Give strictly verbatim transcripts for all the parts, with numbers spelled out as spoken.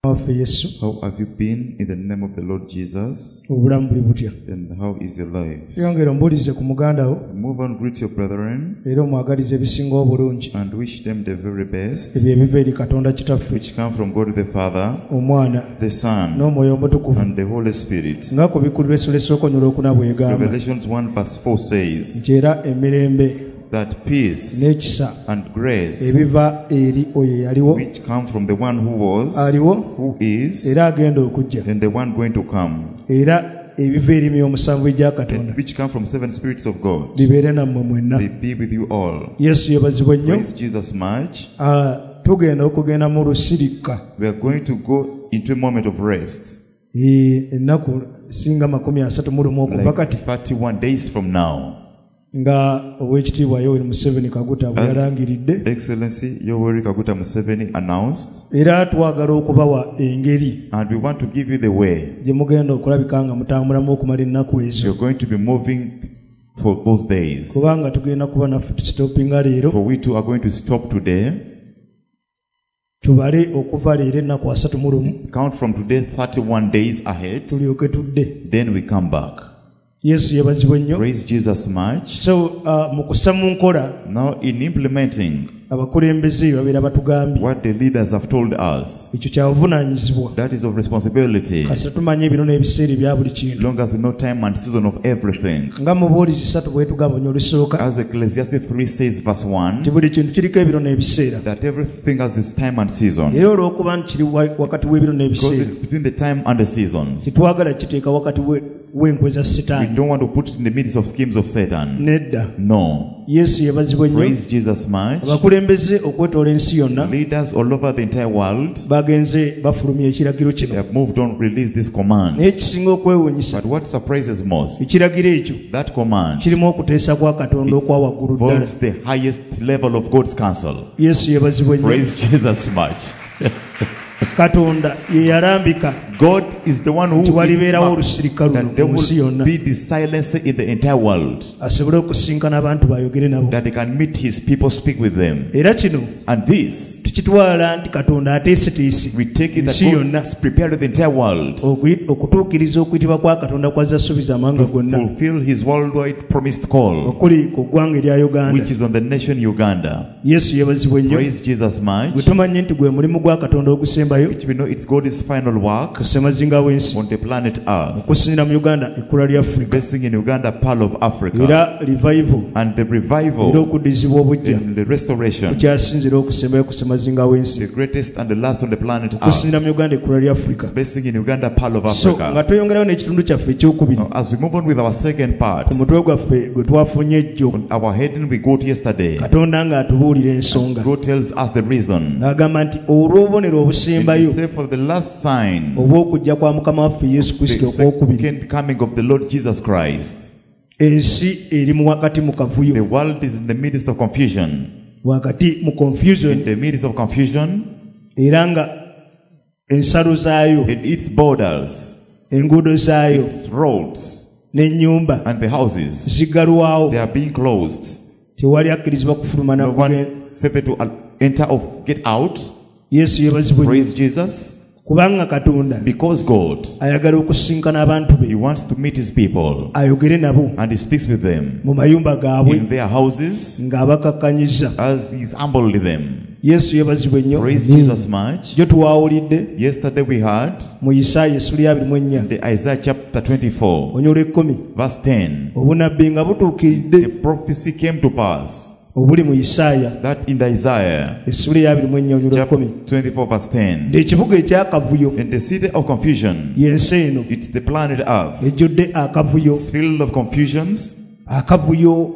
waffe Yesu. How have you been in the name of the Lord Jesus? Obulamu buli butya? And how is your life? Yongera ombuulize ku muganda wo. Move on, greet your brethren. Era omwagalize ebisinga obulungi. And wish them the very best. Ebyo ebiva eri Katonda Kitaffe. Which come from God the Father, Omwana, the Son, n'Omwoyo Omutukuvu. and the Holy Spirit. Nga ku bikulirwa Essula esooka onyolwa okuna bw'egamba. Revelations one verse four says nti era emirembe that peace n'ekisa and grace ebiva eri oyo yaliwo, which come from the one who was, aliwo, who is, era agenda okujja, and the one going to come, era ebiva eri myoyo musanvu egya and Katonda which come from seven spirits of God. bibeere nammwe mwenna. They be with you all. Yesu yeebazibwa nnyo. Praise Jesus much. Ah, tugenda okugenda mu lusirika. We are going to go into a moment of rest. Eh, ennaku singa makumi asatu mu lumu okuva kati, Like thirty-one days from now. nga Oweekitiibwa Yoweri Museveni Kaguta bwe As yalangiridde, Excellency Yoweri Kaguta Museveni announced, era twagala okubawa engeri and we want to give you the way. gye mugenda okulabika nga mutambulamu okumala ennaku ezo, You're going to be moving for those days. kubanga tugenda kuba naffe tusitopinga leero, For we too are going to stop today. tubale okuva leero ennaku asatu mu lumu, Count from today thirty-one days ahead. tulyoke tudde. Then we come back. Yesu yeebazibwa nnyo. Praise Jesus much. So uh, mu kussa mu nkola, Now in implementing abakulembeze babeera batugambye what the leaders have told us, ekyo kya buvunaanyizibwa, that is of responsibility. kasita tumanye ebiro n'ebiseera ebya buli kintu. Long as we know time and season of everything. Nga mu Buulizi ssatu bwe tugamba nnyo olusooka, As Ecclesiastes three says verse one, nti buli kintu kiriko ebiro n'ebiseera. that everything has its time and season. Era olw'okuba nti kiri wa- wakati w'ebiro Because n'ebiseera, it's between the time and the seasons. tetwagala kiteeka wakati we- w'enkwe za We Setaani. don't want to put it in the midst of schemes of Satan. Nedda. No. Yesu yeebazibwa nnyo. Praise Jesus much. Abakulembeze okwetoola ensi yonna Leaders all over the entire world, bagenze bafulumya ekiragiro they kino. have moved on, release this command. Naye ekisinga okwewuunyisa, But what surprises most, ekiragiro ekyo that command kirimu okuteesa kwa Katonda okwa waggulu ddala. involves the highest level of God's counsel. Yesu yeebazibwa nnyo. Praise Jesus much. Katonda ye yalambika God is the one who nti walibeerawo will olusirika luno that there mu nsi will yonna, be the silence in the entire world, asobole okusinkana abantu bayogere nabo. that he can meet his people, speak with them. Era kino And this, tukitwala nti Katonda ateeseteese we take it that ensi God yonna has prepared the entire world okuyi- okutuukiriza okuyitibwa kwa Katonda kwazza suubiza amawanga to gonna, fulfill his worldwide promised call, okuli ku ggwanga erya Uganda. which is on the nation Uganda. Yesu yeebazibwa nnyo. Praise Jesus Bwe much. tumanye nti gwe mulimu gwa Katonda ogusembayo Which we know it's God's final work ku ssemazinga w'ensi, on the planet Earth. okusinziira mu Uganda ekkula lya Afrika, Basing in Uganda, Pearl of Africa. era revival, And the era revival okuddizibwa obujja and the restoration, kukyasinzira okusembayo ku ssemazinga w'ensi, the greatest and the last on the planet Earth. okusinziira mu Uganda ekkula lya Afrika. Basing in Uganda, Pearl of So nga Africa. tweyongerayo n'ekitundu kyaffe ekyokubiri Now, as we move on with our second part, ku mutwe gwaffe gwe twafunye ejjo, our heading we got yesterday, Katonda ng'atubuulira ensonga, God tells us the reason. n'agamba nti olw'obubonero And obusembayo he said for the last signs, obw'okujja kwa Mukama waffe Yesu the Kristo okwokubiri, second coming of the Lord Jesus Christ. ensi eri mu wakati mu The kavuyo, world is in the midst of confusion. wakati mu In confusion, the midst of confusion, era nga ensalo zaayo, in its borders, enguudo zaayo its roads, n'ennyumba and the houses, zigalwawo, they are being closed. tewali akkirizibwa kufuluma na No one kugenda. said to enter or get out. Yesu yeebazibwe nnyo, Praise Jesus. kubanga Katonda Because God, ayagala okusinkana abantu He be, wants to meet His people, ayogere nabo and He speaks with them mu mayumba gaabwe in their houses ng'abakakkanyiza. as He's humbled them. Yesu yeebazibwe nnyo. Praise Jesus much. Gyo tuwawulidde Yesterday we heard mu Isaaya essula ya abiri mu ennya the Isaiah chapter twenty-four, onyola ekkumi, verse ten. obunabbi nga butuukiridde The prophecy came to pass obuli mu Isaaya that in the Isaiah essula ya abiri mu ennya onyola chapter ekkumi, twenty-four, verse ten, ng'ekibuga ekyakavuyo in the city of confusion, y'ensi eno it's the planet Earth, ejjudde akavuyo, it's filled of confusions, akavuyo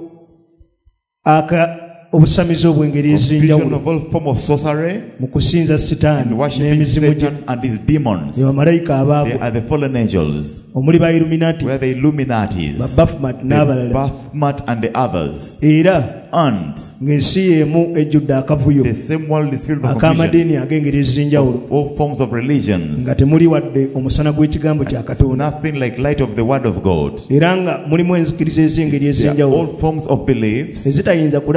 aka obusamizi obw'engeri confusion ez'enjawulo of all form of sorcery, mu kusinza Sitaani and worshiping n'emizimu gye, Satan and his demons. ne bamalayika They abaagwe are the fallen angels, omuli ba Illuminati, where the Illuminatis, ba Baphomet the n'abalala, Baphomet and the others, era and ng'ensi y'emu ejjudde akavuyo the same world is filled with ak'amadiini confusion, ag'engeri ez'enjawulo, all forms of religions, nga temuli wadde omusana gw'ekigambo kya Katonda, nothing like light of the word of God. era nga mulimu enzikiriza ez'engeri They are ez'enjawulo all forms of beliefs ezitayinza kulambika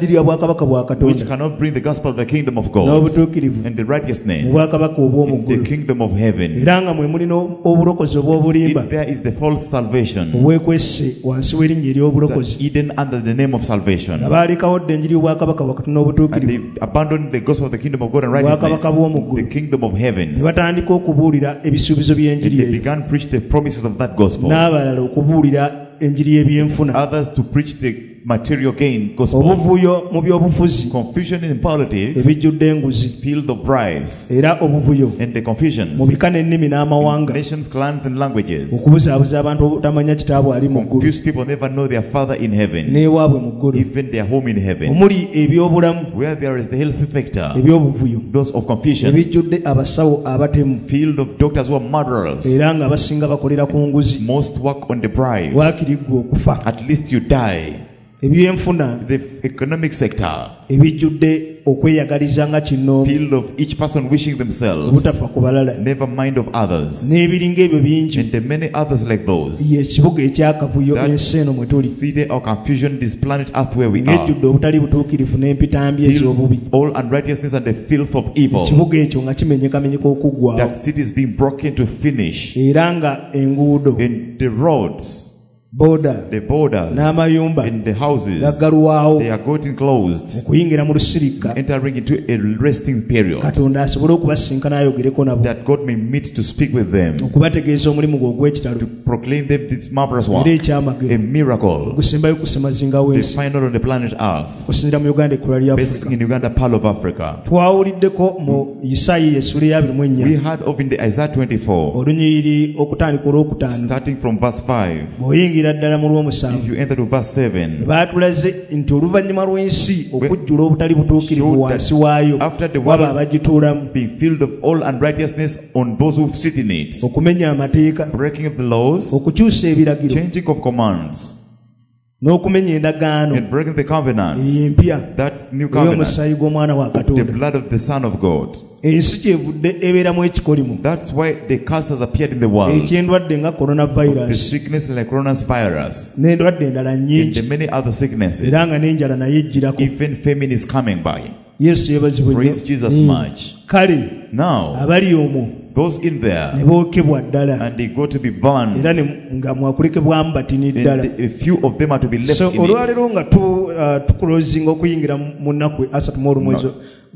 evanjiri ya bwakabaka bwa which Katonda cannot bring the gospel of the kingdom of God n'obutuukirivu and the mu righteousness bwakabaka obw'omu in the ggulu kingdom of heaven. era nga mwe mulina obulokozi obw'obulimba If there is the false salvation obwekwese wansi w'erinnya ery'obulokozi that's hidden under the name of salvation, nga baalekawo dda enjiri y'obwakabaka bwa Katonda and n'obutuukirivu they abandoned the gospel of the kingdom of God and Bwakabaka righteousness, bw'omu ggulu. the kingdom of heavens, ne batandika okubuulira ebisuubizo and by'enjiri they eyo began to preach the promises of that gospel. n'abalala okubuulira enjiri y'ebyenfuna Others to preach the material gain gospel. obuvuyo mu by'obufuzi Confusion in politics, ebijjudde enguzi field of bribes, era obuvuyo and the mu confusions, bika n'ennimi n'amawanga nations, clans, and languages. okubuzaabuza abantu obutamanya kitaabwe ali mu ggulu Confused people never know their Father in heaven, n'ewaabwe mu ggulu even their home in heaven. omuli ebyobulamu Where there is the health sector, ebyobuvuyo those of confusion, ebijjudde abasawo abatemu field of doctors who are murderers, era nga basinga bakolera ku nguzi most work on the bribes. waakiriggwa okufa At least you die. ebyenfuna The economic sector, ebijjudde okweyagaliza nga kinoomu field of each person wishing themselves, obutafa ku balala never mind of others, n'ebiringa ebyo bingi and the many others like those. yekibuga ekyakavuyo That ensi eno mwe tuli city of confusion, this planet earth where we are, ng'ejjudde obutali butuukirivu n'empitambi ez'obubi filled all unrighteousness and the filth of evil. ekibuga ekyo nga kimenyekamenyeka okuggwawo That city is being broken to finish. era nga enguudo And the roads, boda the borders, n'amayumba and the houses, gaggalwawo they are getting closed, okuyingira mu lusirika entering into a resting period, katonda asobole okubasinkana ayogereko nabo that God may meet to speak with them, okubategeeza omulimu gwe ogw'ekitalo proclaim them this marvelous work, era a ekyamagero miracle, gusembayo kusemazinga the w'ensi final on the planet earth, kusinzira mu uganda ekkula lya based afurika in Uganda, Pearl of Africa. twawuliddeko mu isayi esula eya abiri mu We ennya heard of in the Isaiah twenty-four, olunyiriri okutandika olwokutaano starting from verse five. bw'oyingira ddala mu lw'omusanvu If you enter to verse seven, baatulaze nti oluvannyuma lw'ensi okujjula obutali butuukirivu wansi waayo after the waba world abagituulamu being filled of all unrighteousness on those who sit in it, okumenya amateeka breaking of the laws, okukyusa ebiragiro changing of commands, n'okumenya endagaano and breaking the covenants, empya that new covenant, ey'omusaayi gw'omwana wa the katonda blood of the Son of God. ensi kyevudde ebeeramu ekikolimo That's why the curse has appeared in the world. eky'endwadde nga The coronavirus sickness like coronavirus n'endwadde endala and nnyingi the many other sicknesses. era nga n'enjala naye ejjirako Even famine is coming by. yesu yeebazibwe Praise nnyo Jesus much. kale Now, abali omwo those in ne there, bookebwa ddala and they go to be burned, era ne- nga mwakulekebwamu batini ddala and a few of them are to be left so in it. olwaleero nga tu- uh, tukulozinga okuyingira mu nnaku asatu mu olumwezo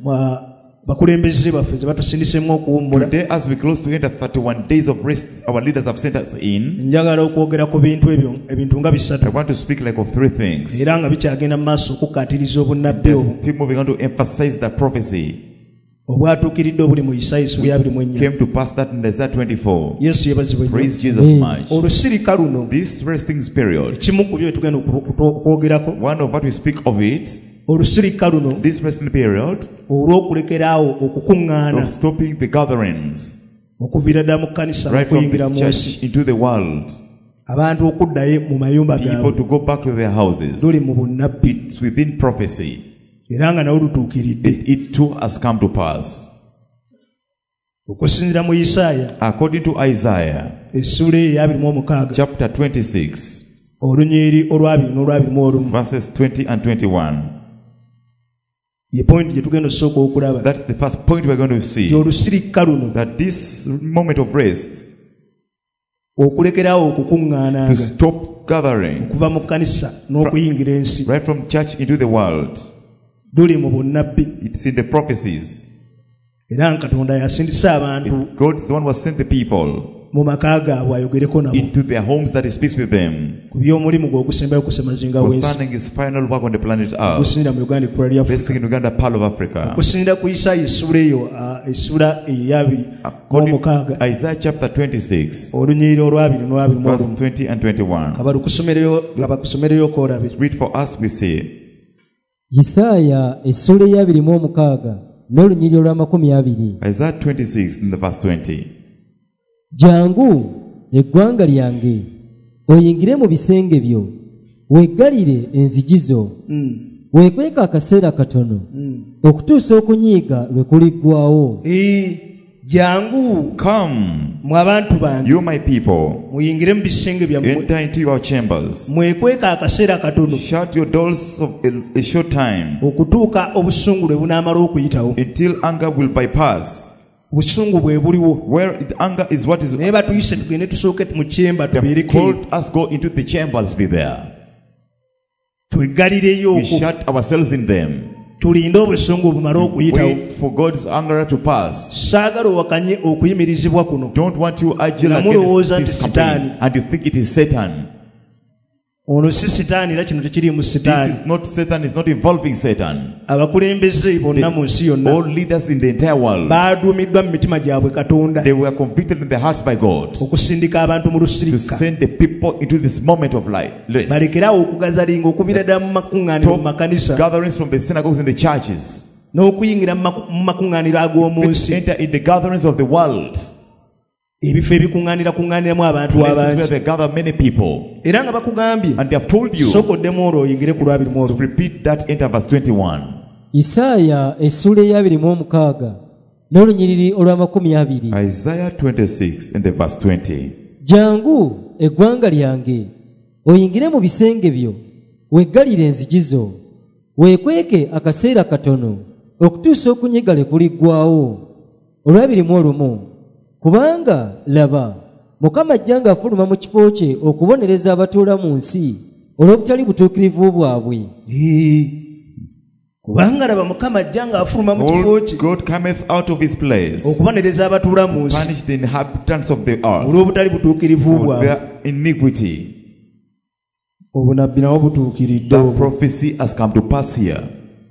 bakulembeze baffe ze batusindisemu okuwummula Today, as we close to enter thirty-one days of rest, our leaders have sent us in. njagala okwogera ku bintu ebyo ebintu nga I bisatu want to speak like of three things. era nga bikyagenda mu maaso okukaatiriza obunnabbi There's obwo still moving on to emphasize that prophecy obwatuukiridde obuli mu isaaya esula abiri mu ennya came to pass that in Isaiah twenty-four. yesu yeebazibwe nnyo Praise Jesus much. olusirika luno This resting period, kimu ku byo tugenda okwogerako one of what we speak of it, olusirika luno this resting period olw'okulekeraawo okukuŋŋaana of stopping the gatherings okuviira ddala mu kkanisa right from n'okuyingira the mu nsi church into the world, abantu okuddayo mu mayumba people gaabwe to go back to their houses. luli mu bunnabbi It's within prophecy. era nga nawo lutuukiridde It, it too has come to pass. okusinziira mu isaaya According to Isaiah essula ey'abiri mu omukaaga chapter twenty-six, olunyiri olwabiri n'olwabiri mu olumu verses twenty and twenty-one. ye pointi gye tugenda osooka okulaba That's the first point we're going to nti see. olusirika luno That this moment of rest, okulekeraawo to okukuŋŋaananga stop gathering okuva mu kkanisa n'okuyingira ensi right from church into the world, luli mu bunnabbi it's in the prophecies. era nga katonda yasindisa abantu God is the one who has sent the people mu maka gaabwe ayogereko nabo into their homes that he speaks with them ku by'omulimu gwe ogusembayo kusemazinga w'ensi concerning his final work on the planet Earth, okusinziira mu uganda ekkula lya based in Uganda, Pearl of Africa. okusinziira ku isaaya essula eyo ah, essula eyabiri According n'omukaaga to Isaiah chapter twenty-six, olunyiriri olwabiri n'olwabiri mu verse olumu twenty and twenty-one. nga balukusomereyo nga bakusomereyo koolabe Read for us, we see. Isaaya essula ey'abiri mu omukaaga n'olunyiriri olw'amakumi abiri. Isaiah twenty-six in the verse twenty. Jangu eggwanga lyange oyingire mu bisenge byo weggalire enzigi zo mm. weekweka akaseera katono mm. okutuusa okunyiiga lwe kuliggwawo. e, jangu Come, mwe abantu bange You, my people, muyingire mu bisenge byammwe enter into your chambers. mwekweka akaseera katono Shut your doors of a, a short time okutuuka obusungu lwe bunaamala okuyitawo. until anger will bypass. Obusungu bwe buliwo Where the anger is what is naye batuyise tugende tusooke mu kyemba they have tubeereko called us go into the chambers, be there. twegalireyo We okwo shut ourselves in them. tulinde obusungu bumale okuyitawo. Wait for God's anger to pass. saagala owakanye okuyimirizibwa kuno Don't want you agile Namulowooza against nti this campaign sitaani. and you think it is Satan. ono si sitaani era kino tekiriimu This sitaani. is not Satan, it's not involving Satan. abakulembeze bonna mu nsi yonna All leaders in the entire world, baaduumiddwa mu mitima gyabwe katonda they were convicted in their hearts by God okusindika abantu mu to lusirika send the people into this moment of light. Rest. balekerawo okugazalinga okubira ddala mu makuŋŋaaniro mu makanisa Gatherings from the synagogues and the churches. n'okuyingira mu maku- mu makuŋŋaaniro ag'omu nsi Enter in the gatherings of the world. ebifo ebikuŋŋaanira kuŋŋaaniramu abantu Places where abangi they gather many people. era nga bakugambye And they have told you. sokoddemu olwo oyingire ku lwabiri mu So olwo. repeat that, enter verse twenty-one. isaaya essula ey'abiri mu omukaaga n'olunyiriri olw'amakumi abiri. Isaiah twenty-six and the verse twenty. Jangu eggwanga lyange oyingire mu bisenge byo weggalire enzigi zo weekweke akaseera katono okutuusa okunyigale kuliggwaawo. olwabiri mu olumu kubanga laba Mukama ajja ng'afuluma mu kifo kye okubonereza abatuula mu nsi olw'obutali butuukirivu bwabwe. Ee, kubanga laba mukama ajja ng'afuluma mu kifo Old kye God cometh out of his place, okubonereza abatuula mu nsi punish the inhabitants of the earth olw'obutali butuukirivu for bwabwe. their iniquity. obunabbi nabwo butuukiridde That obwo. prophecy has come to pass here.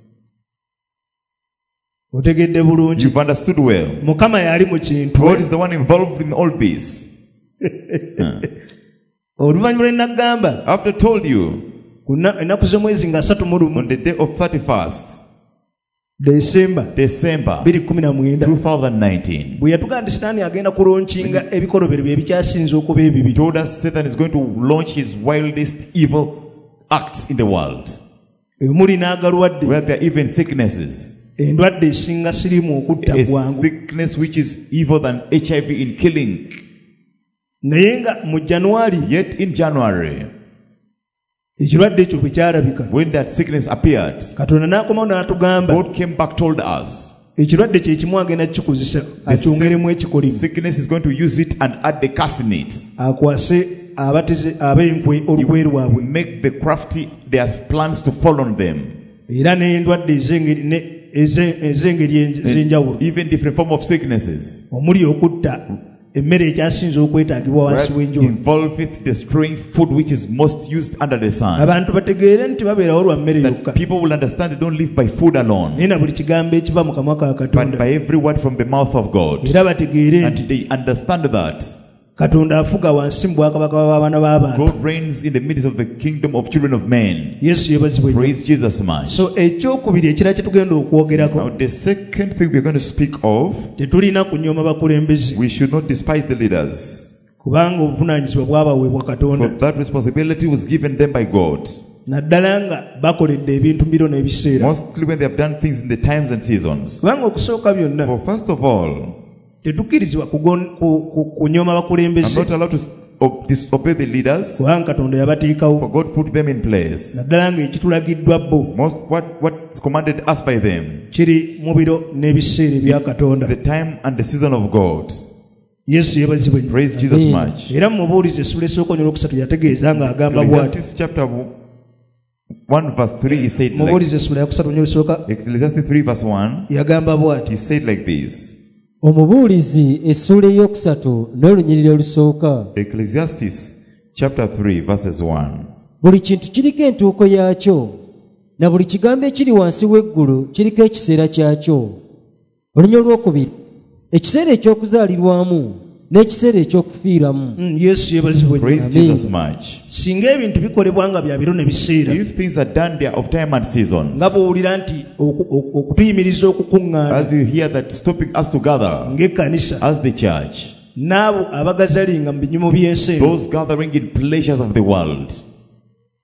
otegedde bulungi. You've understood well. Mukama yali mu kintu God is the one involved in all this. oluvannyuma lwe nagamba After told you ku nna- ennaku z'omwezi nga asatu mu lumu on the day of thirty-first Desemba December bbiri kumi na mwenda twenty nineteen, bwe yatugaa nti sitaani agenda kulonkinga ebikolobero bye ebikyasinze okuba ebibi. told us Satan is going to launch his wildest evil acts in the world, emuli n'agalwadde where there are even sicknesses. endwadde esinga sirimu okutta A bwangu. sickness which is evil than H I V in killing. naye nga mu januari Yet in January, ekirwadde ekyo bwe kyalabika when that sickness appeared, katonda n'akomawo n'atugamba God came back, told us ekirwadde kye kimu agenda kikozesa the akyongeremu ekikolimu sickness is going to use it and add the cast in it. akwase abateze ab'enkwe olukwe lwabwe Make the crafty their plans to fall on them. era n'endwadde ez'engeri ne- eze- ez'engeri enj- ez'enjawulo Even different form of sicknesses. omuli okutta emmere ekyasinze okwetaagibwa wansi Where w'enjuba. involveth destroying food which is most used under the sun. abantu bategeere nti babeerawo lwa mmere yokka That people will understand they don't live by food alone, naye na buli kigambo ekiva mu kamwa ka but katonda by every word from the mouth of God. era bategeere And nti they understand that katonda afuga wansi mu bwakabaka bw'abaana b'abantu. God reigns in the midst of the kingdom of children of men. yesu yeebazibwe nnyo. Praise Jesus much. so ekyokubiri ekirala kye tugenda okwogerako Now the second thing we're going to speak of, tetulina kunyooma bakulembeze we should not despise the leaders, kubanga obuvunaanyizibwa bwabaweebwa katonda for that responsibility was given them by God. naddala nga bakoledde ebintu mu biro n'ebiseera. Mostly when they have done things in the times and seasons. kubanga okusooka byonna For first of all, tetukkirizibwa kugon- ku- ku- kunyooma I'm bakulembeze not allowed to s- o- disobey the leaders, kubanga katonda for yabateekawo God put them in place. naddala nga ekitulagiddwa bo Most what what's commanded us by them, kiri mu biro n'ebiseera ebya katonda. the time and the season of God. yesu yeebazibwe nnyo. Praise Jesus Amen. much. era mumubuulize essula esooka onyola okusatu yategeeza ng'agamba bw'ati. Ecclesiastes chapter one verse three, he said like, mubuulize essula yakusatu onyola esooka Ecclesiastes three verse one, yagamba bw'ati. he said like this. Omubuulizi essula ey'okusatu n'olunyiriri olusooka. Ecclesiastes chapter three verses one. Buli kintu kiriko entuuko yaakyo na buli kigambo ekiri wansi w'eggulu kiriko ekiseera kyakyo. Olunya olwokubiri ekiseera eky'okuzaalirwamu n'ekiseera eky'okufiiramu. Mm, yesu yeebazibwe nnyo. Praise Amen. Jesus much. singa ebintu bikolebwa nga bya biro ne biseera If things are done there of time and seasons, nga bw'owulira nti oku- oku- okutuyimiriza okukuŋŋaana as you hear that stopping us to gather ng'ekkanisa as the church, n'abo abagazalinga mu binyumo by'ensi eno those gathering in pleasures of the world,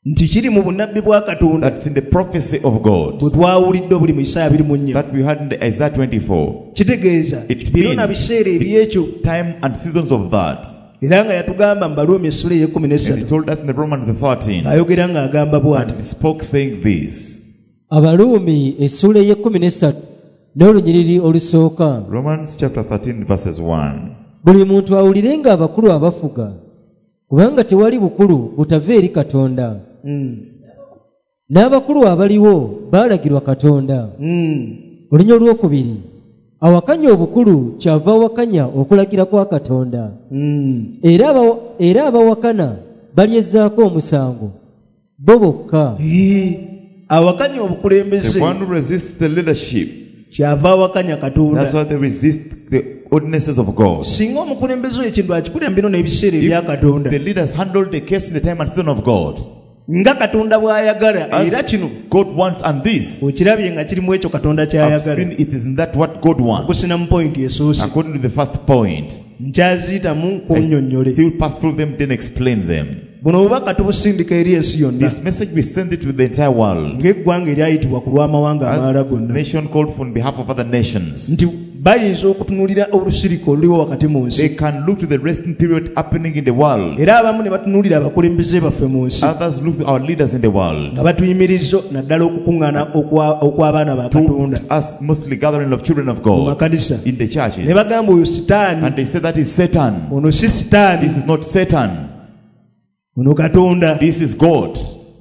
nti kiri mu bunnabbi bwa Katonda That's in the prophecy of God bwe twawulidde buli mu Isaaya abiri mu nnya that we had in the Isaiah twenty-four. kitegeeza It biro na means biseera ebyekyo time and seasons of that. era nga yatugamba mu Baluumi essula ey'ekkumi And he n'essatu told us in the Romans thirteen, ayogera ng'agamba bw'ati and he spoke saying this. Abaluumi essula ey'ekkumi n'essatu n'olunyiriri olusooka. Romans chapter thirteen verses one. Buli muntu awulirenga abakulu abafuga, kubanga tewali bukulu butava eri Katonda. N'abakulu abaliwo baalagirwa Katonda. Olunya olwokubiri, awakanya obukulu kyava awakanya okulagira kwa Katonda. Era aba- era abawakana balyezzaako omusango bo bokka. Ii, awakanya obukulembeze The one who resists the leadership, kyava awakanya Katonda. that's why they resist the ordinances of God. Singa omukulembeze oyo ekintu akikulira mu biro n'ebiseera ebya If Katonda the leaders handle the case in the time and season of God, nga Katonda bw'ayagala as era kino God wants, and this, okirabye nga kirimu ekyo Katonda I've ky'ayagala seen it is in that what God wants. okusina mu pointi esoose According to the first point, nkyaziyitamu kunnyonnyole still pass through them, then explain them. buno obubaka tubusindika eri ensi yonna This message we send it to the entire world. ng'eggwanga eryayitibwa ku lw'amawanga amalala As gonna nation called for on behalf of other nations. nti bayinza okutunuulira olusirika oluliwo wakati mu They nsi can look to the resting period happening in the world. era abamu ne batunuulira abakulembeze baffe mu nsi Others look to our leaders in the world. nga batuyimiriza naddala okukuŋŋaana okwa- okw'abaana ba Katonda To us, mostly gathering of children of mu God makanisa in the churches. ne bagamba oyo sitaani And they say that is Satan. ono si sitaani This is not Satan. ono Katonda. This is God.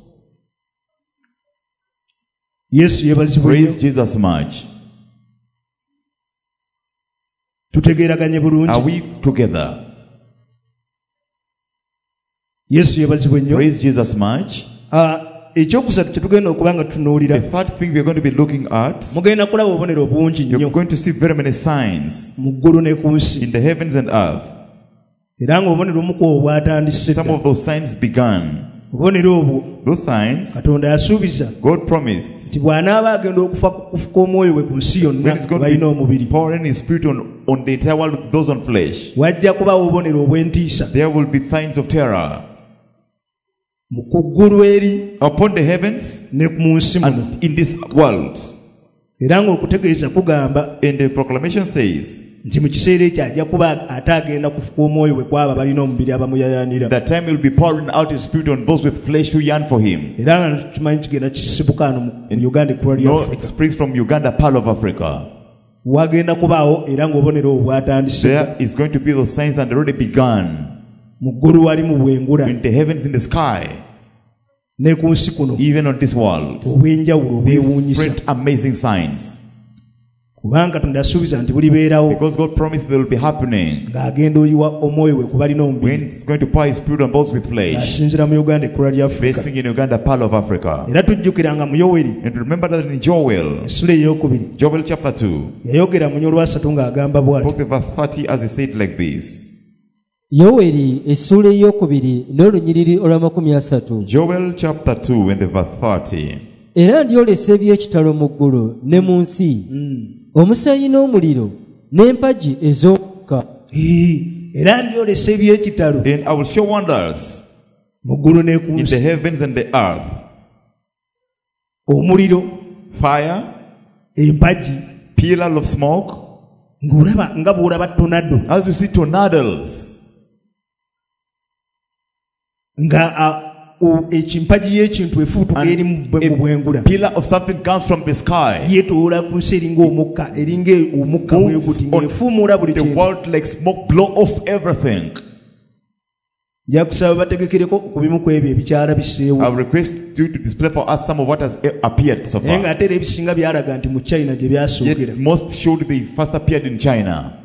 Yesu yeebazibwe Praise nnyo. Jesus much. tutegeeraganye Are bulungi. we together? Yesu yeebazibwe nnyo. Praise Jesus much. Ah, ekyokusatu kye tugenda okuba nga tutunuulira The third thing we are going to be looking at, mugenda kulaba obubonero bungi you're nnyo going to see very many signs mu ggulu ne ku nsi in the heavens and earth. era ng'obubonero obumu ku obwo bwatandise Some dda. of those signs began. obubonero obwo Those signs, Katonda yasuubiza God promised, nti bw'anaaba agenda okufa kufuka omwoyo we ku nsi when yonna He's going balina to be omubiri pouring His Spirit on, on the entire world, those on flesh, wajja kubawo obubonero obw'entiisa there will be signs of terror mu ku ggulu eri upon the heavens ne mu nsi muno and in this world. era ng'okutegeeza kugamba And the proclamation says, nti mu kiseera ekyo ajja kuba ate agenda kufuka omwoyo we kwabo abalina omubiri abamuyayaanira that time He will be pouring out His Spirit on those with flesh who yearn for Him. era nga tukimanyi kigenda kisibuka ano mu Uganda ekkula lya No, Africa it springs from Uganda, Pearl of Africa. wagenda kubaawo era ng'obubonero obwo bwatandise There is going to be those signs and already begun mu ggulu wali mu bwengula in the heavens, in the sky, ne ku nsi kuno even on this world. obw'enjawulo obwewuunyisa Different amazing signs. kubanga Katonda yasuubiza nti bulibeerawo Because God promised they will be happening. ng'agenda oyiwa omwoyo we ku balina omubiri When it's going to pour His Spirit on those with flesh. asinzira mu Uganda ekkula lya Africa Basing in Uganda, Pearl of Africa. era tujjukiranga mu Yoweri And remember that in Joel, essula ey'okubiri Joel chapter two, yayogera mu nyo olwasatu ng'agamba bw'ati book the verse thirty as he said like this. Yoweri essula ey'okubiri n'olunyiriri olw'amakumi asatu. Joel chapter two and the verse thirty. Era ndyolesa eby'ekitalo mu ggulu ne mu nsi, omusaayi n'omuliro n'empagi ez'omukka. Ii, era ndyolesa eby'ekitalo And I will show wonders mu ggulu ne ku in the nsi heavens and the earth. omuliro Fire, empagi pillar of smoke, ng'olaba nga bw'olaba tornado as you see tornadoes. nga a- o- ekimpagi y'ekintu efuutuka And eri mu bwe- mu bwengula a pillar of something comes from the sky. yeetoola ku nsi eringa omukka eringa omukka bwe guti ng'efuumuula buli The kintu. world like smoke blow off everything. nja kusaba bategekereko ku bimu ku ebyo ebikyala biseewo I request you to display for us some of what has appeared so naye far. ng'ate era ebisinga byalaga nti mu China gye byasookera Yet most showed they first appeared in China.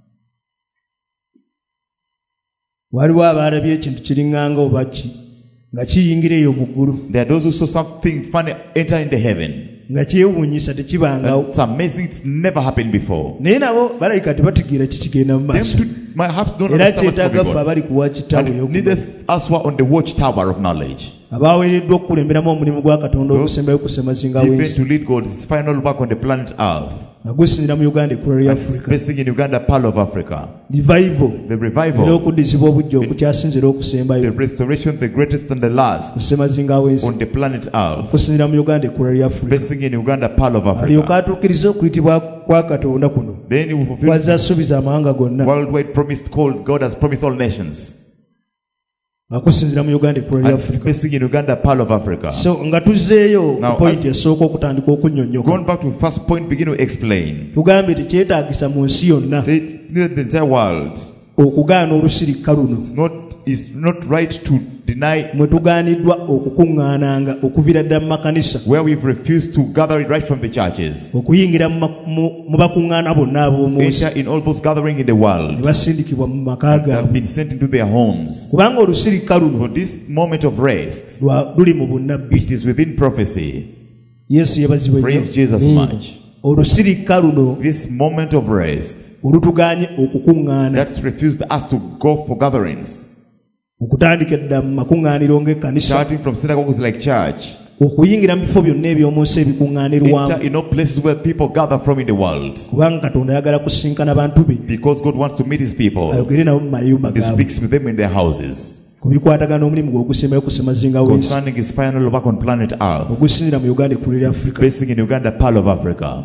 waliwo abaalabye ekintu kiringanga oba ki nga kiyingira eyo mu ggulu There are those who saw something funny enter in the heaven. nga kyewuunyisa tekibangawo It's amazing. It's never happened before. naye nabo balabika tebategeera kikigenda mu Them maaso too, perhaps don't era understand what's kyetaaga going ffe on. abali ku wakitaawo And it needeth us who are on the watchtower of knowledge, abaaweereddwa okukulemberamu omulimu gwa Katonda Those okusembayo kusemazinga given w'ensi to lead God's final work on the planet Earth. agusinzira mu Uganda ekkula lya And it's Africa. basing in Uganda, Pearl of Africa. Revival The era revival, okuddizibwa obujja okukyasinzira okusembayo the restoration, the greatest and the last ku ssemazinga w'ensi on the planet Earth. okusinzira mu Uganda ekkula lya Africa. Basing in Uganda, Pearl of alyoka Africa. atuukiriza okuyitibwa kwa Katonda kuno Then he will fulfill kwazza asuubiza amawanga gonna worldwide promised call. God has promised all nations. akusinzira mu Uganda ekkula lya And it's Africa. basing in Uganda, Pearl of Africa. So nga tuzzeeyo Now, ku point esooka okutandika okunnyonnyoka Going back to the first point, begin to explain. tugambye tekyetaagisa mu nsi yonna Say it's near the entire world. okugaana olusirika luno It's not, it's not right to deny mwe tugaaniddwa okukuŋŋaananga okuviira ddala mu makanisa where we've refused to gather it right from the churches. okuyingira mu ma- mu mu bakuŋŋaana bonna ab'omu nsi Enter in all those gathering in the ne world basindikibwa mu maka that have gaabwe been sent into their homes. kubanga olusirika luno For this moment of rest, lwa- luli mu bunnabbi. it is within prophecy. Yesu yebazibwe Praise nnyo. Jesus Mm. much. olusirika luno This moment of rest olutuganye okukuŋŋaana that's refused us to go for gatherings, okutandika edda mu makuŋŋaaniro ng'ekkanisa starting from synagogues like church, okuyingira mu bifo byonna eby'omu nsi enter ebikuŋŋaanirwamu in all places where people gather from in the world, kubanga katonda ayagala kusinkana bantu be because God wants to meet His people. ayogere nabo mu mayumba He gaabwe speaks with them in their houses ku bikwatagana omulimu gwe ogusembayo ku ssemazinga w'ensi concerning His final work on planet Earth. ogusinzira mu Uganda ekkulu lya Africa. Basing in Uganda, Pearl of Africa.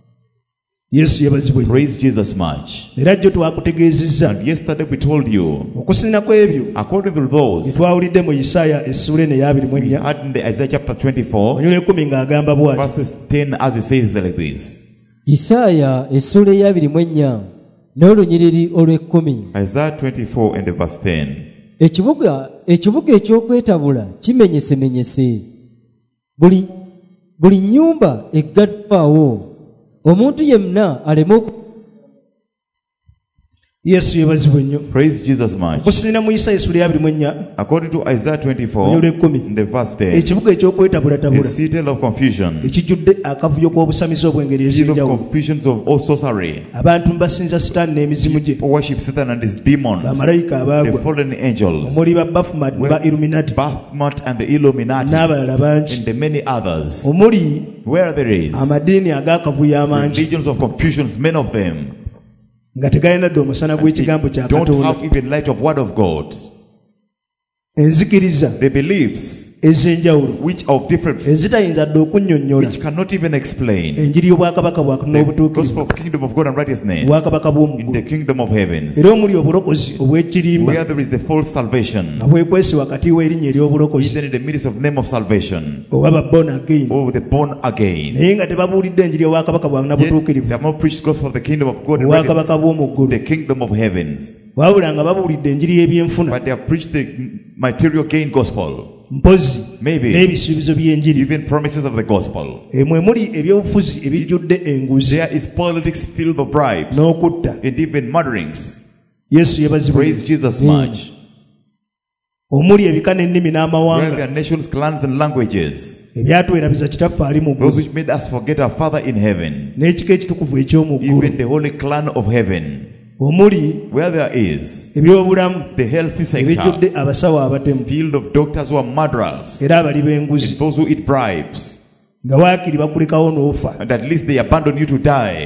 Yesu yebazibwe nnyo. Praise Jesus much. era jjo twakutegeezezza And yesterday we told you, okusinziira ku ebyo according to bye those twawulidde mu Isaaya essula eno ey'abiri mu we ennya had in the Isaiah chapter twenty-four, onyolo ekkumi ng'agamba bw'ati verses ten, as it says like this. isaaya essula ey'abiri mu ennya n'olunyiriri olw'ekkumi. Isaiah twenty-four and the verse ten. ekibuga ekibuga eky'okwetabula kimenyesemenyese, buli buli nnyumba eggaddwawo, omuntu yenna aleme oku Yesu yebazibwe nnyo. Praise Jesus much. okusinziira mu Isaaya essula ey'abiri mu ennya According to Isaiah twenty-four, onyolo ekkumi in the verse ten, ekibuga a eky'okwetabulatabula citadel of confusion, ekijjudde akavuyo k'obusamizi obw'engeri a citadel of ez'enjawulo confusions of all sorcery. abantu mbasinza sitaani n'emizimu gye People worship Satan and his demons, bamalayika the abaagwa fallen angels, omuli ba Baphomet ne ba Illuminati Baphomet and the Illuminati, n'abalala bangi and the many others, omuli where there is amadiini ag'akavuyo amangi religions of confusions, many of them nga tegalina dde omusana gw'ekigambo kya don't Katonda. have even light of word of God. enzikiriza The beliefs ez'enjawulo which of different, ezitayinza dde okunnyonnyola which cannot even explain enjiri y'obwakabaka bwa the n'obutuukirivu gospel of kingdom of God and righteousness obwakabaka bw'omu in the ggulu kingdom of heavens, era omuli obulokozi obw'ekirimba where there is the false salvation, nga bwekwese wakati w'erinnya ery'obulokozi even in the midst of name of salvation, oba ba born again or the born again. naye nga tebabuulidde enjiri y'obwakabaka bwa Yet nabutuukirivu they have not preached gospel of the kingdom of God and obwakabaka righteousness, bw'omu ggulu the kingdom of heavens, wabula nga babuulidde enjiri y'ebyenfuna but they have preached the material gain gospel, mpozi maybe n'ebisuubizo by'enjiri even promises of the gospel. emwe muli ebyobufuzi ebijjudde enguzi There is politics filled with bribes n'okutta. and even murderings. Yesu yebazibwe Praise Jesus much. omuli ebika n'ennimi Where n'amawanga there are nations, clans, and languages, ebyatwerabiza kitaffe ali mu those ggulu which made us forget our Father in heaven, n'ekika ekitukuvu eky'omu ggulu even the holy clan of heaven, omuli where there is ebyobulamu the healthy sector, ebijjudde abasawo abatemu field of doctors who are murderers, era abali b'enguzi and those who eat bribes, nga waakiri bakulekawo n'ofa and at least they abandon you to die.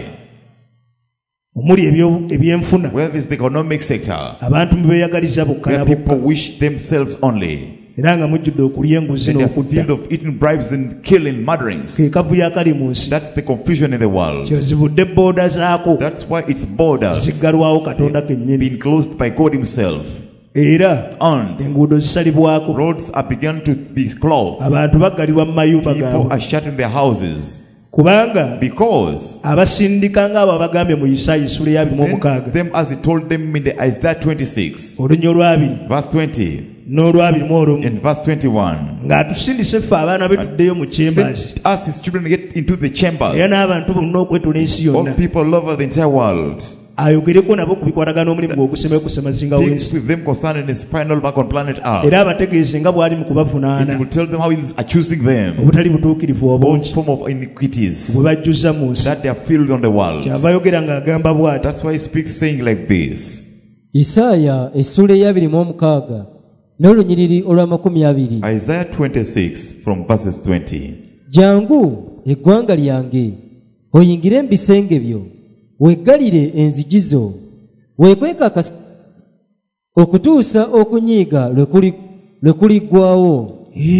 omuli ebyo- ebyenfuna Where there is the economic sector, abantu mu beeyagaliza bokka na where bokka people wish themselves only, era nga mujjudde okulya enguzi and the n'okutta field of eating bribes and killing, murderings. ke kavuyo akali mu nsi That's the confusion in the world. kyozivudde booda zaako That's why its borders ziggalwawo katonda kennyini been closed by God Himself, era and enguudo zisalibwako roads are begun to be closed. abantu baggalibwa mu mayumba People gaabwe are shut in their houses kubanga because abasindika ng'abo abagambye mu Isaaya essula ey'abiri mu send omukaaga them as He told them in the Isaiah twenty-six, olunya olwabiri verse twenty, n'olwabiri mu olumu and verse twenty-one. ng'atusindise ffe abaana be tuddeyo mu chambers Send us His children get into the era chambers. n'abantu bonna okwetula ensi All yonna people all over the entire world. ayogereko nabo ku bikwatagana omulimu gw'ogusembayo ku ssemazinga Speaks w'ensi with them concerning His final work on planet Earth. era abategeeze nga bw'ali mu He kubavunaana will tell them how He is accusing them, obutali butuukirivu all obungi form of iniquities bwe bajjuza mu nsi that they are filled on the world. kyava ayogera ng'agamba bw'ati That's why He speaks saying like this. isaaya essula ey'abiri mu omukaaga n'olunyiriri olw'amakumi abiri. Isaiah twenty-six from verses twenty. Jangu eggwanga lyange oyingire mu bisenge byo, weggalire enzigi zo, weekweka akasera okutuusa okunyiiga lwe kuliggwaawo.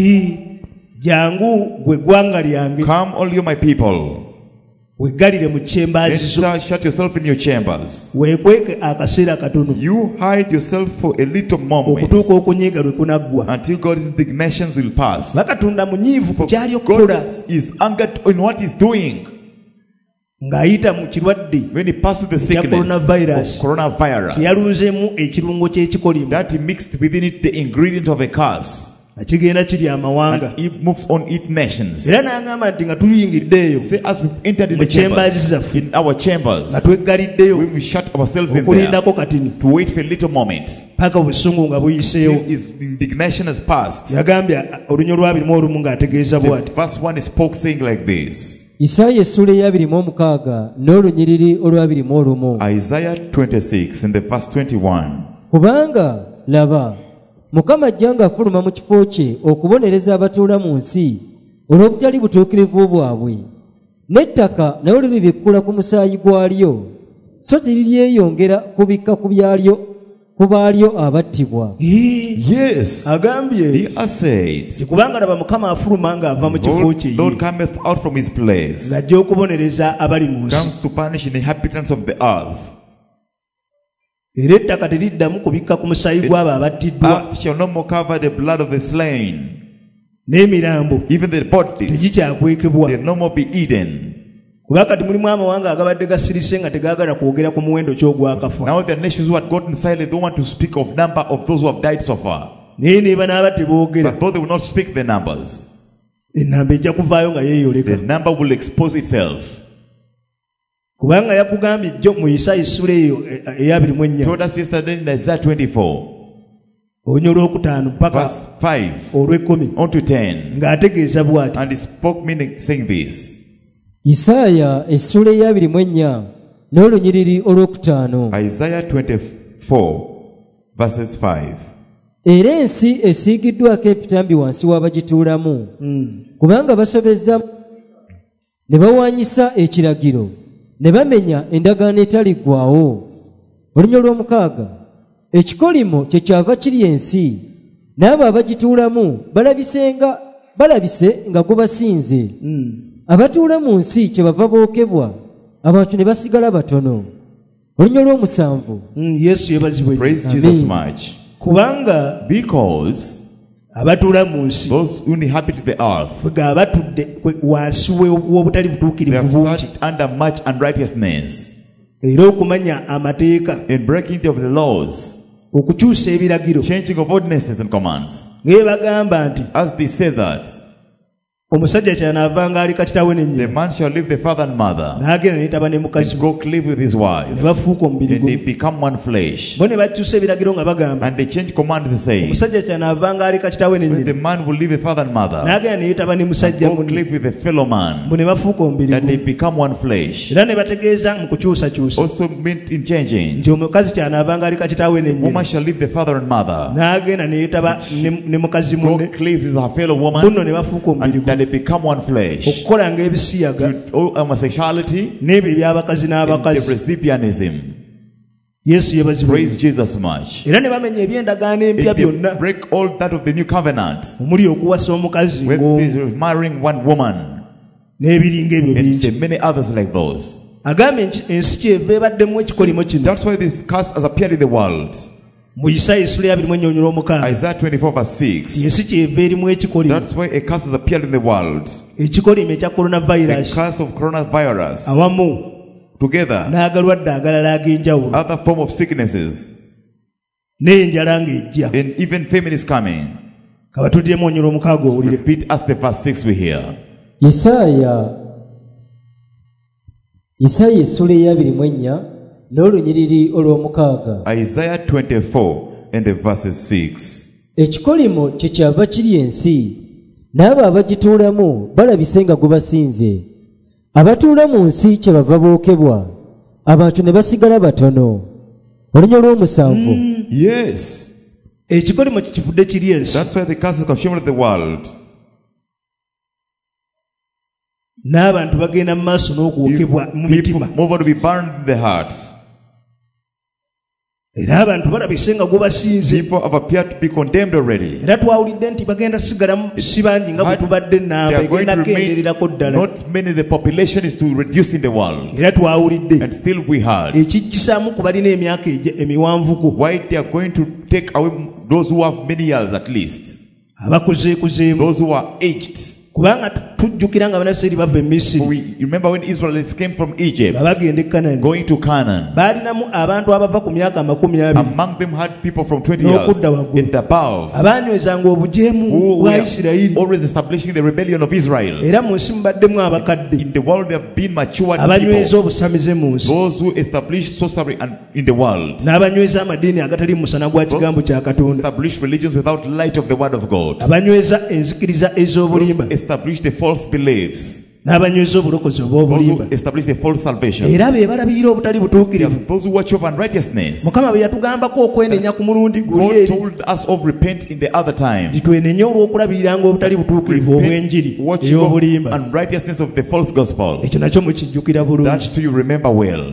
Jangu gwe ggwanga lyange, Come all you my people. weggalire mu chambers zo, Enter, shut yourself in your chambers. weekweke akaseera katono You hide yourself for a little moment okutuuka okunyiiga lwe kunaggwa. until God's indignations will pass. Bakatonda munyiivu ku kyali okukola, God is angered in what he's doing. ng'ayita mu kirwadde When he passes the Ekya sickness coronavirus. of coronavirus, kyeyalunzeemu ekirungo ky'ekikolimo, that he mixed within it the ingredient of a curse, akigenda kiri amawanga. and he moves on it nations. Era n'agamba nti nga tuyingiddeeyo Say, as we've entered in mu the chambers chambers, zaffe, in our chambers, nga tweggaliddeyo we will shut ourselves in there okulindako katini to wait for a little moment paka obusungu nga till buyiseewo. his indignation has passed. yagambye olunyo lwabirimu olumu ng'ategeeza The bw'ati, verse one spoke saying like this. Isaaya essula ey'abiri mu omukaaga n'olunyiriri olw'abiri mu olumu. Isaiah twenty-six in the verse twenty-one. Kubanga laba, Mukama ajja ng'afuluma mu kifo kye okubonereza abatuula mu nsi olw'obutali butuukirivu bwabwe. N'ettaka nalyo liribikkula ku musaayi gwalyo, so teriryeyongera kubikka ku byalyo ku baalyo abattibwa. Yes, agambye he has said, kubanga laba Mukama afuluma ng'ava mu kifo Lord, kye ye, Lord cometh out from his place, ng'ajja okubonereza abali mu nsi, comes to punish the inhabitants of the earth. era ettaka teriddamu kubikka ku musaayi gw'abo abattiddwa, Earth shall no more cover the blood of the slain, n'emirambo even the bodies tegikyakwekebwa. will no more be eaten. Kuba kati mulimu amawanga agabadde gasirise nga tegaagala kwogera ku muwendo ky'ogwakafa, Now there are nations who had gotten silent, don't want to speak of number of those who have died so far. naye neeba n'aba teboogera, But though they will not speak the numbers, ennamba ejja kuvaayo nga yeeyoleka. the number will expose itself. Kubanga yakugambye jjo mu Isaaya essula eyo eyabiri mu ennya Told us yesterday in Isaiah twenty-four, olunya olwokutaano paka verse five olw'ekkumi, on to ten. ng'ategeeza bw'ati, And he spoke meaning saying this. Isaaya essula ey'abiri mu ennya n'olunyiriri olwokutaano. Isaiah twenty-four verses five. Era ensi esiigiddwako epitambi wansi w'abagituulamu, kubanga basobezza ne bawaanyisa ekiragiro, ne bamenya endagaano etaliggwaawo. Olunya olw'omukaaga, ekikolimo kyekyava kiri ensi, n'abo abagituulamu balabisenga balabise nga gubasinze. Abatuula mu nsi kyebava bookebwa, abantu ne basigala batono. Olunya olw'omusanvu, Mm, Yesu yeebazibwe. Praise Amen. Jesus much. Kubanga Because abatuula mu nsi those who inhabit the earth, bwe gaba batudde kwe- wansi we- w'obutali they butuukirivu have bungi, sat under much unrighteousness, era okumanya amateeka, in breaking of the laws, okukyusa ebiragiro, changing of ordinances and commands. ng'e bagamba nti As they say that, omusajja kyanaavanga aleka kitaawe the n'ennyina man shall leave the father and mother, n'agenda n'etaba ne mukazi and we, go live with his ne wife, bafuuka omubiri and they gumu. become one flesh. Bo ne bakyusa ebiragiro nga bagamba And they change commands saying, omusajja kyanaavanga aleka kitaawe when the n'ennyina man will leave the father and mother, n'agenda ne yeetaba ne musajja go munne, live with a fellow man, bo ne bafuuka omubiri that they gumu. become one flesh. Era ne bategeeza mu kukyusakyusa Also meant in changing, nti omukazi kyanaavanga aleka kitaawe n'ennyina woman shall leave the father and mother, n'agenda ne yeetaba ne- ne mukazi go munne, cleave with her fellow woman, bunno ne bafuuka omubiri and that gumu, they become one flesh. okukola ng'ebisiyaga Oh, homosexuality, n'ebyo eby'abakazi and the n'abakazi. lesbianism. Yesu yeebazibwe. Praise Jesus much. Era ne bamenya eby'endagaano empya If they byonna break all that of the new covenant, omuli okuwasa omukazi with ng'omu this marrying one woman, n'ebiringa ebyo and bingi. the many others like those. Agambye enki- ensi kyeva ebaddemu ekikolimo kino That's why this curse has appeared in the world. mu Isaaya essula ya biri mu ennya olunya olw'omukaaga. Isaiah twenty-four verse six. ensi kyeva erimu ekikolimo, That's why a curse has appeared in the world. ekikolimo ekya The coronavirus curse of coronavirus, awamu together, n'agalwadde agalala ag'enjawulo, other form of sicknesses, n'enjala ng'ejja. and even famine is coming. Kabatuddemu olunya olw'omukaaga owulire. Repeat as the verse six we hear. Isaaya Isaaya essula ey'abiri mu ennya n'olunyiriri olw'omukaaga. Isaiah twenty-four and the verses six. Ekikolimo kyekyava kiri ensi, n'abo abagituulamu balabise nga gubasinze. Abatuula mu nsi kyebava bookebwa, abantu ne basigala batono. Olunya olw'omusanvu, Yes, Ekikolimo kikivudde kiri ensi. that's why the curse is consumed the world. n'abantu bagenda mu maaso n'okwokebwa mu mitima People move on to be burned in their hearts. era abantu balabise nga gubasinze People have appeared to be condemned already. era twawulidde nti bagenda sigalamu si bangi nga bwe tubadde They namba are going egenda to remain kendererako ddala not many. The population is to reduce in the world. era twawulidde And still we heard ekijjisaamu ku balina emyaka egi- emiwanvuko why they are going to take away those who have many years at least. abakuzeekuzeemu Those who are aged. kubanga tu- tujjukira nga banaseri bava e For misiri we remember when Israelites came from Egypt, nga bagenda e kanani going to Canaan. baalinamu abantu abava ku myaka amakumi abiri Among them had people from twenty years N'okudda waggulu. and above, abanywezanga obujeemu who bwa were isirayiri always establishing the rebellion of Israel. era mu nsi mubaddemu abakadde In the world there have been matured abanyweza people, obusamize mu nsi those who established sorcery and in the world, n'abanyweza amaddiini agatali mu musana gwa kigambo kya katonda established religions without light of the word of God, abanyweza enzikiriza ez'obulimba established the false beliefs, n'abanyweza obulokozi those obw'obulimba who established the false salvation, era be balabirira obutali butuukirivu those who watch over unrighteousness. mukama bwe yatugambako okwenenya ku mulundi guli God eri told us of repent in the other time. titwenenye olw'okulabiriranga obutali butuukirivu obw'enjiri Repent, watch over ey'obulimba unrighteousness of the false gospel. ekyo nakyo mukijjukira That bulungi too you remember well.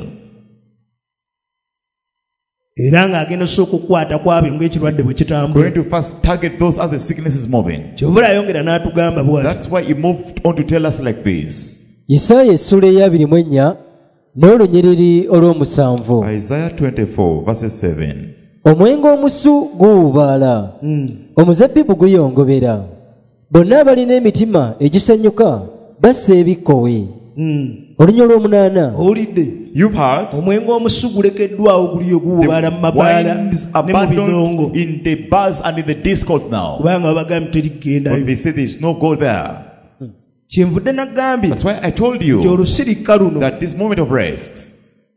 era ng'agenda so okukwata kwabyo ng'ekirwadde bwe kitambula Going to first target those as the sickness is moving. kyovula ayongera n'atugamba bw'ati That's why he moved on to tell us like this. Isaaya essula ey'abiri mu ennya n'olunyiriri olw'omusanvu. Isaiah twenty-four verses seven. Omwenge omusu guwubaala, omuzabbibu guyongobera. Bonna abalina emitima egisanyuka bassa ebikkowe. Olunya olw'omunaana. owulidde You've heard omwenge omusu gulekeddwawo guliyo guwubaala mu mabaala wines ne mu bidongo abandoned in the bars and in the discords now. kubanga babagambye But terigendayo they say there's no gold there. kyenvudde nagambye That's why I told nti you olusirika luno that this moment of rest,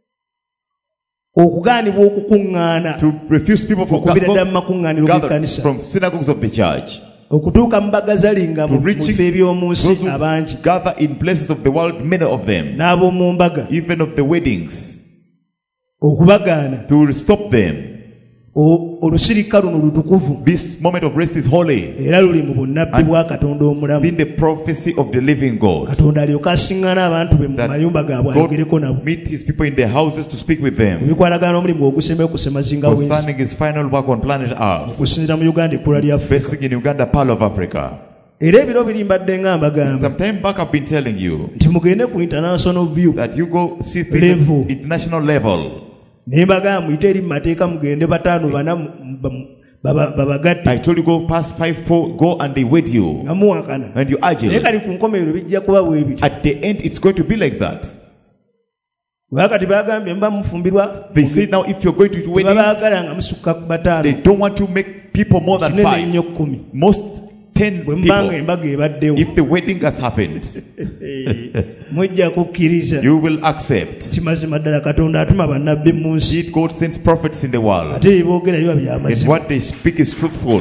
okugaanibwa okukuŋŋaana to refuse people from okubira ddala mu makuŋŋaaniro gathered g'ekkanisa from synagogues of the church, okutuuka mu bagazalinga to mu reaching bifo eby'omu nsi those who abangi gather in places of the world, many of them, n'ab'omu mbaga even of the weddings, okubagaana to stop them. O- olusirika luno lutukuvu This moment of rest is holy, era luli mu bunnabbi bwa katonda omulamu in the prophecy of the living God. katonda alyoka asiŋŋaana abantu be mu That mayumba gaabwe God ayogereko nabo meet his people in their houses to speak with them ebikwatagana n'omulimu ogusembayo ku ssemazinga w'ensi concerning his final work on planet Earth, okusinziira mu uganda ekkula lya afrika facing in Uganda, Pearl of Africa. era ebiro biri mbadde nga mbagamba Some time back I've been telling you nti mugende ku international view that you go see things Level. at international level. naye mbagamba muyite eri mu mateeka mugende bataano bana mu- ba- baba- babagatte I told you go past five, four, go and they wait you. nga muwakana And you urge naye it. kali ku nkomerero bijja kuba bwe bityo At the end, it's going to be like that. bakati bagambye mba mufumbirwa They say now if you're going to weddings, babaagala nga musukka ku they bataano don't want to make people more than kinene five. nnyo kkumi Most ten bwe mbanga people. embaga ebaddewo If the wedding has happened, mujja kukkiriza you will accept. ti mazima ddala katonda atuma bannabbi mu nsi Indeed, God sends prophets in the world. ate ebyeboogera biba And byamazima what they speak is truthful.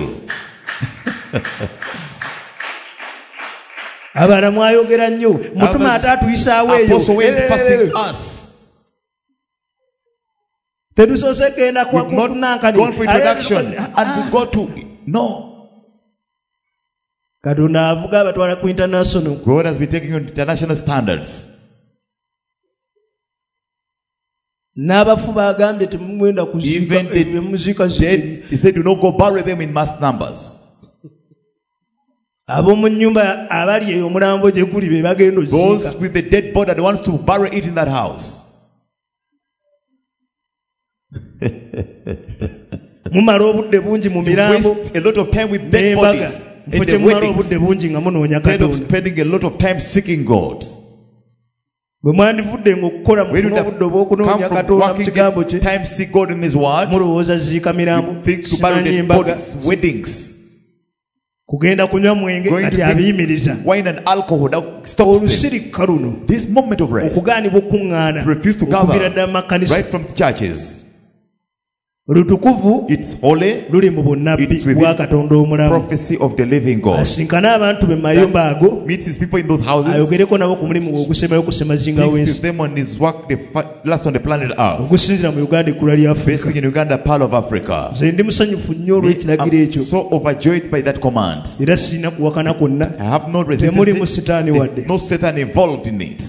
abaana mwayogera nnyo mutuma ate atuyisaawo eyo Apostle Wayne is Eh, passing us. tetusoose genda We've not kunankani gone for introduction and we go to no. katonda avuga abatwala ku international God has been taking you to international standards. n'abafu bagambye temugenda kuziika Even the ebyo muziika dead, he said, do not go bury them in mass numbers. ab'omu nnyumba abali eyo omulambo gye guli be bagenda Those oziika with the dead body that wants to bury it in that house. mumala obudde bungi mu You mirambo waste a lot of time with dead n'embaga bodies mufo and kye the mumala weddings obudde bungi nga munoonya instead of katonda spending a lot of time seeking God. bwe mwandivudde ng'okukola When you mufuna have obudde obw'okunoonya come from katonda mu working kigambo in kye time seek God in His word, mulowooza ziika mirambo you think to bury simanyi dead embaga bodies, weddings, kugenda kunywa mwenge going to kati drink abiyimiriza wine and alcohol. That stops them. olusirika luno This moment of rest, okugaanibwa okuŋŋaana refuse to okuviira ddala gather mu makanisa right from the churches. lutukuvu It's holy. luli mu bunnabbi It's within bwa Katonda omulamu. Prophecy of the living God. Asinkana abantu be mayumba ago Meet his people in those houses. ayogereko nabo ku mulimu ogusemayo okusema zinga Speaks to w'ensi them on his work, the fa- last on the planet Earth. ogusinzira mu Uganda ekkula lya Afrika. Facing in Uganda, Pearl of Africa. Nze ndi musanyufu nnyo olw'ekiragiro I'm ekyo so overjoyed by that command. era sirina kuwakana kwonna. I have no Temuli mu resistance. sitaani wadde. There's no Satan involved in it.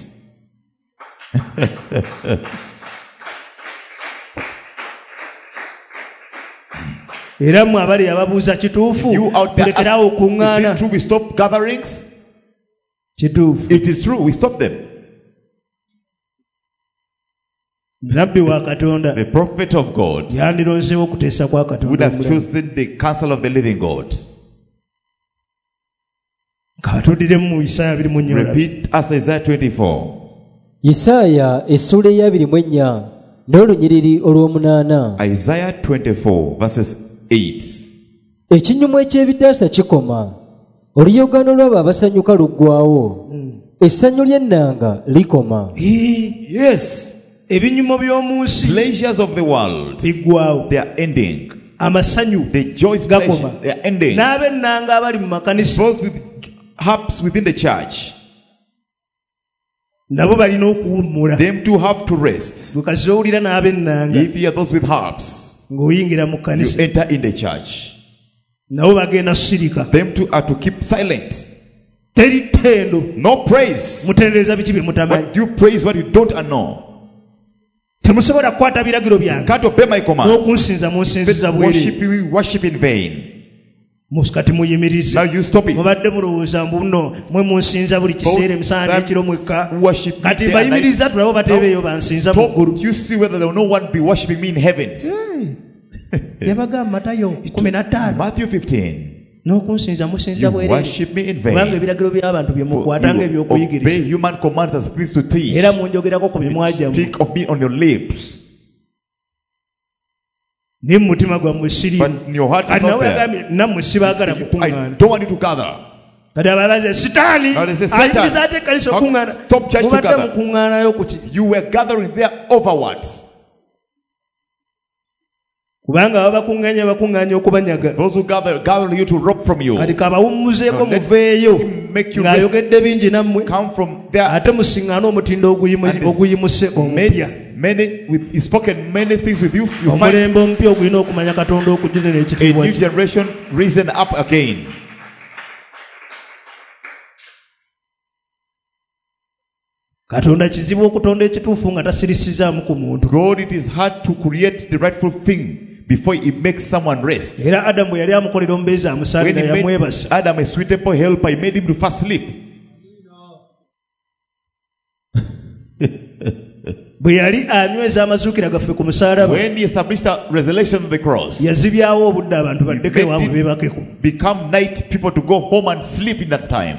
Era mmwe abali ababuuza kituufu You out there, tulekerawo ask, is okuŋŋaana. it true we stop gatherings? Kituufu. It is true we stop them. Nabbi wa Katonda The prophet of God yandironzeewo okuteesa kwa would Katonda have omulamu. chosen the counsel of the living God. Katuddire mu Isaaya abiri mu nnya olabe. Repeat as Isaiah twenty-four. Isaaya essula ey'abiri mu ennya n'olunyiriri olw'omunaana. Isaiah twenty-four verses eight. Ekinyumu eky'ebitaasa kikoma, oluyogaano lw'abo abasanyuka luggwaawo, essanyu ly'ennanga likoma. Hii, Yes. ebinyumo by'omu nsi Pleasures of the world, biggwaawo, they are ending. amasanyu The joys, gakoma, pleasure, they are ending. n'ab'ennanga abali mu makanisa Those with harps within the church, nabo balina okuwummula. them too have to rest. Bwekazi owulira n'ab'ennanga If you are those with harps, ng'oyingira mu you kkanisa enter in the church. nabo bagenda sirika. Them too are to keep silent. Teri ttendo No praise. mutendereza biki bye mutamanyi. But you praise what you don't know. Temusobola kukwata biragiro byange Can't obey my commands. n'okunsinza munsinziza Worship bwereere. you, worship in vain. Kati muyimirize. Now you stop it. Mubadde mulowooza mbu nno mwe munsinza buli kiseera emisana n'ekiro mwekka. Worship me Kati day and night. mbayimiriza tulabo bateebeeyo bansinza mu Stop. ggulu. You see whether there will no one be worshiping me in heavens. Yabagamba Matayo kumi na ttaano Matthew fifteen. n'okunsinza musinza You bwereere. worship me in Kubanga vain. ebiragiro by'abantu bye For mukwata you ng'ebyokuyigiriza. obey human commands as things to teach. Era munjogerako ku mimwa gyammwe. Speak of me on your lips. Naye mu mutima gwammwe siriimu. But in your heart is Kati not nawe there. yagambye nammwe sibaagala I kukuŋŋaana. don't want you to gather. Kati ababaze sitaani Now they say, Satan, ayingiza ate ekkanisa how- okuŋŋaana. stop church Mubadde together. mukuŋŋaanayo ku ki? You were gathering there overwards. Kubanga baba bakuŋŋaanya bakuŋŋaanya okubanyaga. Those who gather, gather you to rob from you. Kati kabawummuzeeko Now let muveeyo him make you ng'ayogedde bingi nammwe Come from there. ate musiŋŋaane omutindo oguyimu- And this oguyimuse omupya. Many, many, with, he's spoken many things with you. You find Omulembe omupya ogulina okumanya Katonda okujjulira a ekitiibwa new kye. generation risen up again. Katonda kizibu okutonda ekituufu nga tasirisizaamu ku muntu. God, it is hard to create the rightful thing before He makes someone rest. Era Adamu bwe yali amukolera omubeezi When amusaalira He made yamwebasa. Adam a suitable helper, He made him to first sleep. Bwe yali anyweza amazuukira gaffe ku musaalaba When He established a resurrection of the cross, yazibyawo obudde abantu He baddeko made ewaabwe it beebakeko. become night people to go home and sleep in that time.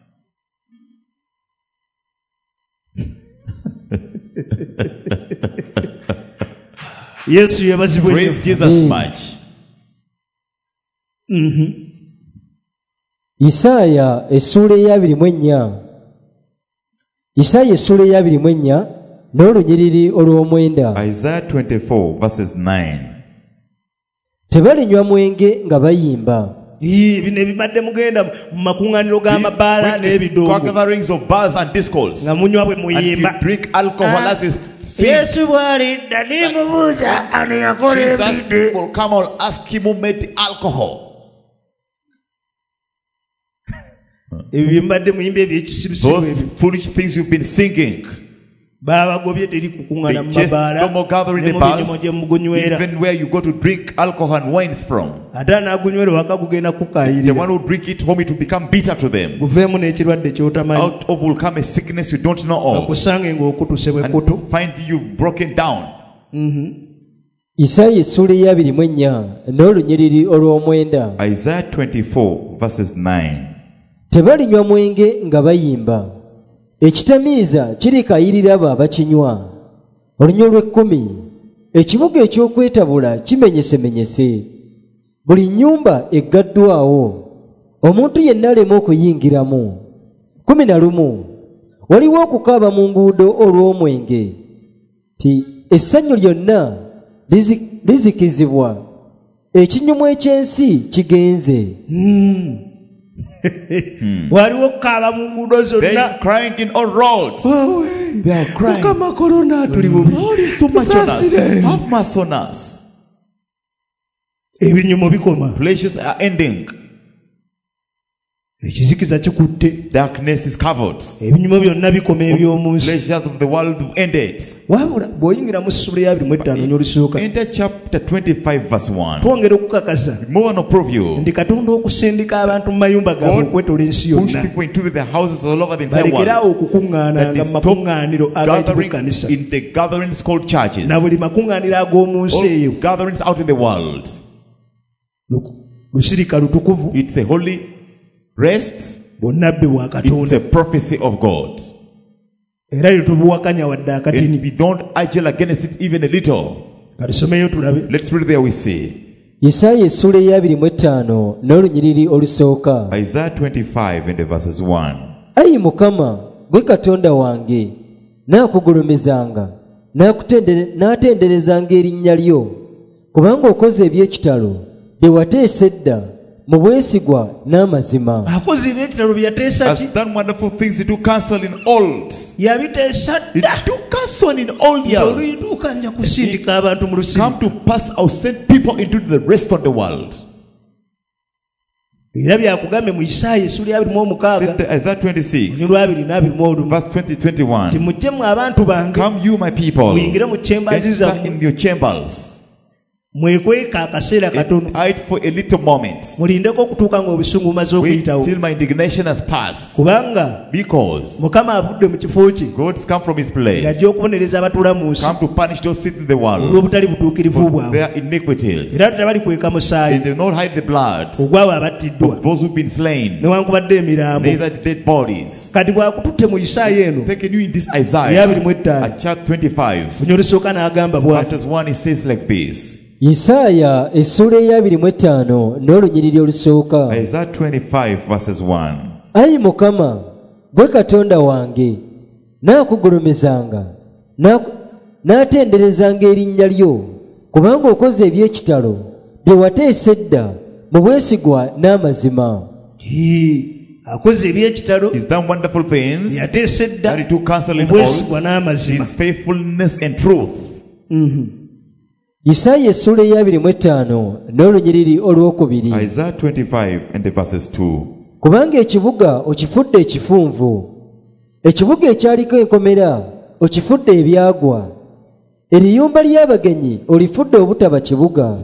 Yesu yebazibwe Praise nnyo. Jesus Mm. much. Isaaya essula ey'abiri mu ennya. Isaaya essula ey'abiri mu ennya n'olunyiriri olw'omwenda. Isaiah twenty-four verses nine. Tebalinywa mwenge nga bayimba, Ii, bino ebibadde mugenda mu makuŋŋaaniro g'amabaala n'ebidongo Gatherings of bars and discos. nga munywa bwe And you muyimba. drink alcohol Ah, as you sing. Yesu bw'alidda ndimubuuza ano yakola Jesus ebidde. will come and ask him who made alcohol. Ebyo bye mbadde muyimba eby'ekisirusiru Those ebyo foolish things you've been singing. baabagobye teri kukuŋŋaana mu They just mabaala no more gathering ne the mu binyumo gye bars. mugunywera. Even where you go to drink alcohol and wines from. Ate anaagunywera waka gugenda The kukaayirira. one who drink it home, it will become bitter to them. Guveemu n'ekirwadde ky'otamanyi. Out of will come a sickness you don't know of. Akusange ng'okutuse bwe kutu. And find you broken down. Isaaya essula ey'abiri mu ennya n'olunyiriri olw'omwenda. Isaiah twenty-four verses nine. Tebalinywa mwenge nga bayimba, ekitamiiza kirikaayirira abo abakinywa. Olunya olw'ekkumi, ekibuga eky'okwetabula kimenyesemenyese, buli nnyumba eggaddwawo, omuntu yenna alema okuyingiramu. kumi na lumu, waliwo okukaaba mu nguudo olw'omwenge, ti essanyu lyonna lizi- lizikizibwa ekinyumu ekyensi kigenze. waliwo okukaaba mu nguudo There is zonna. crying in all roads. They are crying. Mukama korona tuli bubi. Lord is too much on us. Have mercy on us. Ebinyumo bikoma. Pleasures are ending. Ekizikiza kikutte. Darkness is covered. Ebinyumo byonna bikoma eby'omu nsi. Pleasures of the world ended. Wabula bw'oyingira mu ssula ya abiri mu etaano n'olusooka. Enter chapter twenty-five verse one. Twongera okukakasa More on a preview. ndi Katonda okusindika abantu mu mayumba gaabwe okwetola ensi Push yonna. people into their houses all over the entire Balekeraawo world. okukuŋŋaananga That mu is makuŋŋaaniro agayitibwa Gathering ekkanisa. in the gatherings called churches. Na buli makuŋŋaaniro ag'omu nsi eyo. All gatherings out in the world. Lusirika lutukuvu. It's a holy rest. Bonnabbi bwa It's Katonda. a prophecy of God. Era tetubuwakanya wadde And akatini. we don't argue against it even a little. Katusomeyo tulabe. Let's read there we see. Yesaya essula ey'abiri mu etaano n'olunyiriri olusooka. Isaiah twenty-five and the verses one. Ayi Mukama, gwe Katonda wange, naakugulumizanga, n'akutendere- n'atenderezanga erinnya lyo, kubanga okoze eby'ekitalo bye wateesa edda mu bwesigwa n'amazima. Akoze eby'ekitalo bye yateesa Has ki? done wonderful things to do counsel in old. Yabiteesa It dda. do counsel in old years. Oluyituuka nja kusindika abantu mu lusiri. Come to pass, I'll send people into the rest of the world. Era byakugambe mu Isaaya essula ya abiri mu omukaaga Said the Isaiah twenty-six, olwabiri n'abiri mu olumu verse twenty, nti twenty-one. mujje mu abantu bange Come you my people, muyingire mu chambers enter zammwe in your chambers, mwekweka akaseera katono and hide for a little moment, mulindeko okutuuka ng'obusungu bumaze wait okuyitawo till my indignation has passed. kubanga Because Mukama avudde mu kifo kye God's come from his place, ng'ajja okubonereza abatuula mu nsi come to punish those sit in the world olw'obutali butuukirivu for bwabwe their iniquities. era tebali kweka musaayi They do not hide the blood ogwabo abattiddwa of those who've been slain, newankubadde emirambo neither the dead bodies. kati bw'akututte mu Isaaya eno Taking you in this eya Isaiah, abiri mu etaano at chapter twenty-five, funyo olusooka n'agamba bw'ati verses one, it says like this. Isaaya essula ey'abiri mu etaano n'olunyiriri olusooka. Isaiah twenty-five verses one. Ayi Mukama, gwe Katonda wange, naakugulumizanga, naaku- n'atenderezanga erinnya lyo, kubanga okoze eby'ekitalo bye wateesa edda mu bwesigwa n'amazima. Hii, akoze eby'ekitalo He's done wonderful things. yateesa edda That he took counsel in obwesigwa old, n'amazima. his faithfulness and truth. Isaaya essula ey'abiri mu etaano n'olunyiriri olwokubiri. Isaiah twenty-five and the verses two. Kubanga ekibuga okifudde ekifunvu, ekibuga ekyaliko enkomera okifudde ebyagwa, eriyumba ly'abagenyi olifudde obutaba kibuga.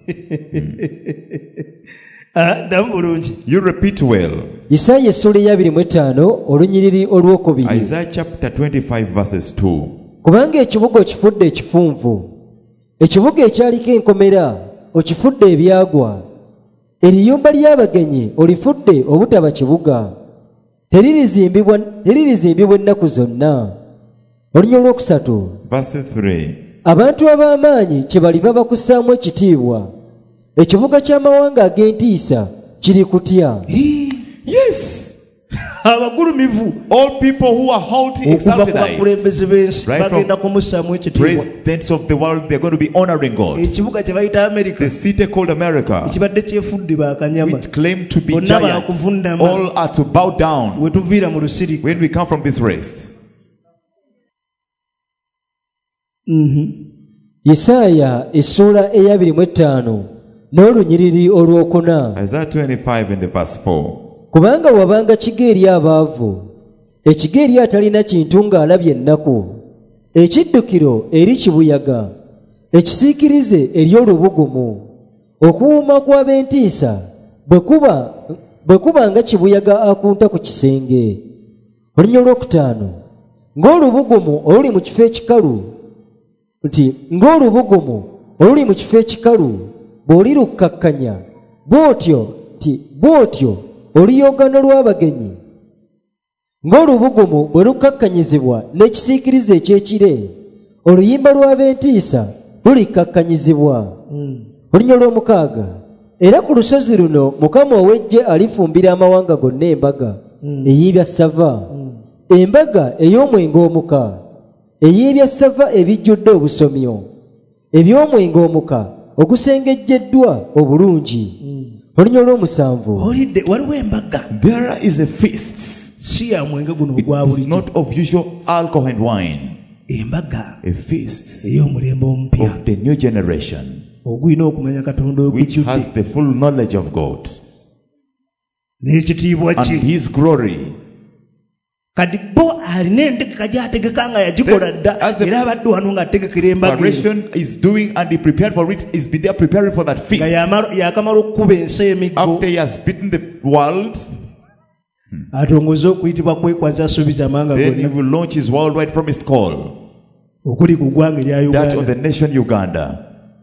Ah, ddamu bulungi. You repeat well. Isaaya essula ey'abiri mu etaano olunyiriri olwokubiri. Isaiah chapter twenty-five verses two. Kubanga ekibuga okifudde ekifunvu, ekibuga ekyaliko enkomera okifudde ebyagwa, eriyumba ly'abagenyi olifudde obutaba kibuga, teririzimbibwa teririzimbibwa ennaku zonna. Olunya olwokusatu. Verse three. Abantu ab'amaanyi kye baliva bakussaamu ekitiibwa, ekibuga ky'amawanga ag'entiisa kiri kutya. Hii, Yes. abagulumivu All people who are haughty, okuva ku exalted, I, bakulembeze b'ensi Right from bagenda kumusaamu ekitiibwa. presidents of the world, they're going to be honoring God. Ekibuga kye bayita America The city called America, ekibadde kyefudde bakanyama which claim to be bonna giants, bakuvundama all are to bow down we tuviira mu lusiri. when we come from this rest. Isaaya essula ey'abiri mu etaano n'olunyiriri olwokuna. Isaiah twenty-five and the verse four. Kubanga wabanga kiga eri abaavu, ekiga eri atalina kintu ng'alabye ennaku, ekiddukiro eri kibuyaga, ekisiikirize eri olubugumu, okuwuuma kw'ab'entiisa bwe kuba bwe kuba nga kibuyaga akunta ku kisenge. Olunya olwokutaano. Ng'olubugumu oluli mu kifo ekikalu, nti ng'olubugumu oluli mu kifo ekikalu bw'olirukkakkanya, bw'otyo ti bw'otyo oluyogano lw'abagenyi. Ng'olubugumu bwe lukkakkanyizibwa n'ekisiikirize eky'ekire, oluyimba lw'ab'entiisa lulikkakkanyizibwa. Olunya olw'omukaaga. Era ku lusozi luno Mukama ow'Eggye alifumbira amawanga gonna embaga ey'ebyassava, embaga ey'omwenge omuka, ey'ebyassava ebijjudde obusomyo, eby'omwenge omuka ogusengejjeddwa obulungi. Olunya olw'omusanvu. Olidde waliwo embaga. There is a feast. Si ya mwenge guno ogwa It's bulijjo. not of usual alcohol and wine. Embaga A feast ey'omulembe omupya of the new generation, ogulina okumanya Katonda which has ogujjudde the full knowledge of God n'ekitiibwa and kye. His glory. Kati bo alina entegeka gy'ategeka nga yagikola dda As a- era abadde wano ng'ategekera embaga eyo. Preparation is doing and he prepared for it, is be there preparing for that nga feast. yamala- yakamala okukuba ensi emiggo After he has beaten the world, atongoze okuyitibwa kwekwaza asuubiza amanga then he gonna will launch his worldwide promised call. okuli ku ggwanga erya That of the Uganda. nation Uganda.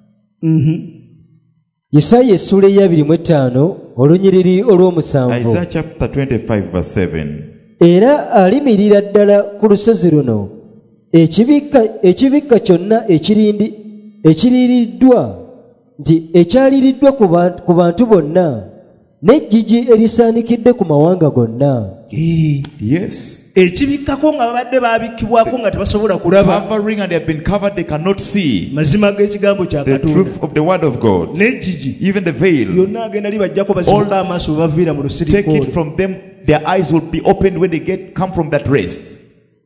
Yesaya essula ey'abiri mu etaano olunyiriri olw'omusanvu. Isaiah chapter twenty-five verse seven. Era alimirira ddala ku lusozi luno ekibikka ekibikka kyonna ekirindi ekiriiriddwa nti ekyaliiriddwa ku bantu- ku bantu bonna n'ejjigi erisaanikiddde ku mawanga gonna. Ee, Yes. ekibikkako nga babadde baabikkibwako nga tebasobola kulaba Covering and they have been covered, they cannot see mazima g'ekigambo kya the Katonda truth of the word of God. n'ejjigi Even the veil. byonna agenda libajjako bazibuka All- amaaso bwe baviira mu Take lusiriko it from them, their eyes will be opened when they get come from that rest.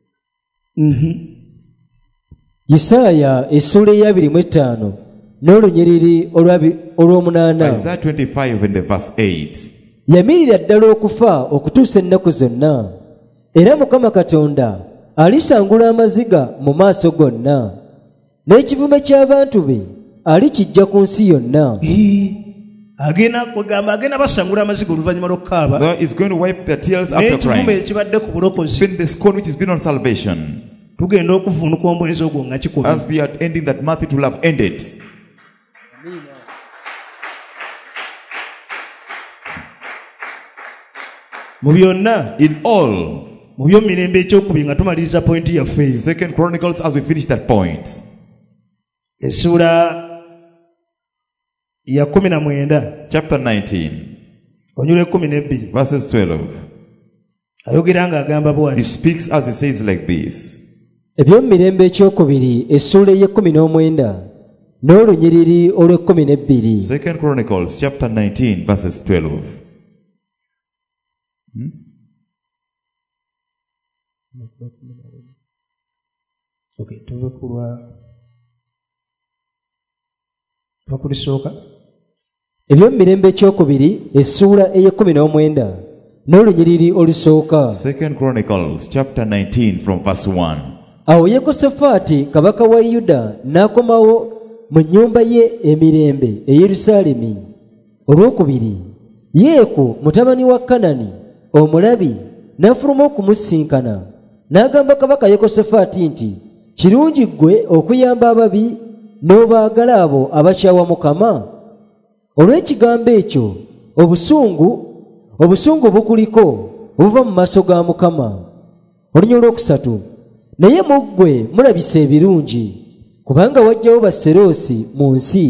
Isaaya essula ey'abiri mu etaano n'olunyiriri olwabi- olw'omunaana. Isaiah twenty-five and the verse eight. Yamirira ddala okufa okutuusa ennaku zonna, era Mukama Katonda alisangula amaziga mu maaso gonna, n'ekivume ky'abantu be alikijja ku nsi yonna. Ee, agenda kugamba agenda basangula amaziga oluvannyuma lw'okukaaba God is going to wipe their tears after n'ekivume crying. ekibadde ku bulokozi Spin the scorn which has been on salvation. tugenda okuvuunuka omwezi ogwo nga kikumi. As we are ending that month, it will have ended. mu byonna In all, mu by'omumirembe ekyokubiri nga tumaliriza pointi yaffe eyo Second Chronicles, as we finish that point, essula ya kumi na mwenda chapter nineteen, onyula ekumi n'ebbiri verses twelve. ayogera ng'agamba He bw'ati speaks as he says like this. Ebyomumirembe ekyokubiri essula ey'ekkumi n'omwenda n'olunyiriri olw'ekkumi n'ebbiri. Second Chronicles, chapter nineteen, verses twelve. Okay, tuve ku lwa tuva ku lisooka Ebyomumirembe ekyokubiri essula ey'ekkumi n'omwenda n'olunyiriri olusooka. Second Chronicles, chapter nineteen, from verse one. Awo Yekosafaati kabaka wa Yuda n'akomawo mu nnyumba ye emirembe e Yerusaalemi. Olwokubiri, Yeeku mutabani wa Kanani omulabi n'afuluma okumusinkana, n'agamba kabaka Yekosafaati nti, kirungi ggwe okuyamba ababi n'obaagala abo abakyawa Mukama. Olw'ekigambo ekyo obusungu obusungu bukuliko obuva mu maaso ga Mukama. Olunya olwokusatu, naye mu ggwe mulabisa ebirungi, kubanga wajjawo basseroosi mu nsi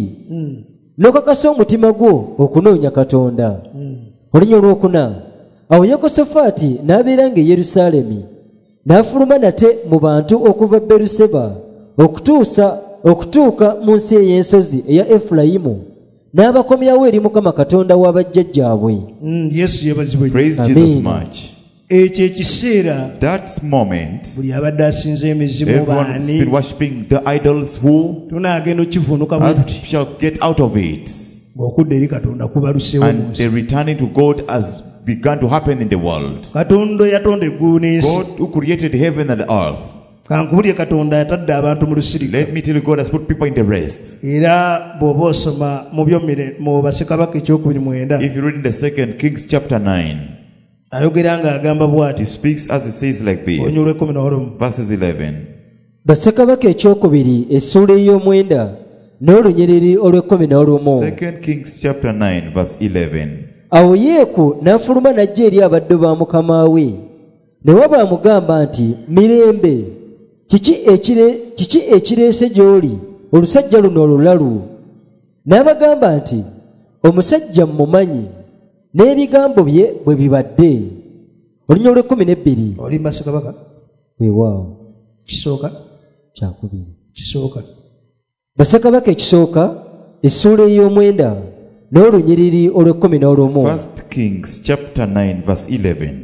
n'okakasa omutima gwo okunoonya Katonda. Olunya olwokuna, awo Yekosafaati n'abeeranga e Yerusaalemi, n'afuluma nate mu bantu okuva Beruseba okutuusa okutuuka mu nsi ey'ensozi eya Efulayimu, n'abakomyawo eri Mukama Katonda wa bajjajjaabwe. Mm, yesu yeebazibwe. Praise Amen. Jesus much. ekyo ekiseera That moment, buli abadde asinza emizimu everyone has been baani worshipping the idols who tunaagenda okivuunuka bwe as tuti shall get out of it. ng'okudda eri Katonda kubaluseewo mu And nsi. the returning to God has begun to happen in the world. Katonda yatonda eggulu n'ensi. God who created heaven and earth. kankubulye Katonda yatadde abantu mu lusirika. Let me tell you, God has put people in the rest. era bw'oba osoma mu byomire mu bassekabaka ekyokubiri mwenda If you read in the second Kings chapter nine, ayogera ng'agamba he bw'ati speaks as he says like onywa this. olw'ekkumi n'olumu Verses eleven. Bassekabaka ekyokubiri essula ey'omwenda n'olunyiriri olw'ekkumi n'olumu. Second Kings chapter nine, verse eleven. Awo Yeeku n'afuluma n'ajja eri abaddu ba mukama we, ne waba amugamba nti, mirembe, kiki ekire kiki ekireese gy'oli olusajja luno olulalu? N'abagamba nti, omusajja mmumanyi, n'ebigambo bye bwe bibadde. Olunya olw'ekkumi n'ebbiri. oli bassekabaka Weewaawo, kisooka kyakubiri. kisooka Bassekabaka ekisooka essuula ey'omwenda n'olunyiriri olw'ekkumi n'olumu. First Kings chapter nine verse eleven.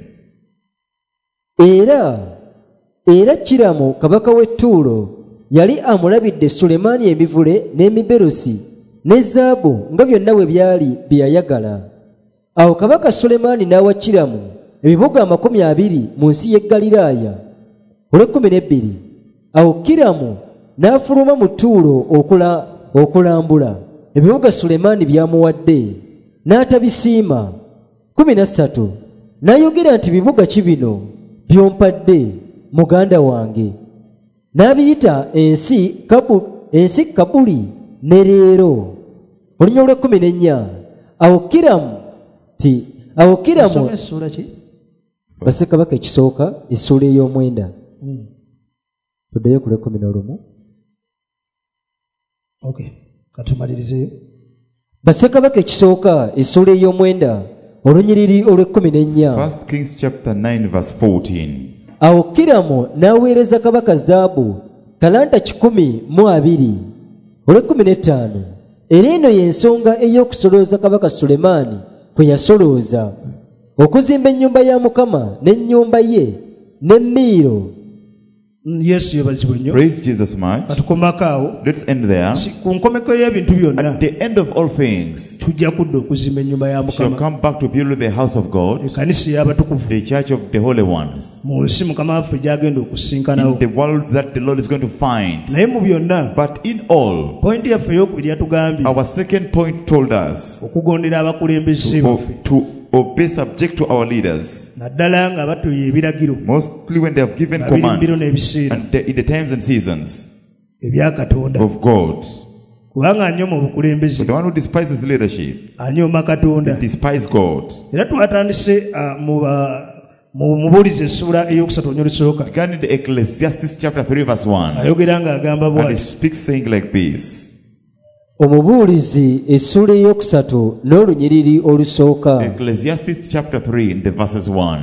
Era era Kiramu kabaka w'e Ttuulo yali amulabidde Sulemaani emivule n'emiberosi ne zaabu nga byonna bwe byali bye yayagala. Awo kabaka Sulemaani n'awa Kiramu ebibuga amakumi abiri mu nsi y'e Ggaliraaya olw'ekkumi n'ebbiri. Awo Kiramu n'afuluma mu Ttuulo okula okulambula ebibuga Sulemaani byamuwadde n'atabisiima. kumi na ssatu. N'ayogera nti bibuga ki bino byompadde muganda wange? N'abiyita ensi kabu, ensi Kabuli ne leero. Olunya olw'ekkumi n'ennya. Awo Kiramu ti awo Kiramu Bassekabaka ekisooka essuula ey'omwenda. Tuddeyo ku lw'ekkumi n'olumu. Okay, katumalirizeyo. Bassekabaka ekisooka essuula ey'omwenda olunyiriri olw'ekkumi n'ennya. First Kings chapter nine verse fourteen. Awo Kiramu n'aweereza kabaka zaabu talanta kikumi mu abiri olw'ekkumi n'ettaano. Era eno y'ensonga ey'okusolooza kabaka Sulemaani kwe yasolooza okuzimba ennyumba ya Mukama n'ennyumba ye ne Miiro. Yesu yebazibwe nnyo. Praise Jesus much. Katukomako awo. Let's end there. Ku nkomeko y'ebintu byonna At the end of all things, tujja kudda okuzimba ennyumba ya we shall Mukama, come back to build the house of God, ekkanisa y'abatukuvu the church of the holy ones, mu nsi Mukama waffe gy'agenda okusinkanawo. in the world that the Lord is going to find. Naye mu byonna But in all, pointi yaffe ey'okubiri yatugambye our second point told us okugondera abakulembeze to, baffe to obey subject to our leaders, naddala nga batuye ebiragiro mostly when they have given nga biri mu biro commands n'ebiseera and the, in the times and seasons ebya Katonda. of God. Kubanga anyooma So obukulembeze the one who despises leadership anyooma Katonda. despises God. Era twatandise ah, mu ba- mu mubuulizi essuula ey'okusatu olunya olusooka Began in the Ecclesiastes chapter three verse one, ayogera ng'agamba and he bw'ati: speaks saying like this. Omubuulizi essuula ey'okusatu n'olunyiriri olusooka. Ecclesiastes chapter three in the verses one.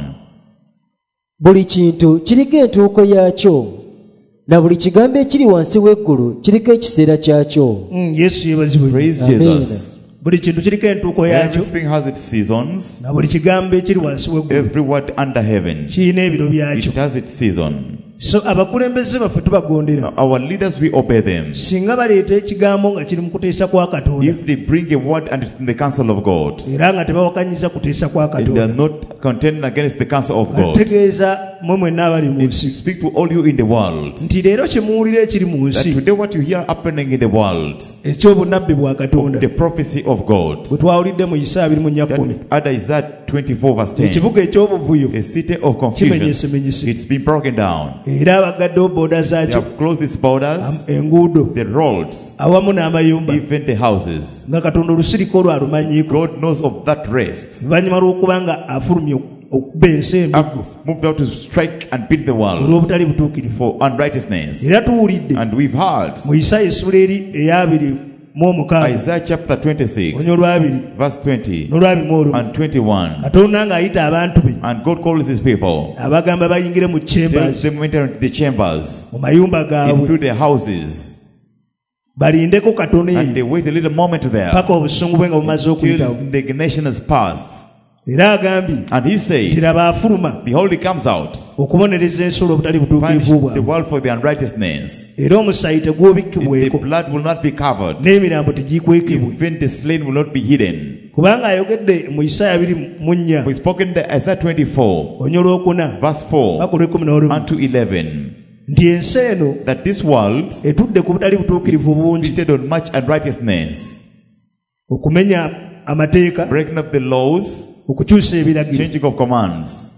Buli kintu kiriko entuuko yaakyo na buli kigambo ekiri wansi w'eggulu kiriko ekiseera kyakyo. Mm, Yesu yebazibwe nnyo. Praise Amen. Jesus. Buli kintu kiriko entuuko yaakyo Everything has its seasons. na buli kigambo ekiri wansi w'eggulu Every word under heaven, kirina ebiro byakyo. it has its season. So abakulembeze baffe tubagondera Our leaders, we obey them. singa baleeta ekigambo nga kiri mu kuteesa kwa Katonda If they bring a word and it's in the counsel of God, era nga tebawakanyiza kuteesa kwa if they are Katonda, not contending against the counsel of God, ategeeza mwe mwenna abali mu it nsi speak to all you in the world nti leero kye muwulira ekiri mu that nsi today what you hear happening in the world, eky'obunnabbi bwa Katonda the prophecy of God, bwe twawulidde mu Isaaya abiri mu nnya kkumi, that under Isaiah twenty-four verse ten, ekibuga eky'obuvuyo a city of confusion, kimenyesemenyese it's been broken down. era abagaddewo booda They zaakyo, have closed its borders, enguudo the roads, awamu n'amayumba, even the houses. nga Katonda olusirika olwo alumanyiiko God knows of that rest. oluvannyuma lw'okuba nga afulumye okuba ensi embi I've moved out to strike and beat the world olw'obutali butuukirivu. for unrighteousness. Era tuwulidde And we've heard mu Isaaya essula eri ey'abiri mu omukaaga Isaiah chapter twenty-six, olunya olwabiri verse twenty n'olwabiri mu olumu, and twenty-one. Katonda ng'ayita abantu be And God calls his people, abagamba bayingire mu tells chambers, them enter into the chambers, mu mayumba gaabwe, into their houses, balindeko Katonda and they ye wait a little moment there paka obusungu bwe nga bumaze till okuyitawo. the indignation has passed. Era agambye And he nti says, laba afuluma behold, he comes out, okubonereza ensolo obutali punish butuukirivu the bwabwe, world for their unrighteousness. era omusaayi The tegwobikkibweko, blood will not be covered, n'emirambo tegiikwekebwe. even the slain will not be hidden. Kubanga ayogedde mu Isaaya abiri mu nnya For he spoken in the Isaiah twenty-four, olunya olwokuna verse four paka olw'ekkumi n'olumu unto eleven, nti ensi eno that this world etudde ku butali butuukirivu bungi, seated on much unrighteousness, okumenya amateeka, breaking up the laws, okukyusa ebiragiro, changing of commands,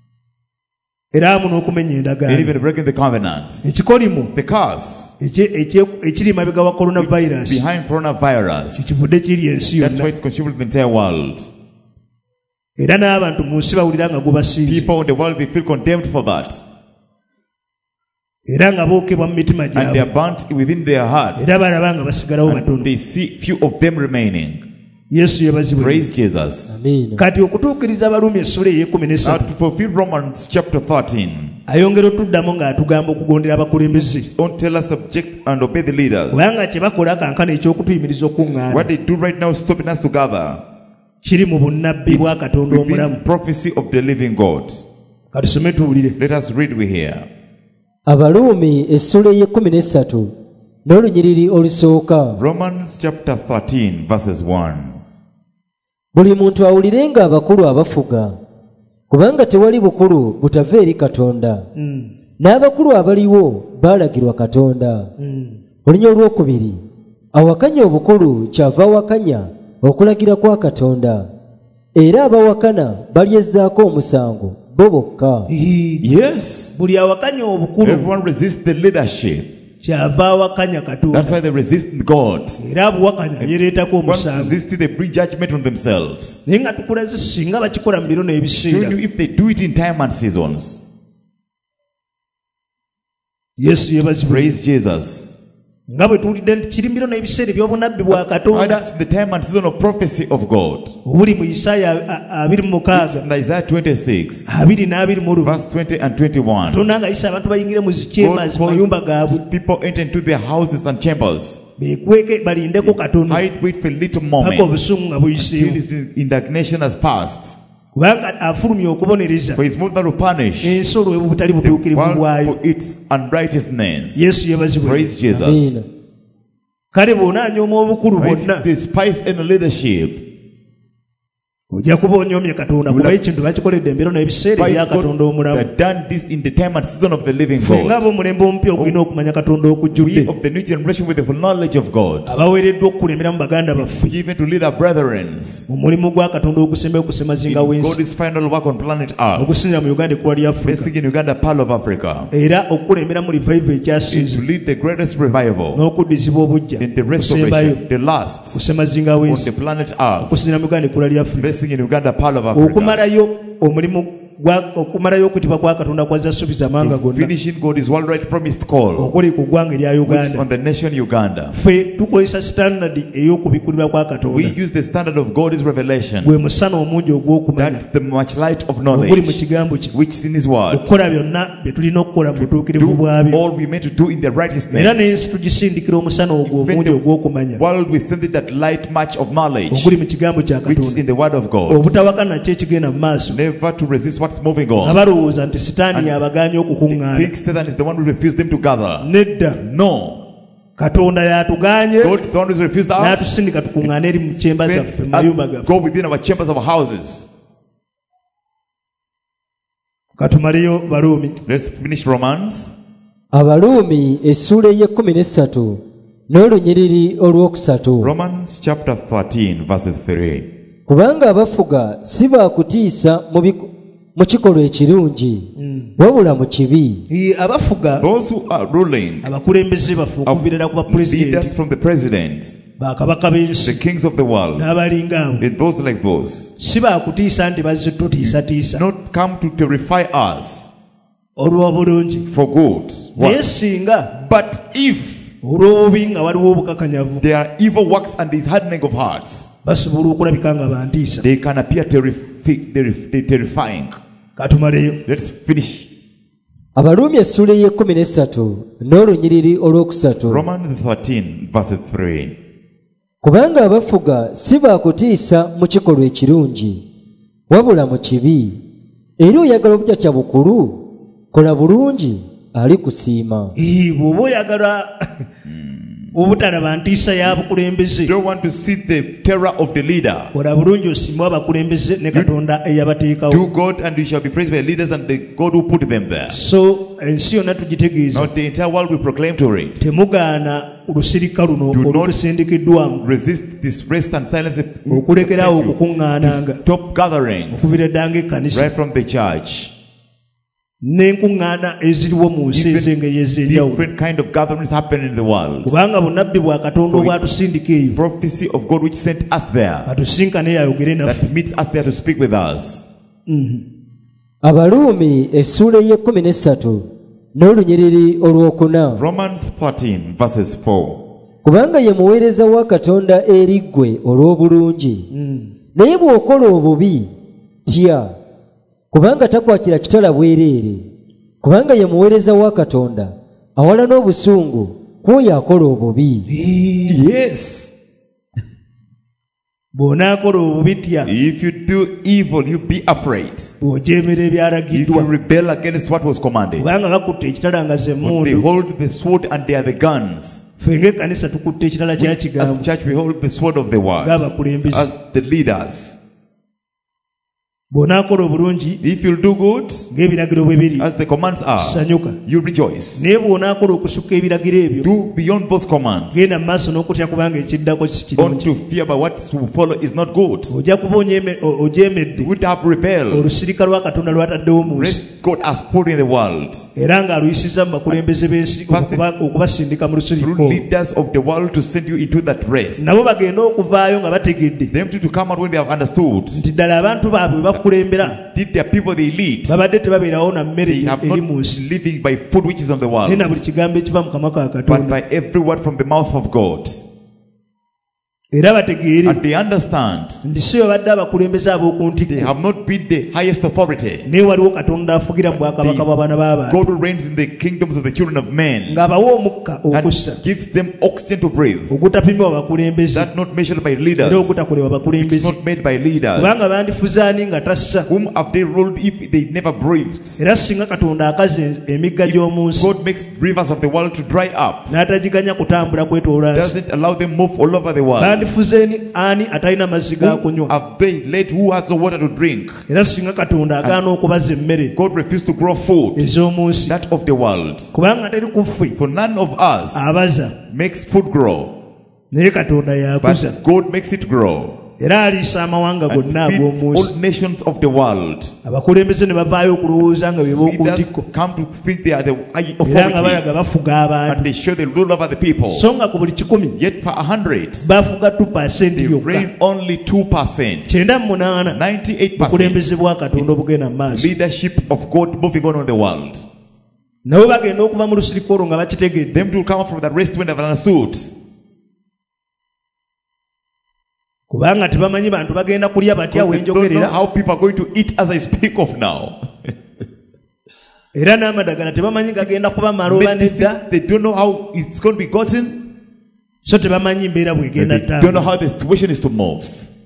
era amu n'okumenya and endagaano. even breaking the covenant. Ekikolimo The curse ekye- ekye- ekiri emabega wa coronavirus behind coronavirus, kivudde kiri ensi that's why yonna, it's consuming the entire world. era n'abantu mu nsi bawulira nga gubasiize, People in the world, they feel condemned for that, era nga bookebwa mu mitima and they are gyabwe, burnt within their hearts, era balaba nga basigalawo and batono. they see few of them remaining. Yesu yebazibwe. Praise Jesus. Amiina. Kati okutuukiriza Abaruumi essula ey'ekkumi Now n'essatu to fulfill Romans chapter thirteen, ayongera otuddamu ng'atugamba okugondera abakulembeze Don't tell us subject and obey the leaders. kubanga kye bakola kankana eky'okutuyimiriza okuŋŋaana What they do right now is stopping us to gather. kiri mu bunnabbi bwa katonda omulamu. Within prophecy of the living God. Katusome tuwulire. Let us read we here. Abaluumi essula y'ekkumi n'essatu n'olunyiriri olusooka. Romans chapter thirteen verses one. Buli muntu awulirenga abakulu abafuga, kubanga tewali bukulu butava eri Katonda. Mm. N'abakulu abaliwo baalagirwa Katonda. Mm. Olunya olwokubiri, awakanya obukulu kyava awakanya okulagira kwa Katonda, era abawakana balyezzaako omusango bo bokka. Yes. Buli awakanya obukulu Everyone resists the leadership. kyava awakanya That's Katonda why they resist God. era abuwakanya yereetako One omusango. resisting, they bring judgment on themselves. naye nga tukulaze singa bakikola mu biro Showing n'ebiseera. you if they do it in time and seasons. Yesu yeebazibwe. Praise Jesus. nga bwe tuwulidde nti kiri mu biro n'ebiseera eby'obunabbi bwa And Katonda it's the time and season of prophecy of God. obuli mu Isaaya abiri mu mukaaga In Isaiah twenty-six, abiri n'abiri mu lumu. verse twenty and twenty-one. Katonda ng'ayisa abantu bayingire mu zikyema God mu mayumba gaabwe calls people enter into their houses and chambers. beekweke balindeko Katonda Hide, wait for a little paka moment obusungu nga till buyiseewo his indignation has passed. kubanga afulumya okubonereza For his moved to punish ensi olw'ebwo butali the butuukirivu world bwayo. for its unrighteousness. Yesu yeebazibwe. Praise Jesus. Amiina. kale bw'ona anyooma obukulu bwonna If despise any leadership, ojja kuba onyoomye Katonda kuba ekintu bakikoledde embiro n'ebiseera by ebya God Katonda omulamu. that done this in the time and season of the living ffe God. ng'ab'omulembe omupya ogulina okumanya Katonda We okujjudde of the new generation with the full knowledge of God, abaweereddwa okukulembera mu baganda baffe given to lead our brethren mu mulimu gwa Katonda ogusembayo okusemazinga in w'ensi God's final work on planet Earth, okusinzira mu Uganda ekkula lya Afrika basing in Uganda, Pearl of Africa, era okukulembera mu revival is ekyasinze to lead the greatest revival n'okuddizibwa obujja in the kusembayo restoration, the last kusemazinga on w'ensi the planet Earth, okusinzira mu Uganda ekkula lya Afrika basing in Uganda, Pearl of Africa, okumalayo omulimu gwa- okumalayo okutiibwa kwa Katonda kwazza suubiza amanga to gonna finishing God's worldwide promised call, okuli ku ggwanga erya which is Uganda. on the nation Uganda. ffe tukozesa standard ey'okubikulirwa kwa We Katonda use the standard of God's revelation. gwe musana omungi ogw'okumanya That's the much light of oguli mu knowledge, kigambo kye which is in His Word. okukola byonna bye tulina okukola mu butuukirivu Do bwabyo all we meant to do in the era righteousness. n'ensi tugisindikira omusana ogwo Even omungi the ogw'okumanya world we send it that light much of knowledge, oguli mu kigambo kya which is Katonda in the Word of God. obutawakana kyo ekigenda mu maaso Never to resist what's moving on. abalowooza nti sitaani yabagaanye okukuŋŋaana Think Satan is the one who refused them to gather. nedda No. Katonda yatugaanye God is the one who refused us. n'atusindika tukuŋŋaane eri mu kyemba zaffe mu Let mayumba us gaffe go within our chambers of our houses. katumaleyo Baluumi. Let's finish Romans. Abaluumi essula ey'ekkumi n'essatu n'olunyiriri olwokusatu. Romans chapter thirteen, verses three. Kubanga abafuga si baakutiisa mu biku- mu kikolwa ekirungi wabula mu kibi. Ee, abafuga Those who are ruling, abakulembeze baffe okuviirira ku bapulezidenti leaders from the presidents, bakabaka the b'ensi kings of the world, n'abalinga abo and those like those, si baakutiisa nti bazze tutiisatiisa not come to terrify us olw'obulungi for good. naye What? singa But if olw'obubi nga waliwo obukakanyavu there are evil works and this hardening of hearts, basobola okulabika nga bantiisa. they can appear terrifi- terrif- terrifying. Katumaleyo. Let's finish. Abaluumi essula ey'ekkumi n'essatu n'olunyiriri olwokusatu. Romans thirteen, verse three. Kubanga abafuga si baakutiisa mu kikolwa ekirungi wabula mu kibi, era oyagala obujjatya bukulu kola bulungi alikusiima. Ee, bw'oba oyagala obutalaba ntiisa ya bukulembeze You don't want to see the terror of the leader. kola bulungi osiimibwe abakulembeze ne Katonda Do eyabateekawo. God and you shall be praised by leaders and the God who put them there. So ensi yonna tugitegeeza Not the entire world will proclaim to it. temugaana lusirika luno Do not olutusindikiddwamu resist this rest and silence. okulekeraawo okukuŋŋaananga Stop gatherings okuviira ddala ng'ekkanisa right from the church. n'enkuŋŋaana eziriwo mu nsi Even ez'engeri ez'enjawulo different kind of gatherings happen in the world. kubanga bunnabbi bwa Katonda obwatusindika eyo Prophecy of God which sent us there, atusinkane yayogere naffe. that meets us there to speak with us. Abaluumi essula ey'ekkumi n'essatu n'olunyiriri olwokuna. Romans thirteen, verses four. Kubanga ye muweereza wa Katonda eri ggwe olw'obulungi. Naye bw'okola obubi tya, kubanga takwatira kitala bwereere, kubanga ye muweereza wa Katonda awala n'obusungu kw'oyo akola obubi. Yes. Bw'onaakola obubi tya. If you do evil, you be afraid. Bw'ojeemera If you ebyalagiddwa. rebel against what was commanded. Kubanga bakutte ekitala nga ze But they mmundu. hold the sword and they are the guns. Ffe ng'ekkanisa tukutte ekitala kya As kigambo. church, we hold the sword of the word. Ng'abakulembeze. As the leaders. Bw'onaakola obulungi If you do good, ng'ebiragiro bwe biri. as the commands are, Sanyuka. you rejoice. Naye bw'onaakola okusukka ebiragiro ebyo. Do beyond those commands. Genda mu maaso n'okutya kubanga ekiddako si Don't kirungi. you fear by what will follow is not good. Ojja kuba onyeeme- o- ojeemedde. You would have rebelled. Olusirika lwa Katonda lwataddewo mu nsi. Rest God has put in the world. Era ng'aluyisizza mu bakulembeze b'ensi okuba- okubasindika mu lusirika Through olwo. leaders of the world to send you into that rest. Nabo bagenda okuvaayo nga bategedde Them too to come out when they have understood. nti ddala abantu baabwe bakulembera Did their people they lead? babadde tebabeerawo na mmere They have eri mu not nsi living by food which is on the naye na world, buli kigambo ekiva mu kamwa ka but Katonda by every word from the mouth of God. era bategeere And they understand nti si babadde abakulembeze ab'oku they ntikko have not been the highest authority. naye waliwo Katonda afugira mu bwakabaka bw'abaana b'abantu God who reigns in the kingdoms of the children of men ng'abawa omukka okussa and gives them oxygen to breathe. ogutapimibwa bakulembeze That not measured by era leaders. ogutakolebwa It's bakulembeze not made by leaders. kubanga bandifuze ani nga tassa Whom have they ruled if they never breathed? era singa Katonda akaza emigga gy'omu nsi God makes rivers of the world to dry up. n'atagiganya kutambula kwetoola nsi Doesn't allow them move all over the world. bandifuze ni ani atalina mazzi ga Who kunywa have they led who has the water to drink? era singa Katonda agaana okubaza emmere God refused to grow food, ez'omu nsi that of the world. kubanga teri ku ffe For none of us abaza makes food grow, naye Katonda yakuza but God makes it grow. era aliisa amawanga And gonna feeds ag'omu nsi all nations of the world. abakulembeze ne bavaayo okulowooza nga be b'oku Leaders ntikko come to think they are the high era nga authority, balaga bafuga abantu and they show they rule over the people. so nga ku buli kikumi Yet per a hundred, bafuga two percent they yokka reign only two percent. kyenda mu munaana ninety-eight percent bukulembeze bwa Katonda obugenda mu maaso leadership of God moving on in the world. nabo bagenda okuva mu lusirika olwo nga bakitegedde Them to come from that rest when they've understood. kubanga tebamanyi bantu bagenda kulya batya Because they don't know wenjogerera how people are going to eat as I speak of now. era n'amadagala tebamanyi gagenda kubamala oba nedda Medicines, they don't know how it's going to be gotten. so tebamanyi mbeera They bwegenda don't know ttambula how the situation is to move.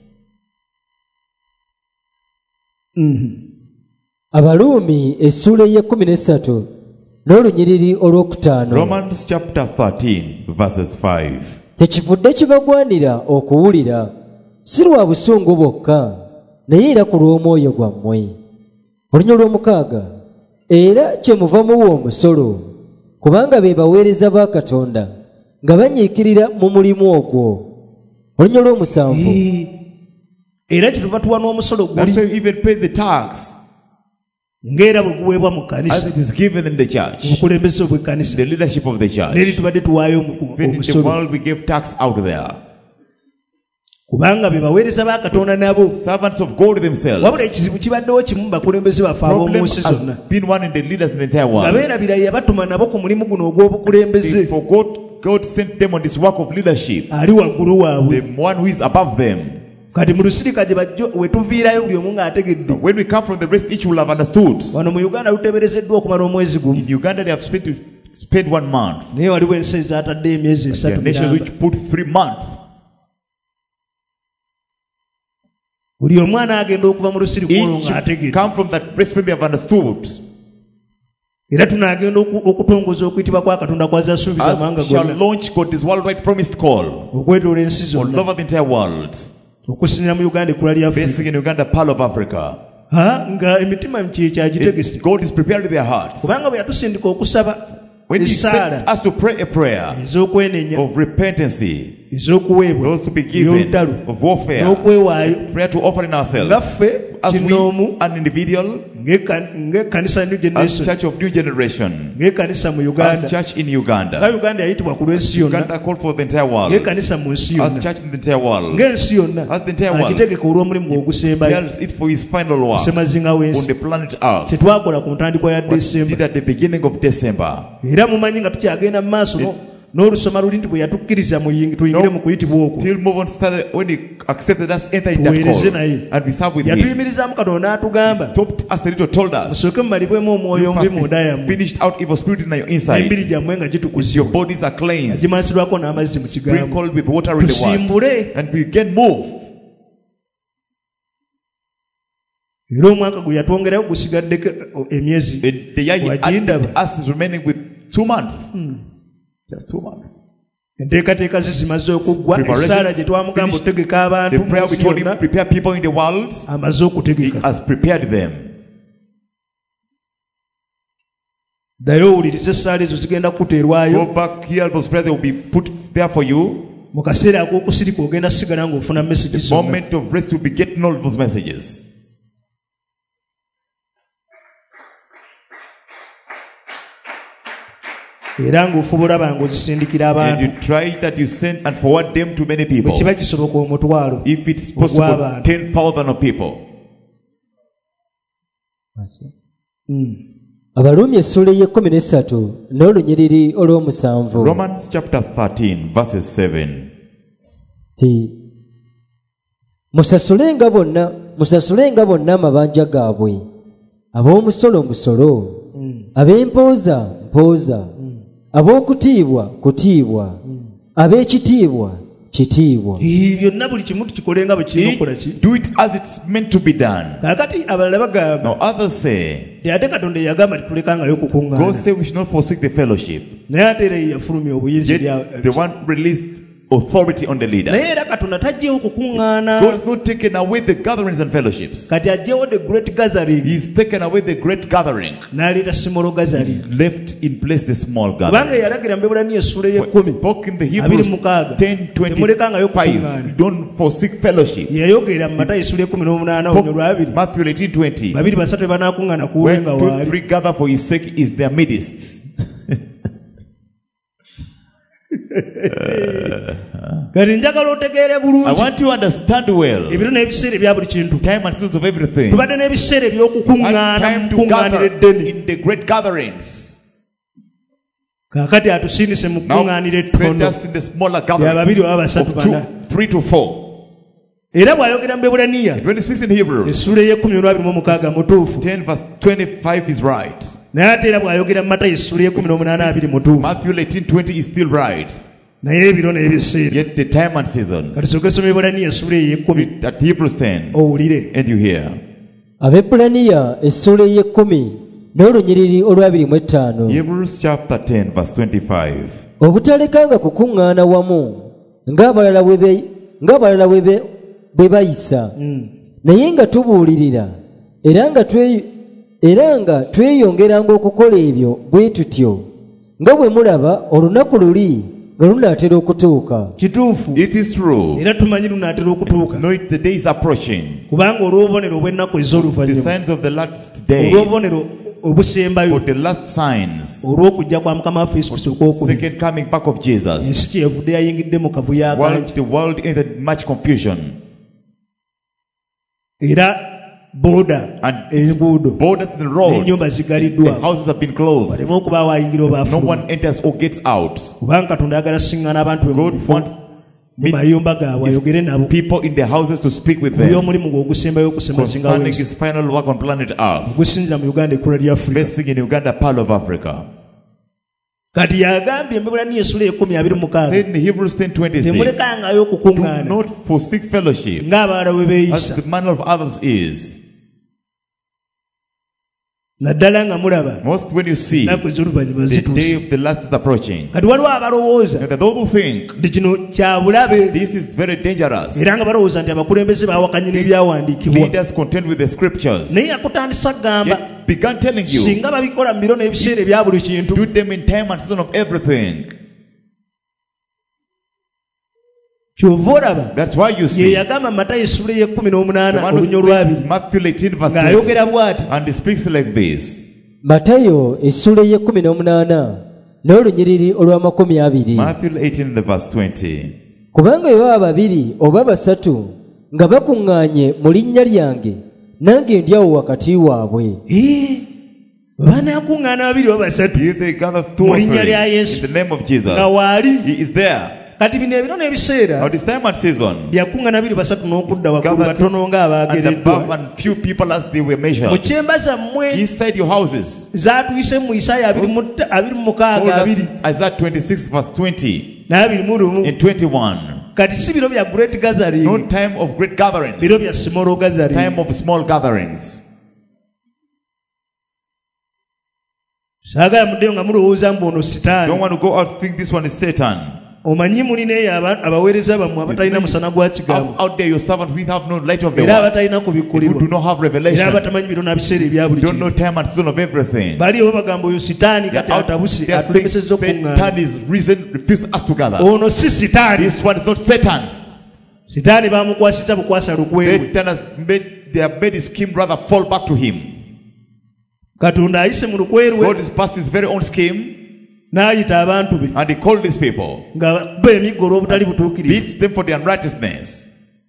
Abaluumi essuula ey'ekkumi n'essatu n'olunyiriri olwokutaano. Romans chapter thirteen, verses five. Tekivudde kibagwanira okuwulira si lwa busungu bwokka naye era ku lw'omwoyo gwammwe. Olunya olw'omukaaga era kyemuva muwa omusolo kubanga be baweereza ba Katonda nga banyiikirira mu mulimu ogwo. Olunya olw'omusanvu Ee, era kituva tuwa n'omusolo That's why guli we even pay the tax ng'era bwe guweebwa mu as kkanisa it is given in the church, obukulembeze obw'ekkanisa the leadership of the church. n'eri tubadde tuwaayo omu- Even in the omusolo world, we give tax out there. kubanga be baweereza ba Katonda nabo Servants of God themselves. wabula ekizibu kibaddewo kimu mu bakulembeze baffe ab'omu Problem nsi has zonna been one in the leaders in the entire nga world. beerabira yabatuma nabo ku mulimu guno They ogw'obukulembeze forgot God sent them on this work of leadership. ali waggulu waabwe The one who is above them. kati mu lusirika gye bajjo wetuviirayo buli omu ng'ategedde When we come from the rest, each will have understood. wano mu Uganda luteeberezeddwa okumala omwezi gumu In Uganda, they have spent to spend one month. naye waliwo ensi ezatadde emyezi There esatu are nations miramba which put three months. buli omwana agenda okuva mu lusirika olwo Each ng'ategedde come from that rest when they have understood. era tunaagenda oku- okutongoza okuyitibwa kwa Katonda kwazasuubiza amawanga As shall gonna launch God's worldwide promised call okwetoola ensi all zonna over the entire world. okusinira mu Uganda ekkula lya Afrika Basing in Uganda, Pearl of Africa. Ha, nga emitima kye kyagitegese It- God is preparing their hearts. kubanga bwe yatusindika okusaba When He sent essaala us to pray a prayer ez'okwenenya of repentance, ez'okuweebwa those to be given, ey'olutalo of warfare, n'okwewaayo prayer to offer in ourselves, ngaffe as we, kinoomu an individual, ng'ekka- ng'ekkanisa New as Generation Church of New Generation, ng'ekkanisa mu as Uganda Church in nga Uganda, Uganda yayitibwa ku lw'ensi yonna Uganda called for the entire world, ng'ekkanisa mu nsi as yonna Church in the entire world, ng'ensi yonna as the entire world, agitegeka olw'omulimu gwe ogusembayo prepares it for His final work semazinga on w'ensi the planet Earth. kye twakola ku ntandikwa ya What He Desemba did at the beginning of December. era mumanyi nga tukyagenda mu maaso no- n'olusoma luli nti bwe yatukkiriza tuyingire mu kuyitibwa okwo Still move on to start when he accepted us, enter in that tuweereze naye call and we serve with him. yatuyimirizaamu Katonda n'atugamba Stopped us a little, told us, musooke mumalibwemu omwoyo mubi munda yammwe finished out evil spirit in your inside. embiri gyammwe nga Your gitukuzibwa bodies are cleansed, gimansilwako n'amazzi mu kigambo sprinkled with water in the word, tusimbule and we can move. era omwaka gwe yatwongerayo gusigaddeko emyezi The, the year he wagindaba added us is remaining with two months. Just two months. enteekateeka ze zimaze okuggwa Preparations essaala gye twamugamba finished. otegeka abantu The prayer we munsi told him yonna prepare people in the world, amaze he okutegeka has prepared them. ddayo owulirize essaala ezo zigenda kukuteerwayo Go back here, those prayers will be put there for you. mu kaseera ak'okusirika ogenda sigala ng'ofuna message The zonna moment of rest will be getting all those messages. era ng'ofuba olaba ng'ozisindikira And abantu you try that you send and forward them to many bwe people. kiba kisoboka omutwalo If it's possible, ogw'abantu. ten thousand of people. abaluumi essula ey'ekkumi n'essatu n'olunyiriri olw'omusanvu Romans chapter thirteen, verses seven. ti musasulenga bonna musasulenga bonna amabanja gaabwe ab'omusolo musolo ab'empooza mpooza ab'okutiibwa kutiibwa ab'ekitiibwa kitiibwa Ii, byonna buli kimu tukikolenga bwe kirina okukola ki Do it as it's meant to be done. kaakati abalala bagamba Now others say, nti ate Katonda yagamba titulekangayo God kukuŋŋaana say we should not forsake the fellowship. naye ate era ye yafulumya obuyinza eri Yet the one released authority on the leaders. naye era Katonda taggyewo kukuŋŋaana God has not taken away the gatherings and fellowships. kati aggyewo the great gathering He's taken away the great gathering, n'aleeta small gathering left in place the small kubanga gatherings. yalagira mu Bebulaniya essula When ey'ekkumi spoke in the abiri Hebrews mukaaga ten temulekangayo twenty-five, kukuŋŋaana don't forsake fellowship. yayogera mu Matayo essula ekkumi n'omunaana olwo lwabiri Matthew eighteen twenty. babiri basatu banaakuŋŋaana kuwe When nga two, waali three gather for his sake is their midst. kati njagala otegeere I bulungi want you to understand well. ebiro n'ebiseera ebya buli kintu Time and seasons of everything. tubadde n'ebiseera And eby'okukuŋŋaana time mu to kukuŋŋaanira gather eddene in the great gatherings. kaakati atusindise mu Now kukuŋŋaanira set ettono us in the smaller Ya babiri oba gatherings basatu of two, bana. three to four. era bw'ayogera mu Bebulaniya When he speaks in Hebrews, essula ey'ekkumi olwabiri mu mukaaga mutuufu ten verse twenty-five is right. naye ate era bw'ayogera mu Matayo essula ey'ekkumi n'omunaana abiri mutuufu Matthew eighteen twenty is still right. naye ebiro n'ebiseera Yet the time and seasons. kati sooka esoma Bebulaniya essula ey'ekkumi At Hebrews ten, owulire and you hear. ab'ebbulaniya essula ey'ekkumi n'olunyiriri olwabiri mu ettaano Hebrews chapter ten verse twenty-five. obutalekanga kukuŋŋaana wamu ng'abalala bwe be- ng'abalala bwe be- bwe bayisa naye nga tubuulirira era nga twe- era nga tweyongeranga okukola ebyo bwe tutyo nga bwe mulaba olunaku luli nga lunaatera okutuuka kituufu It is true. era tumanyi lunaatera okutuuka No, it- the day is approaching. kubanga olw'obubonero obw'ennaku The ez'oluvannyuma signs of the last days. olw'obubonero obusembayo For the last signs. olw'okujja kwa mukama waffe yesu kristo okwokubiri Second coming back of Jesus. ensi kyevudde yayingidde mu kavuyo akangi World, the world entered much confusion. era booda And enguudo borders and roads. n'ennyumba The zigaliddwa houses have been closed. waleme okubaawo ayingira oba No afuluma one enters or gets out. kubanga katonda ayagala siŋŋaana abantu be mu God bifo wants mu mayumba gaabwe ayogere nabo people in their houses to speak with buli them omulimu gwe ogusembayo okusembasingawo concerning ensi his final work on planet Earth. ogusinzira mu uganda ekkula lya afurika Basing in Uganda, Pearl of Africa. kati yagambye embebulaniya essula ekumi abiri mukaaga Said in Hebrews ten twenty-six, temulekangayo do okukuŋŋaana not forsake fellowship ng'abalala bwe as beeyisa the manner of others is. naddala nga mulaba Most when you see ennaku ez'oluvannyuma the day zituuse of the last is approaching. kati waliwo abalowooza And those who think nti kino kya bulabe this is very dangerous, era nga balowooza nti abakulembeze baawakanye n'ebyawandiikibwa leaders contend with the scriptures. naye akutandisa kugamba Yet began telling you, singa babikola mu biro n'ebiseera ebya buli kintu do them in time and season of everything. kyova olaba That's why you ye see yagamba mu Matayo essula ey'ekkumi n'omunaana the one who olunya speaks olwabiri Matthew eighteen verse twenty, ng'ayogera bw'ati and he speaks like this. matayo essula ey'ekkumi n'omunaana n'olunyiriri olw'amakumi abiri Matthew eighteen the verse twenty. kubanga bwe baba babiri oba basatu nga bakuŋŋaanye mu linnya lyange nange ndi awo wakati waabwe Ee, banaakuŋŋaana babiri oba basatu If they gather two mu or linnya three lya in Yesu the name of Jesus, nga waali He is there. kati bino ebiro Now n'ebiseera this time and season, byakuŋŋaana babiri basatu n'okudda waggulu gathered batono and above ng'abaagereddwa and few people as they were mu measured. kyemba zammwe Inside your houses. zaatuyise mu Isaaya abiri mu tta- abiri mu mukaaga Told us abiri Isaiah twenty-six verse twenty n'abiri mu lumu and twenty-one. kati si biro bya great No gathering time of great gatherings. biro bya small gathering Time of small gatherings. saagala muddeyo nga mulowooza mbu ono Don't sitaani want to go out and think this one is Satan. omanyi mulina eyo aba- abaweereza bammwe abatalina musana gwa Out, kigambo out there, your servant, we have no light of the era world. abatalina Who do kubikkulirwa not have era revelation. abatamanyi biro na biseera ebya buli Don't know kintu time and season of everything. baliyo bagamba oyo sitaani They're kati out atabuse there saying atulemesezza okuŋŋaana Satan is risen, refuse us to gather. ono si sitaani This one is not Satan. sitaani bamukwasiza bukwasa lukwewe Satan has made, they have made his scheme rather fall back to him. katonda ayise mu lukwerwe God has passed his very own scheme n'ayita abantu be and he called these people, nga bakuba emiggo olw'obutali butuukirivu beats them for their unrighteousness.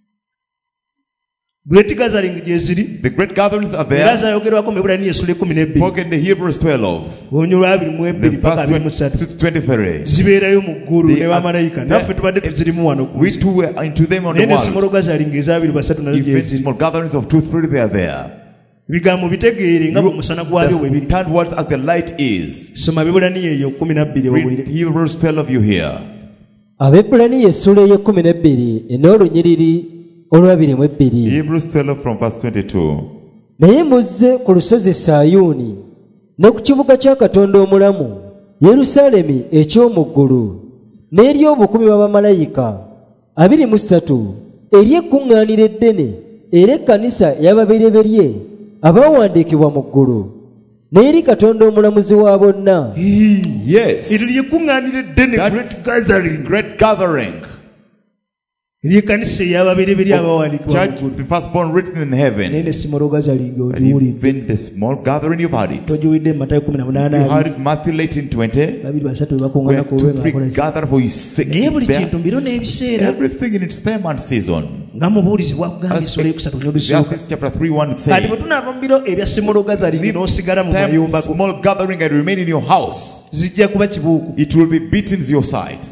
great gathering gye ziri The great gatherings are era there. zayogerwako mu Ibraniya essula ekkumi n'ebbiri Spoken in the Hebrews twelve, olunywa lwabiri mu the ebbiri paka verse abiri mu ssatu twenty to twenty-three. zibeerayo mu ggulu They ne are bamalayika there. naffe tubadde tuzirimu wano ku We nsi too were into them on naye the ne world. simolo gazalinga ezabiri basatu nazo gye Even ziri small gatherings of two, three, they are there. ebigambo bitegeere nga bwe musana gwabyo bwe biri Understand what as the light is. soma Bibulaniya eyo kumi na bbiri Read owulire Hebrews twelve, you hear. Abebulaniya essula ey'ekkumi n'ebbiri n'olunyiriri olwabiri mu ebbiri. Hebrews twelve from verse twenty-two. Naye muzze ku lusozi Sayuuni ne ku kibuga kya Katonda omulamu Yerusaalemi eky'omu ggulu n'eri obukumi bw'abamalayika abiri mu ssatu eri ekkuŋŋaaniro eddene era ekkanisa y'ababereberye abaawandiikibwa mu ggulu n'eri Katonda omulamuzi wa bonna. Yes. eryo lyekkuŋŋaaniro eddene That great gathering great gathering. eryekkanisa ey'ababereberye abawandiikibwa mu Church, ggulu the firstborn written in naye heaven. ne simolo gazalinga But ogiwulidde even the small gathering, you've heard it. togiwulidde mu Matayo kumi na munaana You heard abiri it Matthew eighteen twenty. babiri basatu bwe Where bakuŋŋaana ku two, lwe nga three bakola ki? gather for his sake. naye It's buli there. kintu mbiro n'ebiseera Everything in its time and season. nga mubuulizibwa kugamba As essula eyokusatu n'olusooka Justice chapter three one it kati says, bwe tunaava mu biro ebya simolo gazalingi n'osigala mu time mayumba go small gathering and remain in your house, zijja kuba kibuuku it will be beaten your sight.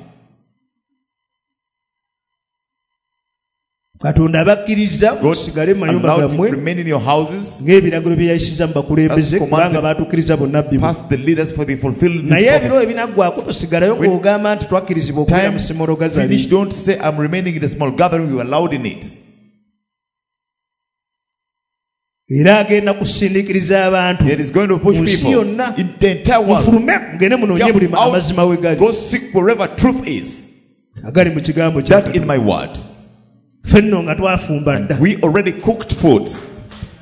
katonda abakkiriza God musigale mu mayumba allowed you to gammwe remain in your houses, ng'ebiragiro bye yayisiza mu bakulembeze As kubanga commanded- baatukkiriza bonnabbi bwe past the leaders for the fulfilled naye ebiro prophecy. ebinaggwako tosigalayo When ng'ogamba nti twakkirizibwa okubeera Time mu simolo finish, gazalingi don't say I'm remaining in a small gathering, you are allowed in it. era agenda kusindiikiriza abantu It is going to push mu nsi people yonna in the entire world. mufulume mugende munoonye buli Jump ma- amazima we out, gali go seek wherever truth is. agali mu kigambo That kya in my words. ffe nno nga twafumba dda We already cooked foods.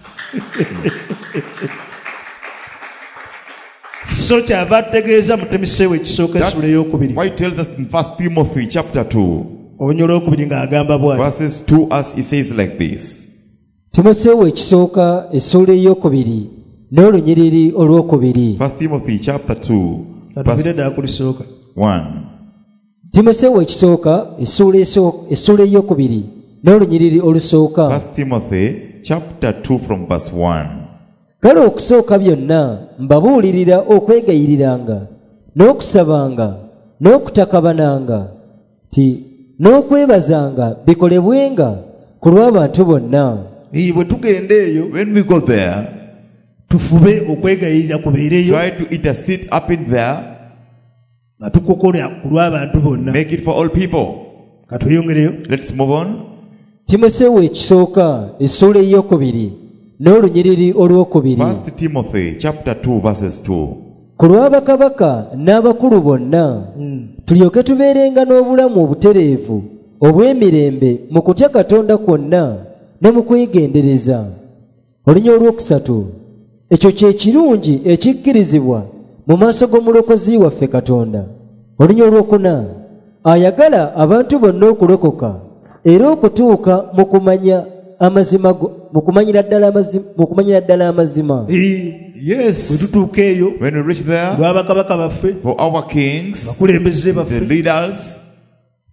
so kyava tutegeeza mutemiseewo ekisooka That's essula ey'okubiri why he tells us in First Timothy chapter two, olunya olwokubiri ng'agamba bw'ati verses two, as he says like this. Timoseewo ekisooka essula ey'okubiri n'olunyiriri olw'okubiri. First Timothy chapter two, katubire verse ddala ku lisooka one. Timoseewo ekisooka essula esoo- essula ey'okubiri n'olunyiriri olusooka. First Timothy chapter two from verse one. Kale okusooka byonna mbabuulirira okwegayiriranga n'okusabanga n'okutakabananga ti n'okwebazanga bikolebwenga ku lw'abantu bonna. Iyi bwe tugenda eyo When we go there, tufube okwegayirira kubeereyo try to intercede up in there, nga tukokola ku lw'abantu bonna make it for all people. katweyongereyo Let's move on. Timoseewo ekisooka essula ey'okubiri n'olunyiriri olw'okubiri. First Timothy chapter two verses two. Ku lw'abakabaka n'abakulu bonna tulyoke tubeerenga n'obulamu obutereevu obw'emirembe mu kutya Katonda kwonna ne mu kwegendereza. Olunya olwokusatu ekyo kye kirungi ekikkirizibwa mu maaso g'omulokozi waffe Katonda. Olunya olwokuna ayagala abantu bonna okulokoka era okutuuka mu kumanya amazima go- mu kumanyira ddala amazima mu kumanyira ddala amazima. bwe Yes. tutuuka eyo When we reach there, lw'abakabaka baffe for our kings, bakulembeze the baffe leaders,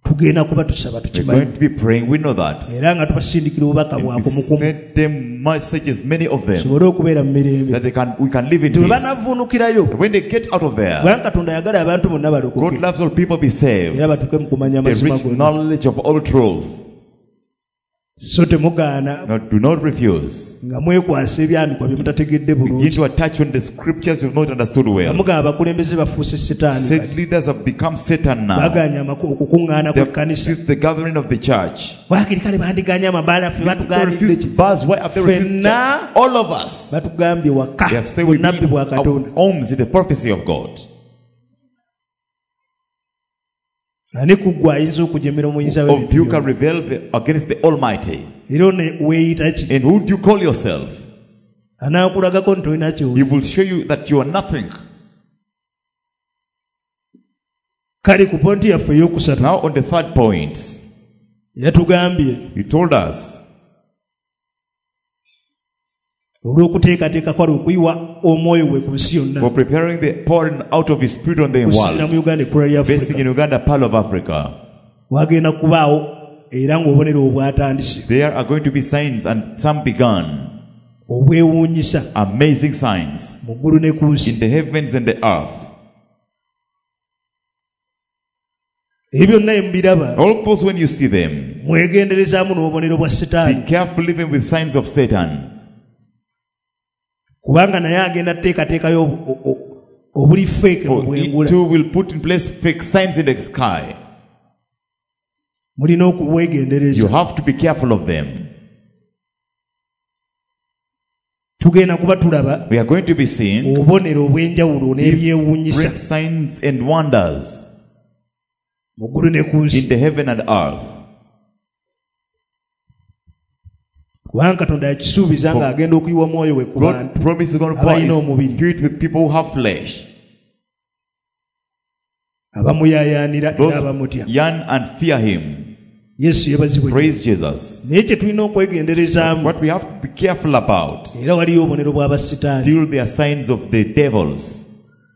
tugenda kuba tusaba We're tukimanyi going to be praying. We know that. era nga tubasindikira obubaka And we bwako mukumu send them messages, many of them, sobole okubeera mu mirembe that they can, we can live in bwe peace. banavvuunukirayo When they get out of there, kubanga katonda ayagala abantu bonna God balokoke loves all people be saved. era batuuke mu kumanya The amazima rich gonna knowledge of all truth. so temugaana Now, do not refuse. nga mwekwasa ebyandikwa bye mutategedde Begin bulungi to attach on the scriptures you've not understood nga well. mugamba abakulembeze bafuuse setaani Said leaders have become Satan now. baganya amaku- okukuŋŋaana They kw'ekkanisa refused the gathering of the church. waakiri kale bandiganya amabaala ffe They batugambidde refused ki bars. Why have they refused Ffenna church? All of us. batugambye waka They have said we bunabbi need bwa our katonda homes in the prophecy of God. ani kuggwe ayinza okujemera omuyinza Of w'ebintu you can byonna? rebel the- against the Almighty. era ne weeyita ki And who do you call yourself? anaakulagako nti tolina He kyoli will show you that you are nothing. kale ku ponti yaffe ey'okusatu Now on the third point, yatugambye he told us olw'okuteekateeka kwali okuyiwa omwoyo we ku nsi yonna for preparing the pouring out of his spirit on the kusingira world. mu uganda ekkula lya Basing africa in Uganda, Pearl of Africa. wagenda kubaawo era ng'obubonero obwatandise There are going to be signs, and some begun. obwewuunyisa Amazing signs mu ggulu ne ku nsi in the heavens and the earth. ebyo byonna ebiraba All those, when you see them, mwegenderezaamu n'obubonero bwa be setaani careful even with signs of Satan. kubanga naye agenda kuteekateekayo obu- o- o- obuli feeke mu For it bwengula too will put in place fake signs in the sky. mulina You okuwegendereza have to be careful of them. tugenda kuba tulaba We are going to be seeing obubonero obw'enjawulo n'ebyewuunyisa great signs and wonders mu ggulu ne ku in nsi the heaven and earth. kubanga katonda yakisuubiza ng'agenda okuyiwa omwoyo we ku God bantu promises going to pour abalina his omubiri spirit with people who have flesh. abamuyaayaanira era Those abamutya yearn and fear him. yesu yebazibwe Praise Jesus. naye kye tulina okwegenderezaamu What we have to be careful about, era waliyo obubonero bw'abasitaani still there are signs of the devils.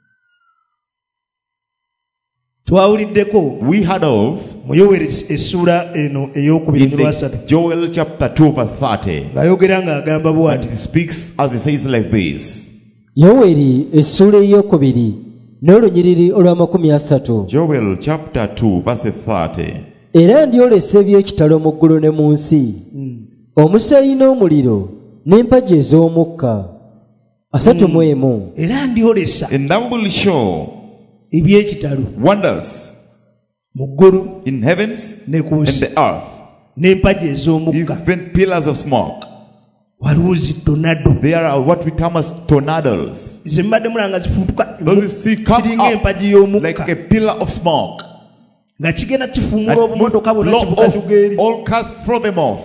twawuliddeko We heard of mu yoweri essuula eno ey'okubiri in mu lwasatu the Joel chapter two verse thirty. ng'ayogera ng'agamba bw'ati And he speaks as he says like this. yoweri essuula eyokubiri n'olunyiriri olw'amakumi asatu Joel chapter two verse thirty. era ndyolesa eby'ekitalo mu ggulu ne mu nsi omusaayi n'omuliro n'empagi ez'omukka asatu mu emu era ndyolesa And thou will show eby'ekitalo wonders mu ggulu in heavens ne ku and nsi the earth, n'empagi ez'omukka even pillars of smoke. waliwo zi tornado There are what we term as tornadoes. ze mbadde mulanga zifuutuka Those you see come kiringa up empagi like y'omukka a pillar of smoke. nga kigenda And kifumula must obumotoka bwonna blow kibukajuga eri off all cars, throw them off.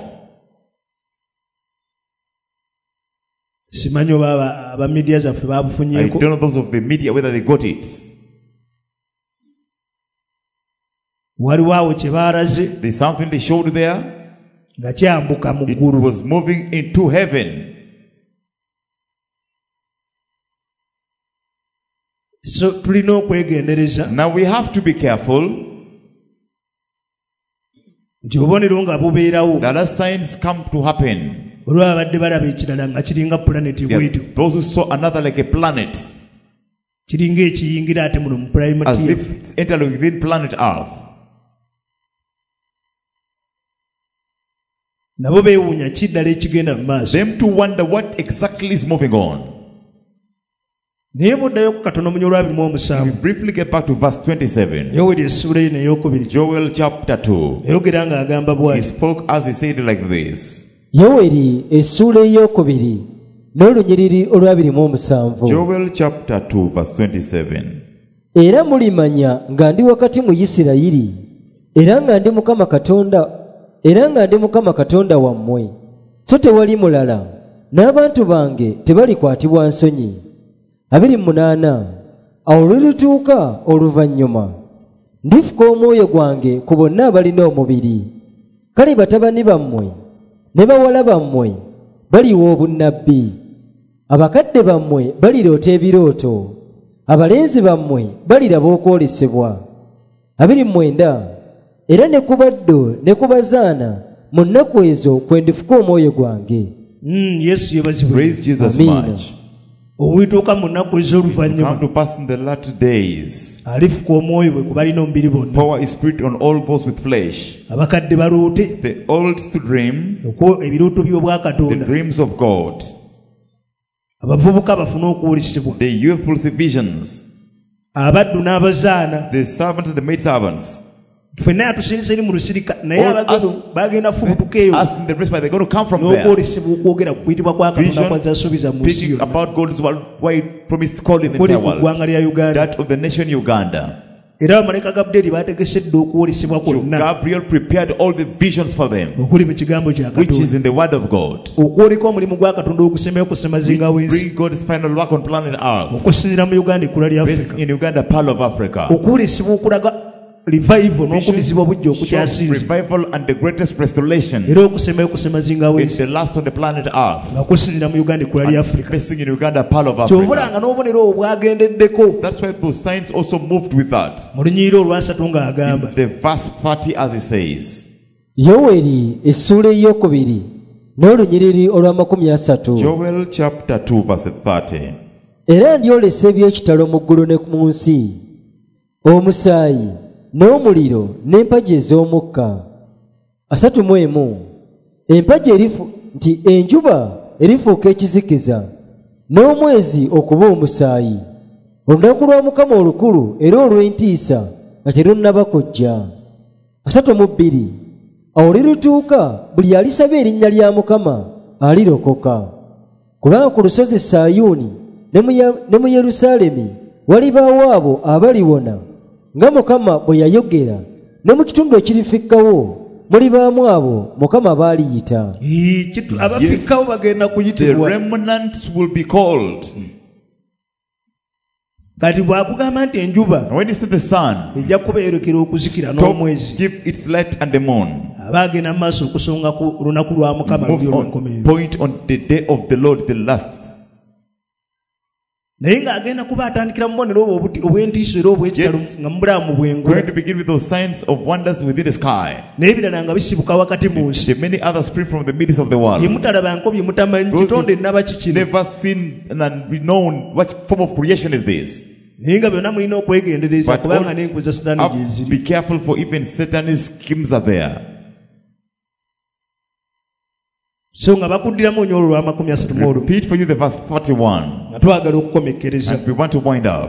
simanyi oba aba- aba media zaffe I babufunyeeko don't know those of the media whether they got it. waliwo awo kye baalaze There's something they showed there. nga kyambuka mu It ggulu was moving into heaven. so tulina okwegendereza Now we have to be careful nti obubonero nga bubeerawo that as signs come to happen. olwo abadde balaba ekirala nga kiringa pulaneti There are bwetyo those who saw another like a planet, kiringa ekiyingira ate muno mu pulayimati as yaffe if it's entering within planet Earth. nabo beewuunya kiddala ekigenda mu maaso Them to wonder what exactly is moving on. naye buddayo ku katono mu olwabiri mu omusanvu Briefly get back to verse twenty-seven. yoweri essuula eno ey'okubiri Joel chapter two. yayogera ng'agamba He bw'ati spoke as he said like this. yoweri essuula eyokubiri n'olunyiriri olwabiri mu omusanvu Joel chapter two verse twenty-seven. era mulimanya nga ndi wakati mu Isirayiri era nga ndi Mukama Katonda era nga ndi Mukama Katonda wammwe so tewali mulala n'abantu bange tebalikwatibwa nsonyi. abiri munaana awo lulituuka oluvannyuma ndifuka omwoyo gwange ku bonna abalina omubiri kale batabani bammwe ne bawala bammwe baliwa obunnabbi abakadde bammwe baliroota ebirooto abalenzi bammwe baliraba okwolesebwa. abiri mwenda era ne ku baddo ne ku bazaana mu nnaku ezo kwe ndifuka omwoyo gwange. Mm, Yesu yebazibwe. Praise Jesus Amina. much. Obwituuka mu nnaku Come ez'oluvannyuma to pass in the latter days. alifuka omwoyo bwe ku balina omubiri bonna. Power is spirit on all those with flesh. Abakadde baloote The old to dream okwo ebirooto by'obwa the Katonda. dreams of God. Abavubuka bafune okuwulisibwa. The youthful see visions. Abaddu n'abazaana The servants and the maid servants. ffenna yatusinisa eri mu lusirika naye All abagendo us- bagenda fubutuka eyo Us in the rest, but they're going to come from there. n'okwolesebwa okwogera ku kuyitibwa kwa Katonda Vision kwazasuubiza mu nsi speaking yonna. about God's worldwide promised call in the Kuli entire ku world. ggwanga lya Uganda. That of the nation Uganda. Era bamalayika Gabudeeri baategesedde okuwolesebwa So kwonna Gabriel prepared all the visions for them, okuli mu kigambo kya which is Katonda. in the word of God. Okwoleka omulimu gwa Katonda ogusembayo ku ssemazinga w'ensi Bring God's final work on planet Earth. okusinziira mu Uganda ekkula lya Based Afrika. in Uganda, Pearl of Africa. Okuwolesebwa okulaga revival n'okudizibwa obujja Shows okukyasinze revival and the greatest restoration era okusembayo ku ssemazinga in w'ensi the last on the planet Earth. nga kusinziira mu Uganda ekkula lya Afrika. Based in Uganda, Pearl of Africa. Kyovulanga n'obubonero obwo bwagendeddeko That's why those signs also moved with that. mu lunyiriri olwasatu ng'agamba The verse thirty, as it says, Yoweri essuula ey'okubiri n'olunyiriri olw'amakumi asatu. Joel chapter two, verse thirty. Era ndyolesa eby'ekitalo mu ggulu ne mu nsi, omusaayi n'omuliro n'empagi ez'omukka. asatu mu emu. Empagi erifu nti enjuba erifuuka ekizikiza n'omwezi okuba omusaayi, olunaku lwa Mukama olukulu era olw'entiisa nga terunnaba kujja. asatu mu bbiri. Awo lirutuuka buli alisaba erinnya lya Mukama alirokoka. Kubanga ku lusozi Sayuuni ne mu Ya- ne mu Yerusaalemi walibaawo abo abaliwona nga Mukama bwe yayogera, ne mu kitundu ekirifikkawo mulibaamu abo Mukama baaliyita. Ii, kitu- abafikkawo bagenda The kuyitibwa. remnants will be called. Kati bw'akugamba nti enjuba And when you see the sun, ejja kubeerekera okuzikira stop, n'omwezi, give its light and the moon. aba agenda mu maaso okusonga ku lunaku lwa Mukama Moves luli on, olw'enkomerero. point on the day of the Lord, the last. Naye ng'agenda kuba atandikira mu bubonero obwo obuti- obw'entiiso era obw'ekitalo Yes. nga mu bulaamu We're bw'engula, going to begin with those signs of wonders within the sky. n'ebirala nga bisibuka wakati mu nsi. The many others spring from the midst of the Bye world. mutalaba nko bye mutamanyi Those kitonde who nnaba kikino. Never seen and be known what form of creation is this. Naye nga byonna mulina okwegendereza But kubanga all- n'enkwe za Setaani Have- gye ziri. be careful, for even Satan's schemes are there. So nga bakuddiramu nnyo olwo lwa makumi asatu mu olumu Repeat for you the verse thirty-one, nga twagala okukomekkereza. and we want to wind up.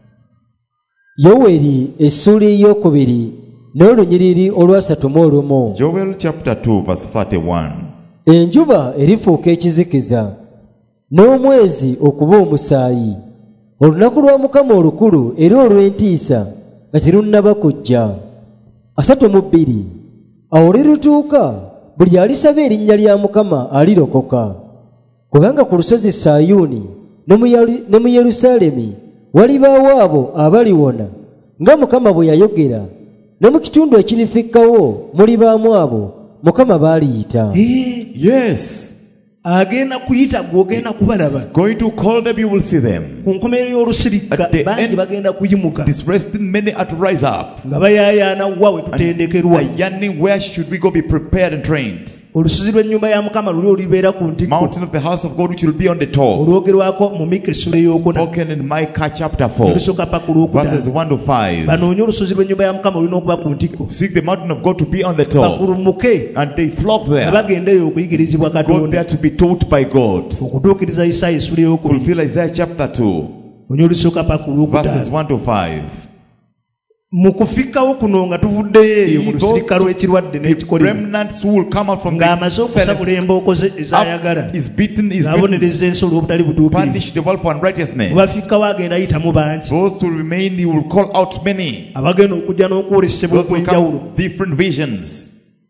Yoweri essuula ey'okubiri n'olunyiriri olwasatu mu olumu. Joel chapter two, verse thirty-one. Enjuba erifuuka ekizikiza n'omwezi okuba omusaayi, olunaku lwa Mukama olukulu era olw'entiisa nga terunnaba kujja. asatu mu bbiri. Awo lirutuuka buli alisaba erinnya lya Mukama alirokoka. Kubanga ku lusozi Sayuuni ne mu Yalu- ne mu Yerusaalemi walibaawo abo abaliwona nga Mukama bwe yayogera, ne mu kitundu ekirifikkawo mulibaamu abo Mukama baaliyita. Eh, Yes, agenda kuyita gw'ogenda kubalaba. going to call them, you will see them. Ku nkomerero y'olusirika At the bangi end- bagenda kuyimuka Distressed, many are to rise up. nga bayaayaana wa we tutendekerwa. Are yearning, where should we go be prepared and trained? Olusozi lw'ennyumba ya Mukama luli olibeera ku ntikko Mountain of the house of God, which will be on the top. olwogerwako mu Mika essula ey'okuna Spoken in Micah chapter four, olusooka paka ku verses lwokutaano. one to five. Banoonye olusozi lw'ennyumba ya Mukama olulina okuba ku ntikko Seek the mountain of God to be on the top. bakulumuke And they flock nga there. bagendeyo okuyigirizibwa Go there Katonda to be taught by God. okutuukiriza Isaaya essula ey'okubiri Fulfill Isaiah chapter two, onye olusooka paka ku verses lwokutaano. one to five. Mu kufikkawo kuno nga tuvuddeyo eyo mu Those lusirika lw'ekirwadde n'ekikolimo remnants who will come out from ng'amaze okusabula the embooko ze ezayagala is beaten, is beaten, ng'abonereza ensi olw'obutali butuukirivu. punish the world for unrighteousness. Bafikkawo agenda ayitamu bangi Those to remain, he will call out many. abagenda okujja n'okwolesebwa Those will okw'enjawulo, come different visions,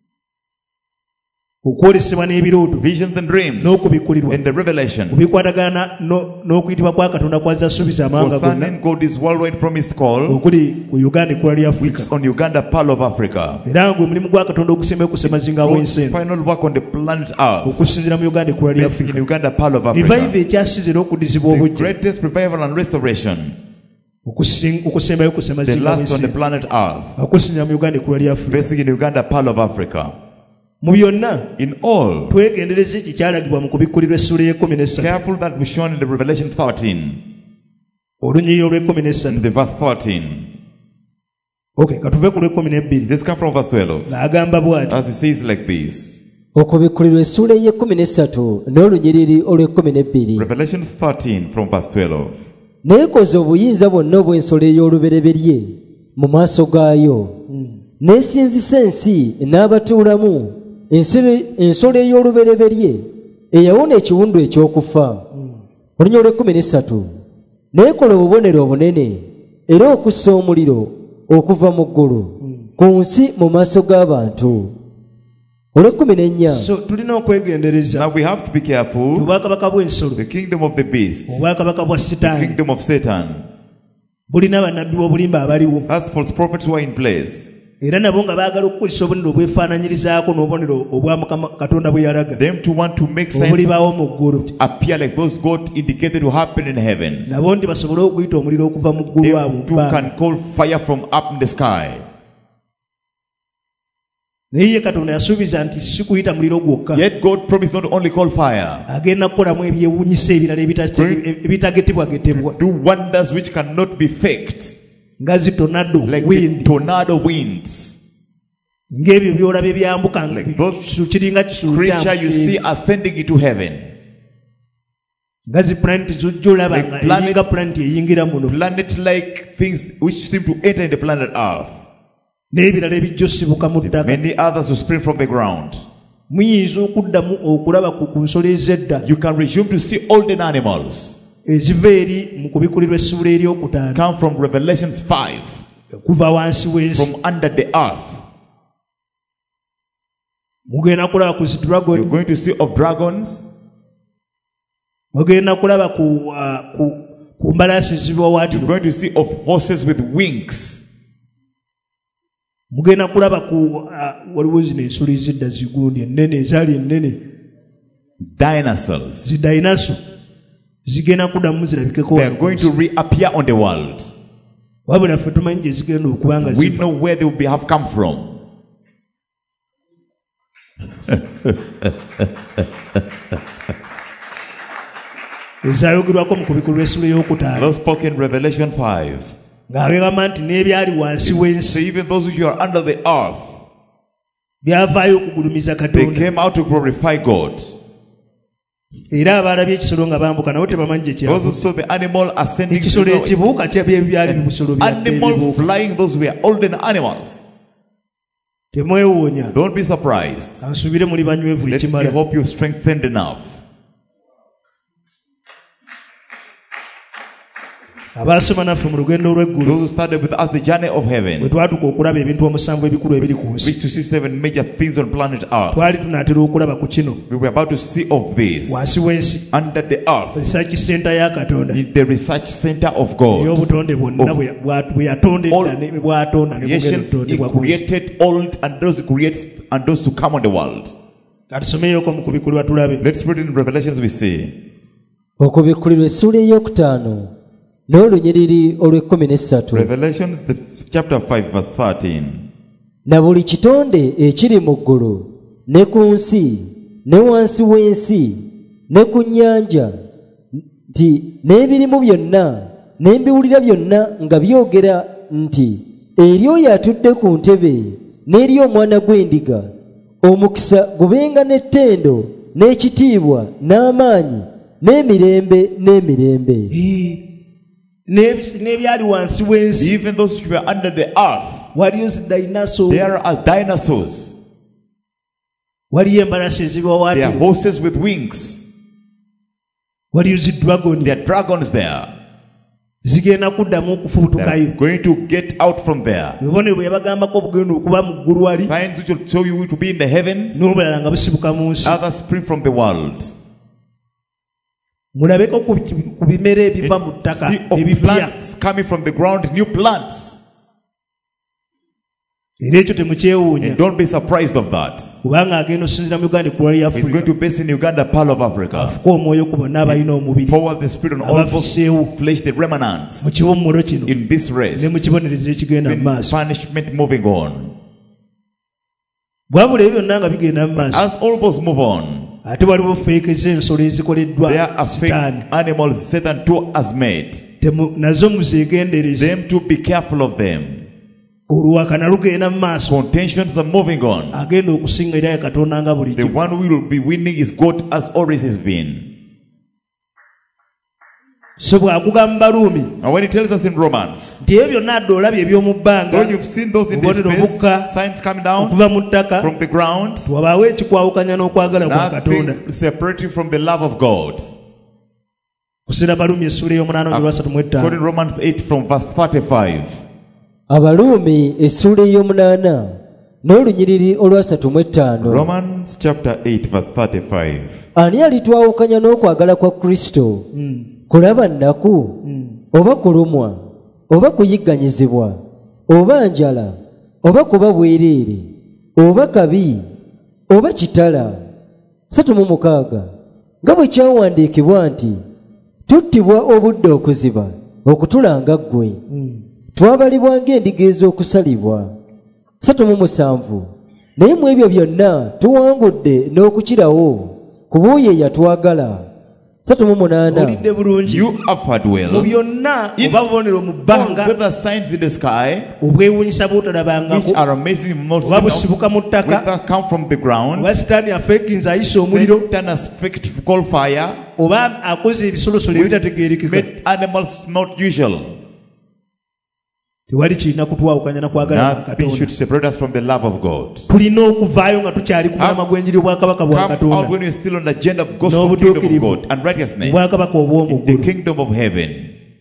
okwolesebwa n'ebirooto visions and dreams, n'okubikkulirwa and the revelation obikwatagana no- n'okuyitibwa kwa Katonda kwazza asuubiza amawanga gonna concerning God's worldwide promised call, okuli ku Uganda ekkula lya which Afrika. is on Uganda, Pearl of Africa. Era ngwe mulimu gwa Katonda ogusembayo ku ssemazinga God's w'ensi eno final work on the planet Earth, okusinziira mu Uganda ekkula lya basing Afrika. in Uganda, Pearl of Revival Africa. ekyasinze n'okudizibwa The obujja greatest revival and restoration. okusembayo kusema The zinga last on the planet Earth. okusinya mu Uganda ekkula lya Afrika. Basically in Uganda, Pearl of Africa. Mu byonna In all, twegendereza eki kyalagibwa mu kubikkulirwa essula y'ekkumi n'essatu careful that we shown in the Revelation thirteen, olunyiriri olw'ekkumi in n'essatu. the verse thirteen. Okay, katuve ku lw'ekkumi n'ebbiri Let's come from verse twelve. ng'agamba bw'ati. As it says like this. okubikkulirwa essula ey'ekkumi n'essatu n'olunyiriri olw'ekkumi n'ebbiri. Revelation thirteen from verse twelve. Neekoza obuyinza bwonna obw'ensolo ey'olubereberye mu maaso gaayo, n'esinzisa ensi n'abatuulamu ensolo ensolo ey'olubereberye eyawona ekiwundu ekyokufa. Olunyiriri olw'ekkumi n'essatu. N'ekola obubonero obunene era okussa omuliro okuva mu ggulu ku nsi mu maaso g'abantu. Olw'ekkumi n'ennya. So tulina okwegendereza Now we have to be careful. obwakabaka bw'ensolo, The kingdom of the beast, obwakabaka bwa the sitaani kingdom of Satan. bulina bannabbi b'obulimba abaliwo, That's false prophets who are in place. era nabo nga baagala okukozesa obubonero obwefaananyirizaako n'obubonero obwa Mukama Katonda bwe yalaga Them to want to make signs obulibaawo mu ggulu, appear like those God indicated to happen in heavens. nabo nti basobole okuyita omuliro okuva mu ggulu abo Them mu too bbanga. can call fire from up in the sky. Naye ye Katonda yasuubiza nti si kuyita muliro gwokka, Yet God promised not only call fire, agenda kukolamu ebyewuunyisa ebirala ebita- ebitagetebwagetebwa do wonders which cannot be faked, nga zi tornado, like the wind, tornado winds. ng'ebyo byolaba ebyambuka nga Like those kiringa kisulu creature you see ascending into heaven, nga zi planet zojjolaba Like nga planet- eringa planet eyingira muno, planet-like things which seem to enter in the planet Earth. n'ebirala ebijja osibuka mu ttaka. Many others will spring from the ground. Muyinza okuddamu okulaba ku ku nsolo ez'edda You can resume to see olden animals. eziva eri mu kubikkulirwa essula eryokutaano Come from Revelations five, kuva wansi w'ensi. from under the earth. Mugenda kulaba ku zi You're dragon, going to see of dragons. mugenda kulaba ku ah, ku ku mbalaasi You're ezibiwawaatiro, going to see of horses with wings. mugenda kulaba ku ah, waliwo zino ensolo ezidda zigundi ennene ezaali ennene Dinosaurs. zi dayinaso zigenda kuddamu zirabikeko They are going to reappear on the world. wabula ffe tumanyi gye zigenda okuba nga We ziva. know where they will be, have come from. ezaayogerwako mu kubikkulirwa essula ey'okutaano Those spoken in Revelation five. ng'agamba nti n'ebyali wansi w'ensi So even those who are under the earth, byavaayo okugulumiza they Katonda, came out to glorify God. era abaalabye ekisolo nga bambuka nabo tebamanyi gye Those who kyavu. saw the animal ascending to Ekisolo the ekibuuka kye bye byali bibusolo animal byabuuka. flying, those were olden animals. Temwewuunya, Don't be surprised. ansubire muli banywevu Let me ekimala. hope you're strengthened enough. Abaasoma naffe mu lugendo olw'eggulu Those who started with us the journey of bwe heaven, twatuka okulaba ebintu omusanvu ebikulu ebiri ku nsi, which to see seven major things on planet Earth. twali tunaatera okulaba ku kino We were about to see of this wansi w'ensi, under the earth, research center ya Katonda in the research center of God. ey'obutonde bwonna Of bwe bwa- bwe yatonda all edda ne bw'atonda ne bugenda Creations He okutondebwa ku nsi. created old and those He creates and those to come on the world. Katusomeyoko mu kubikkulirwa tulabe. Let's read in Revelations. We see Okubikkulirwa essula ey'okutaano n'olunyiriri olw'ekkumi n'essatu. Revelation the chapter five verse thirteen. Na buli kitonde ekiri mu ggulu ne ku nsi ne wansi w'ensi ne ku nnyanja, nti n'ebirimu byonna n'embiwulira byonna nga byogera nti eri oyo atudde ku ntebe n'eri omwana gw'endiga omukisa gubenga n'ettendo n'ekitiibwa n'amaanyi n'emirembe n'emirembe. Ee, n'ebi- n'ebyali wansi w'ensi Even those who were under the earth, waliyo zi dayinaso, there are dinosaurs. waliyo embalasi There are ezibiwawaatiro, horses with wings. waliyo zi dragoni There are dragons there. zigenda kuddamu They are okufubutukayo. going to get out from there. Bubonero bwe yabagambako obugenda okuba mu ggulu wali, Signs which will show you to be in the heavens, n'obulala nga busibuka mu nsi. others spring from the world. Mulabeko ku ki- ku bimera ebiva mu ttaka See of ebipya, plants coming from the ground, new plants. era ekyo temukyewuunya And don't be surprised of that. kubanga agenda osinzira mu Uganda eggwanga lya He's going Africa to base in Uganda, Pearl of Africa. afuka omwoyo ku bonna abalina omubiri Forward the spirit on all abafiseewo flesh, the remnants mu kiwummulo kino in this race. ne mu kibonerezo ekigenda mu In maaso punishment moving on. bwabula ebyo byonna nga bigenda mu maaso As all those move on, ate waliwo feeke z'ensolo ezikoleddwa there are sitaani fake animals Satan too has made. Temu- nazo muzeegendereze Them to be careful of them. oluwakana lugenda mu maaso Contentions are moving on. agenda okusinga era ye katonda nga The bulijjo one who will be winning is God, as always has been. so bw'akugamba Baluumi And when he tells us in Romans, nti ebyo byonna adde olabye eby'omu bbanga though you've seen those in this obubonero obukka space, signs coming down okuva mu ttaka from the ground, wabaawo ekikwawukanya n'okwagala kwa katonda nothing separating from the love of God. kusira Baluumi essula ey'omunaana olwa ssatu mu According etaano to Romans eight from verse thirty-five. Abaluumi essuula ey'omunaana n'olunyiriri olwasatu mu ettaano. Romans chapter eight verse thirty-five. Ani alitwawukanya n'okwagala kwa Kristo? Kulaba nnaku, oba kulumwa, oba kuyigganyizibwa, oba njala, oba kuba bwereere, oba kabi, oba kitala. Ssatu mu mukaaga. Nga bwe kyawandiikibwa nti, tuttibwa obudde okuziba, okutulanga ggwe. Twabalibwa ng'endiga ez'okusalibwa. Ssatu mu musanvu. Naye mu ebyo byonna tuwangudde n'okukirawo ku b'oyo eyatwagala. Ssatu mu munaana. olidde bulungi You have heard mu well. byonna In oba bubonero mu bbanga whether signs in the sky, obwewuunyisa which bw'otalabangako are amazing, not oba busibuka mu ttaka whether come from the ground, oba sitaani afeekinze ayisa omuliro Satan has faked call fire, oba akoze ebisolosolo ebitategeerekeka made animals not usual. tewali kirina kutwawukanya na kwagala kwa Nothing katonda should separate us from the love of God. tulina okuvaayo nga tukyali ku mulama gw'enjiri obwakabaka bwa Come out katonda when you're still on the agenda of gospel kingdom of God and righteousness, obwakabaka in the obw'omuggulu kingdom of heaven.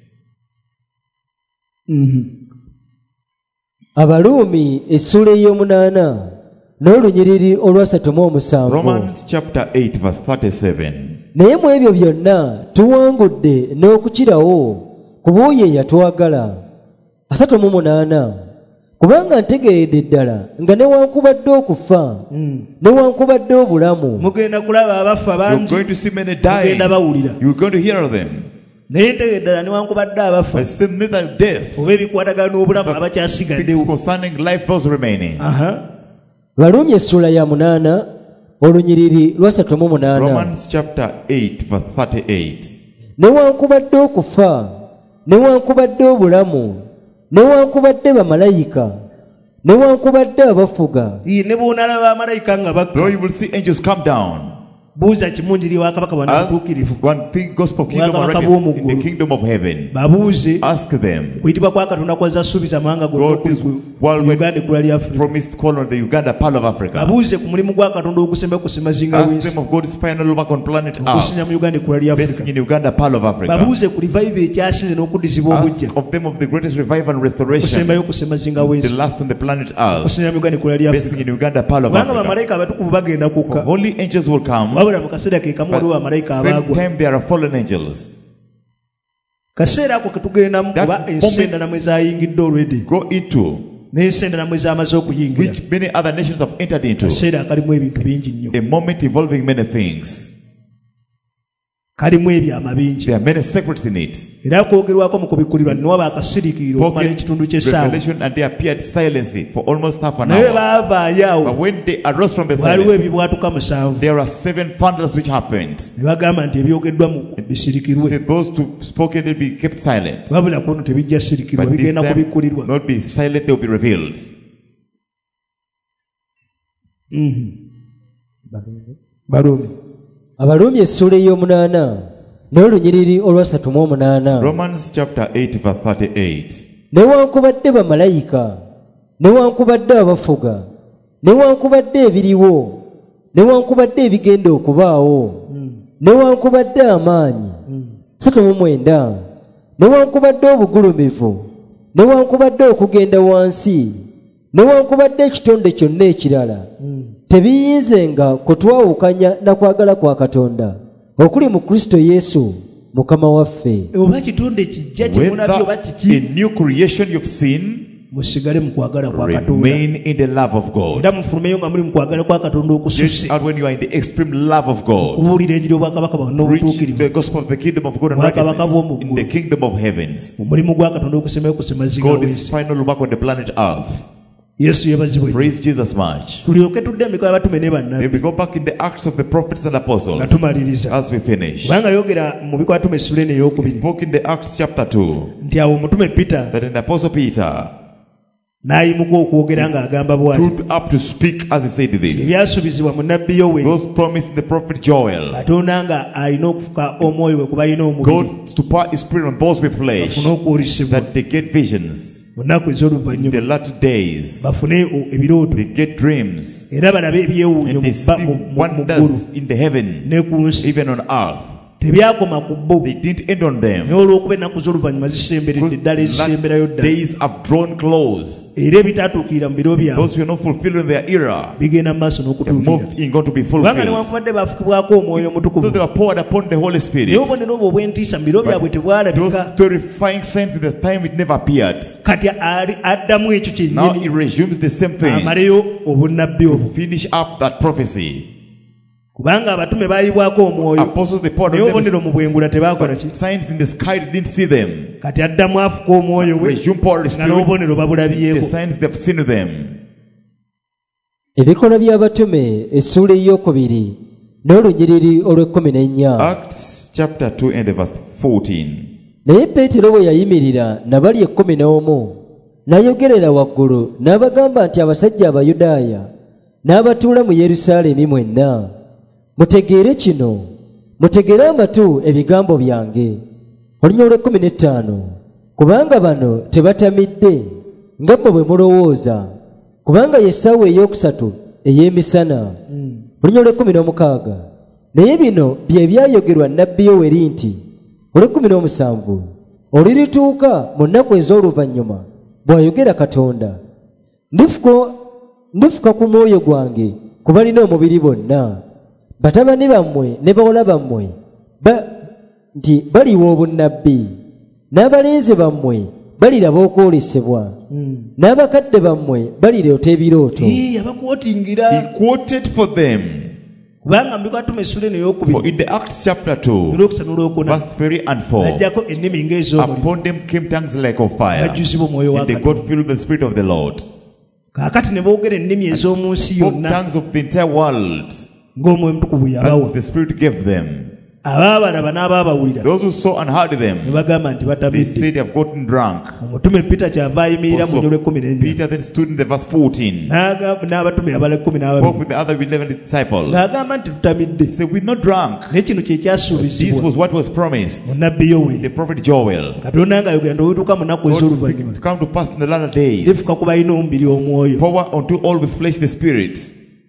Abaluumi essuula ey'omunaana n'olunyiriri olwasatu mu omusanvu. Romans chapter eight verse thirty-seven. Naye mu ebyo byonna tuwangudde n'okukirawo ku b'oyo eyatwagala. Asatu mu munaana. Kubanga ntegeredde ddala nga newankubadde okufa newankubadde obulamu mugenda kulaba abafa You're bangi going to see many dying. mugenda bawulira You're going to hear of them. naye ntegeredde ddala newankubadde abafa I say neither death, oba ebikwatagana n'obulamu things abakyasigaddewo concerning life, those remaining. aha Baluumi essuula ya munaana olunyiriri lwasatu mu munaana. Romans chapter eight verse thirty-eight. Newankubadde okufa newankubadde obulamu newankubadde bamalayika newankubadde abafuga Ii, ne bw'onalaba bamalayika nga bakka Though you will see angels come down, buuza kimunjiri wa kabaka bano as butuukirivu one thing gospel kingdom of Wakabaka righteousness in the bw'omuggulu. kingdom of heaven. babuuze Ask them. kuyitibwa kwa katonda kwazza suubiza amawanga gonna God okuli is ku worldwide uganda eggula lya africa promised call on the Uganda Pearl of Africa. babuuze ku mulimu gwa katonda ogusemba kusema zinga Ask w'ensi them of God's final work on planet Earth, okusinya mu uganda eggula lya basing africa in Uganda Pearl of Africa. babuuze ku revive ekyasinze n'okuddizibwa obujja Ask of them of the greatest revival and restoration, okusembayo kusema zinga the w'ensi last on the planet Earth, okusinya mu uganda eggula lya basing africa in Uganda Pearl of kubanga Africa. bamalayika abatukuvu bagenda kukka Holy angels will come, wabula mu kaseera ke kamu waliwo but bamalayika same abaagwa time there are fallen angels. kaseera ako ketugendamu That kuba ensi moment- endala mwe zayingidde olwedi Go into n'ensi endala mwe zamaze okuyingira which many other nations have entered into. kaseera akalimu ebintu bingi nnyo A moment involving many things. kalimu ebyama bingi There are many secrets in it. era kwogerwako mu kubikkulirwa ne waba akasiriikiriro okumala Spoken ekitundu ky'essaawa revelation, and they appeared silently for almost half an naye hour. baavaayo awo But when they arose from the waliwo silence, ebibwatuka musanvu there are seven thunders which happened. ne bagamba nti ebyogeddwa mu bisirikirwe Say those to spoken will be kept silent. wabula kuno tebijja sirikirwa But this bigenda time kubikkulirwa not be silent, they will be revealed. Baluumi Abaluumi essuula ey'omunaana n'olunyiriri olwasatu mu omunaana. Romans chapter eight verse thirty-eight. Newankubadde bamalayika newankubadde abafuga newankubadde ebiriwo newankubadde ebigenda okubaawo newankubadde amaanyi. Ssatu mu mwenda. Newankubadde obugulumivu newankubadde okugenda wansi newankubadde ekitonde kyonna ekirala tebiyinzenga kutwawukanya na kwagala kwa Katonda okuli mu Kristo Yesu Mukama waffe. oba kitonde kijja kyemulabye oba Whether kiki a new creation you've seen, musigale mu kwagala kwa Katonda Remain in the love of God. era mufulumeyo nga muli mu kwagala kwa Katonda okususe Just out when you are in the extreme love of God. kubuulira enjiri obwakabaka bwa Preach n'obutuukirivu the gospel of the kingdom of God and Bwakabaka righteousness bw'omu in the kingdom of heavens. mu mulimu gwa Katonda okusemayo kusemaziga God is wensi. final work on the planet Earth. Yesu yebazibwe Praise Jesus much. tulyoke tudde emikono y'abatume ne If bannabbi we go back in the Acts of the prophets and nga apostles, tumaliriza as we finish, kubanga yogera mu bikwatuma essula eno he ey'okubiri spoke in the Acts chapter two nti awo omutume Peter that in the apostle Peter n'ayimuka okwogera ng'agamba bw'ati stood up to speak as he said this. ebyasuubizibwa mu nnabbi Yoweri Those promised in the prophet Joel, Katonda nga alina okufuka omwoyo we ku balina omubiri God to pour his spirit on those with flesh, bafune okwolesebwa that they get visions. mu nnaku In the ez'oluvannyuma latter days, bafune o- ebirooto they get dreams, era balabe ebyewuunyo and they mu bba- see mu- mu- mu ggulu wonders in the heaven, ne ku nsi even on earth. tebyakoma ku bo They didn't end on naye them. olw'okuba ennaku z'oluvannyuma zisemberedde ddala ezisemberayo Latter ddala days have drawn close. era ebitaatuukirira mu biro byabwe Those who are not fulfilled in their era bigenda mu maaso have n'okutuukirira moved in, going to be kubanga fulfilled. newankubadde baafukibwako omwoyo So omutukuvu they were poured upon the Holy Spirit. naye obubonero obwo obw'entiisa mu biro byabwe Those tebwalabika terrifying signs in the time it never appeared. kati ali- addamu ekyo Now kyennyini it resumes the same thing. amaleyo obunnabbi obwo Finish up that prophecy. kubanga abatume baayibwako omwoyo Apostles they poured naye on them. obubonero mu bwengula tebaakola ki Signs in the sky they didn't see them. kati addamu afuka omwoyo we Resume poured the nga Spirit. n'obubonero The babulabyeko signs they've seen them. ebikola by'abatume essuula eyokubiri n'olunyiriri olw'ekkumi n'ennya. Acts chapter two and the verse fourteen. Naye Peetero bwe yayimirira na bali ekkumi n'omu n'ayogerera waggulu n'abagamba nti abasajja Abayudaaya n'abatuula mu Yerusaalemi mwenna, mutegeere kino, mutegeere amatu ebigambo byange. Olunya olw'ekkumi n'ettaano. Kubanga bano tebatamidde nga mmwe bwe mulowooza, kubanga ye essaawa ey'okusatu ey'emisana. Olunya olw'ekkumi n'omukaaga. Naye bino bye byayogerwa nnabbi Yoweri nti olw'ekkumi n'omusanvu olirituuka mu nnaku ez'oluvannyuma bw'ayogera Katonda, ndifuka ndifuka ku mwoyo gwange ku balina omubiri bonna, batabani bammwe ne bawala bammwe ba, nti baliwa obunnabbi, n'abalenzi bammwe baliraba okwolesebwa, n'abakadde bammwe baliroota ebirooto. Ii, abakwotingira He quoted for them. kubanga mu bikwatuma essula eno For ey'okubiri in the Acts chapter two, olwokusanu n'olwokuna verse three and four, ajjako ennimi ng'ez'omuliro upon them came tongues like of fire, bajjuzibwa omwoyo wa and they Katonda. got filled with the Spirit of the Lord. kaakati ne boogera ennimi ez'omu nsi Spoke yonna tongues of the entire world, ng'omwoyo mutukuvu yabawa as the Spirit gave them. abaabalaba n'abaabawulira Those who saw and heard ne them, bagamba nti they batamidde. said they have gotten drunk. omutume Peter kyava ayimirira mu Also, nnyolo ekkumi n'ennya Peter then stood in the verse fourteen, n'agamba n'abatume abala ekkumi spoke n'ababiri with the other eleven disciples. ng'agamba nti tutamidde He said, we're not drunk. naye kino kye This kyasuubizibwa was what was mu promised. nnabbi Yoweri The prophet Joel. katonda ng'ayogera nti olituuka mu nnaku God ez'oluvannyuma to come to pass in the latter days. lifuka ku balina omubiri omwoyo Power unto all with flesh the Spirit.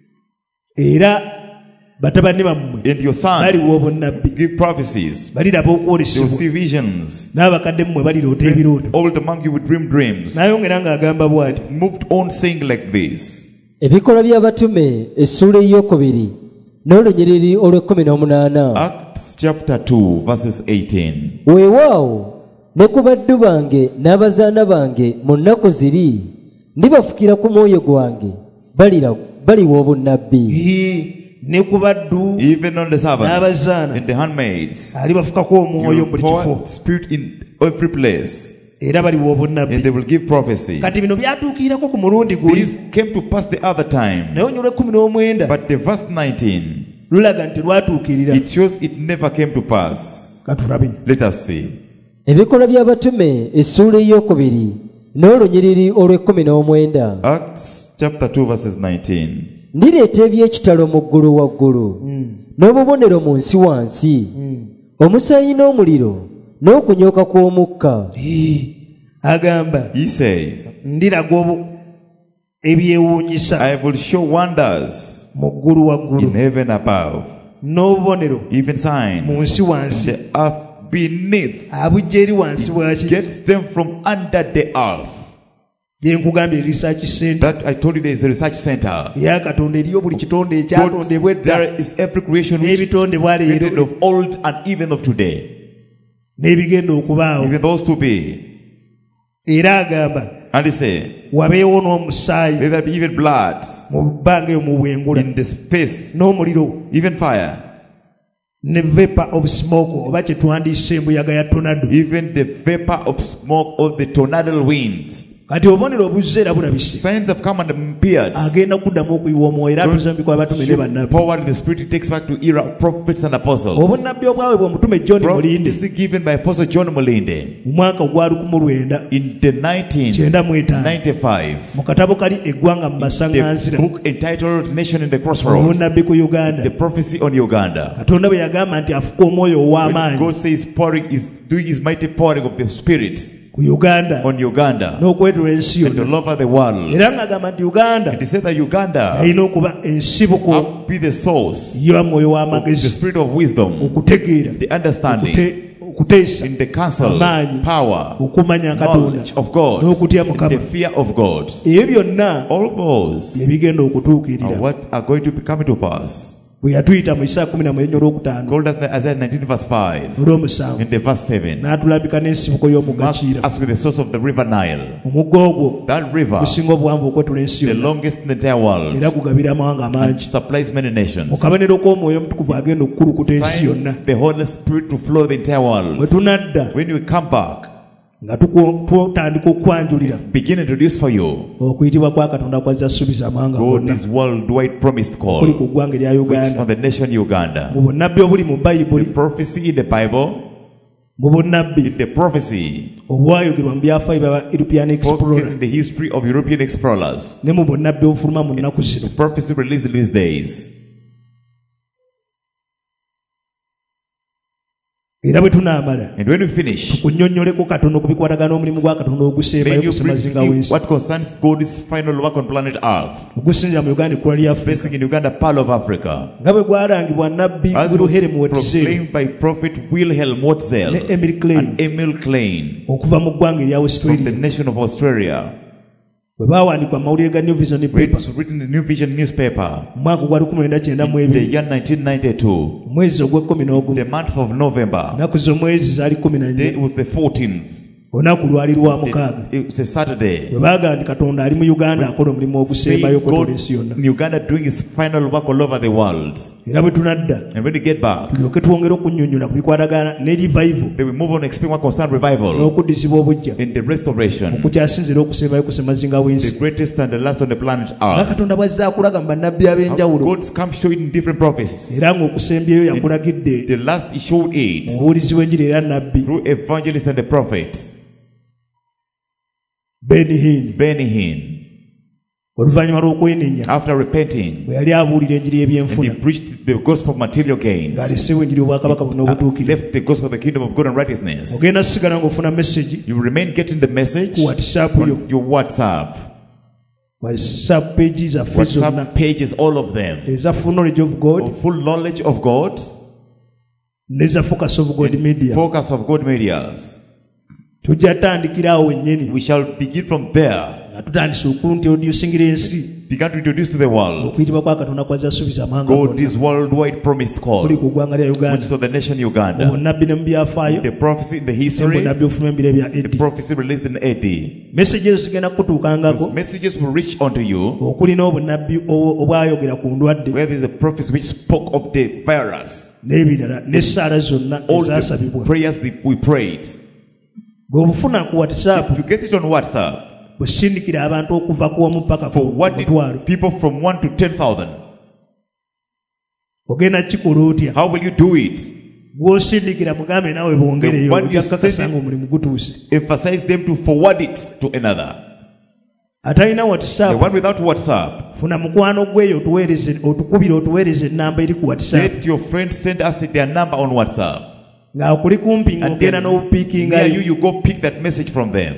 era batabani bammwe And your baliwa sons obunnabbi give prophecies. baliraba They will okwolesebwa see visions. n'abakadde mmwe baliroota ebirooto Old among you will dream dreams. n'ayongera ng'agamba bw'ati Moved on saying like this. Ebikola by'abatume essuula eyokubiri n'olunyiriri olw'ekkumi n'omunaana. Acts chapter two verses eighteen. Weewaawo ne ku baddu bange n'abazaana bange mu nnaku ziri ndibafukira ku mwoyo gwange, balira baliwa obunnabbi. Ii, ne ku baddu Even on the servants n'abazaana and the handmaids. alibafukako You omwoyo mu will buli kifo pour spirit in every place. era baliwa And obunnabbi. they will give prophecy. kati bino byatuukirako ku mulundi guli This came to pass the other time. naye onyolwa ekkumi n'omwenda But the verse nineteen, lulaga nti lwatuukirira. it shows it never came to pass. katulabe Let us see. Ebikola by'abatume essuula eyokubiri n'olunyiriri olw'ekkumi n'omwenda. Acts chapter two verses nineteen. Ndireeta eby'ekitalo mu ggulu waggulu, n'obubonero mu nsi wansi, omusaayi n'omuliro n'okunyooka kw'omukka. Ii, agamba He says, ndiraga obu ebyewuunyisa I will show wonders mu ggulu in waggulu heaven above, n'obubonero even mu signs nsi wansi in the earth beneath. abujja eri wansi bwaki Gets them from under the earth. gye nkugambye research center That I told you there is a research center. eya Katonda eriyo buli kitonde God, ekyatondebwa edda there is every creation which n'ebitondebwa created leero of old and even of today. n'ebigenda okubaawo Even those to be. era agamba And he said, wabeewo n'omusaayi let there be even blood mu bbanga eyo mu bwengula in the space, n'omuliro even fire, ne vapor of smoke oba kye twandiise embuyaga ya tornado. even the vapor of smoke of the tornadal winds. Kati obubonero obuzze era bulabise. Signs have come and appeared. Agenda kuddamu okuyiwa omwoyo era atuzambikwa abatume ne bannabbi. Forward the Spirit takes back to era of prophets and apostles. Obunnabbi obwabwe omutume John Mulinde Prophecy given by Apostle John Mulinde mu mwaka ogwa lukumi lwenda in the nineteen kyenda mu etaano ninety-five. mu katabo kali eggwanga mu The masaŋŋanzira book entitled Nation in the Crossroads. obunnabbi ku Uganda. The prophecy on Uganda. Katonda bwe yagamba nti afuka omwoyo When ow'amaanyi God says pouring is doing his mighty pouring of the Spirit ku Uganda on Uganda n'okwetula ensi and all yonna. over the world. Era ng'agamba nti Uganda And he said that Uganda erina okuba ensibuko have to be the source ya mwoyo of the w'amagezi, Spirit of wisdom, okutegeera, the understanding, okute- okuteesa, in the counsel, amaanyi, power, okumanya Katonda knowledge of God, n'okutya and Mukama. the fear of God. Ebyo byonna All those ebigenda are okutuukirira what are going to be coming to pass. bwe yatuyita mu Isaaya kumi na mwenda olwokutaano Called us the Isaiah nineteen verse five olw'omusanvu and the verse seven. n'atulambika n'ensibuko y'omugga Marked Kiira. us with the source of the river Nile. Omugga ogwo That river, gusinga obuwanvu okwetula ensi the yonna longest in the entire world, era gugabira amawanga and mangi. supplies many nations. Mu kabonero k'omwoyo omutukuvu agenda okukulukuta ensi Sign yonna. the Holy Spirit to flow the entire Bwe world. tunadda When we come back, nga tuku- tutandika okwanjulira begin to introduce for you okuyitibwa kwa Katonda kwazza assuubiza amawanga God gonna is worldwide promised kuli call, ku ggwanga erya which is Uganda. on the nation Uganda. Mu bunnabbi obuli mu The Bayibuli, prophecy in the Bible, mu bunnabbi in the prophecy obwayogerwa mu byafaayo bya European spoken Explorer in the history of European explorers, ne mu bunnabbi obufuluma mu nnaku zino. the prophecy released in these days. Era bwe tunaamala And when we finish, kunnyonnyoleko katono ku bikwatagana n'omulimu gwa Katonda ogusembayo then you ku bring semazinga you w'ensi what concerns God's final work on planet Earth, ogusinzira mu Uganda ekkula lya Afrika facing in Uganda, Pearl of Africa, nga bwe gwalangibwa nabbi as was Wilhelm Wetzel proclaimed by prophet Wilhelm Wetzel ne Emil Klein and Emil Klein okuva mu ggwanga erya from the Australia nation of Australia. bwe baawandikwa amawulire ga New Vision It paper was written in the New Vision newspaper mu mwaka gwa lukumi lwenda kyenda mu in the ebiri year nineteen ninety-two, omwezi ogw'ekkumi n'ogumu the month of November. ennaku z'omwezi zaali kumi na Then nnya it was the fourteenth. olunaku lwali lwa mukaaga It was a Saturday. bwe baagamba nti Katonda ali mu Uganda akola omulimu Saying ogusembayo okwekola God ensi yonna. in Uganda doing his final work all over the world. Era bwe tunadda And when we get back, tulyoke twongere okunnyonnyola ku bikwatagana ne revival then we move on explaining what concerns revival n'okuddizibwa obujja and the restoration, okukyasinzira okusembayo ku semazinga the w'ensi greatest and the last on the planet nga Earth. Katonda bw'azze akulaga mu bannabbi How ab'enjawulo God's come showing in different prophecies. era ng'okusembyeyo yakulagidde The last he showed it omubuulizi w'enjiri era nabbi through evangelists and the prophets. Ben Hinn Benny Hinn, oluvannyuma lw'okwenenya after repenting, bwe yali abuulira enjiri and he y'ebyenfuna preached the gospel of material gains, ng'aleseewo enjiri y'obwakabaka buno and obutuukirivu left the gospel of the kingdom of God and righteousness. ogenda sigala ng'ofuna message You remain getting the message ku whatsapp yo on your WhatsApp, whatsapp page zaffe zonna WhatsApp pages, all of them, eza full knowledge of God of full knowledge of God, neza focus of God media focus of God medias. tujja tandikira awo wennyini We shall begin from there, nga tutandise okuntroducingira ensi begin to introduce to the world okuyitibwa kwa Katonda kwazze asuubiza amawanga God gonna is worldwide promised call, kuli ku ggwanga lya which Uganda is on the nation Uganda. obunnabbi ne mu byafaayo The prophecy in the history, n'obunnabbi obufuma ebiro ebya the Eddi prophecy released in A D. message ezo zigenda kutuukangako Those messages will reach unto you okuli n'obunnabbi obwo- obwayogera ku ndwadde where there is a prophecy which spoke of the virus, n'ebirala n'essaala zonna all the ezaasabibwa prayers that we prayed. bw'obufuna ku whatsapp If you get it on WhatsApp, bwesindikira abantu okuva ku omu paka for ku what did mutwalo people from one to ten thousand? ogenda kikola otya How will you do it? gw'osindikira mugambe naawe bongereyo The one ojja you kukakasa send nga it- omulimu gutuuse Emphasize them to forward it to another. atalina The whatsapp one without WhatsApp, funa mukwano gweyo otuweereze otukubire otuweereze enamba eri ku whatsapp let your friend send us their number on WhatsApp. ng'akuli kumpi And ng'ogenda then n'obupiikinga near you, you go pick that message from them.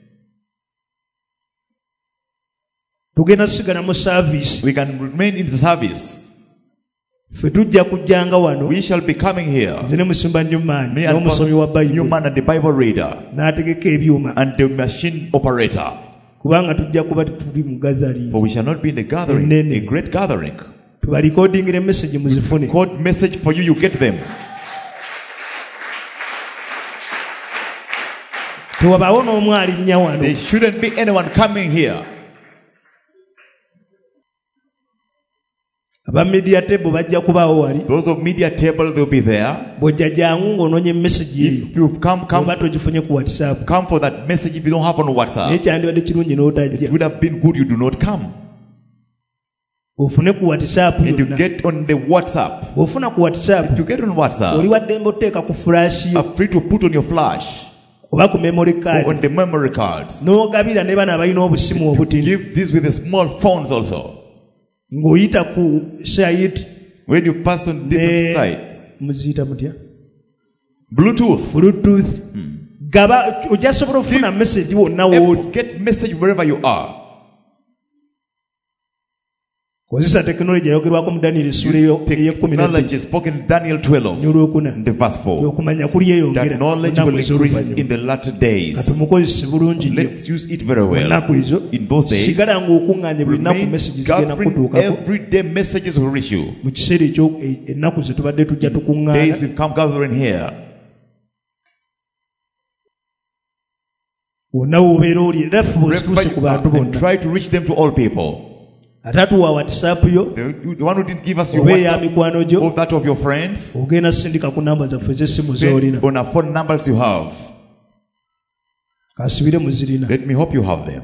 tugenda kusigala mu service We can remain in the service. ffe tujja kujjanga wano We shall be coming here. nze ne musumba Newman Me and n'omusomi wa Pastor bayibuli Newman and the Bible reader n'ategeka ebyuma and the machine operator. kubanga tujja kuba tuli mu gathering For we shall not be in a gathering, Enene. a great gathering. tubalikodingira message muzifune Code message for you, you get them. tewabaawo n'omu alinnya wano There shouldn't be anyone coming here. aba media table bajja kubaawo wali Those of media table, they'll be there. bw'ojja jangu ng'onoonya message eyo If you've come, oba come, togifunye ku whatsapp come for that message. If you don't have on naye WhatsApp, kyandibadde kirungi n'otajja it would have been good you do not come. ofune ku whatsapp And you yonna get on the WhatsApp. bw'ofuna ku whatsapp If you get on oli WhatsApp, waddembe oteeka ku flash yo are free to put on your flash oba ku memory or card on the memory cards. n'ogabira ne bana abalina obusimu obutini Give this with the small phones also. ng'oyita ku site When you pass on different sites, muziyita mutya Bluetooth. bluetooth gaba ojja sobola okufuna message wonna wooli Get message wherever you are. kozesa tekinologi yayogerwako mu daniel essula ey'ekkumi Technology spoken in Daniel twelve, n'olwokuna in the verse four. okumanya kulyeyongera That knowledge will increase in the latter days. katumukozese bulungi nnyo Let's use it very mu well. nnaku ezo In those days, sigala ng'okuŋŋaanya buli nnaku remain message zigenda gathering kutuukako everyday messages will reach you. mu kiseera ekyo e- ennaku ze tubadde tujja Days tukuŋŋaana we've come gathering here. wonna w'obeera oli era ffe bwezituuse ku bantu And bonna try to reach them to all people. ate atuwa whatsapp yo The the one who didn't give us your oba eya WhatsApp mikwano gyo or that of your friends, ogenda sindika ku namba zaffe ez'essimu send z'olina on a phone numbers you have. kasibire mu zirina Let me hope you have them.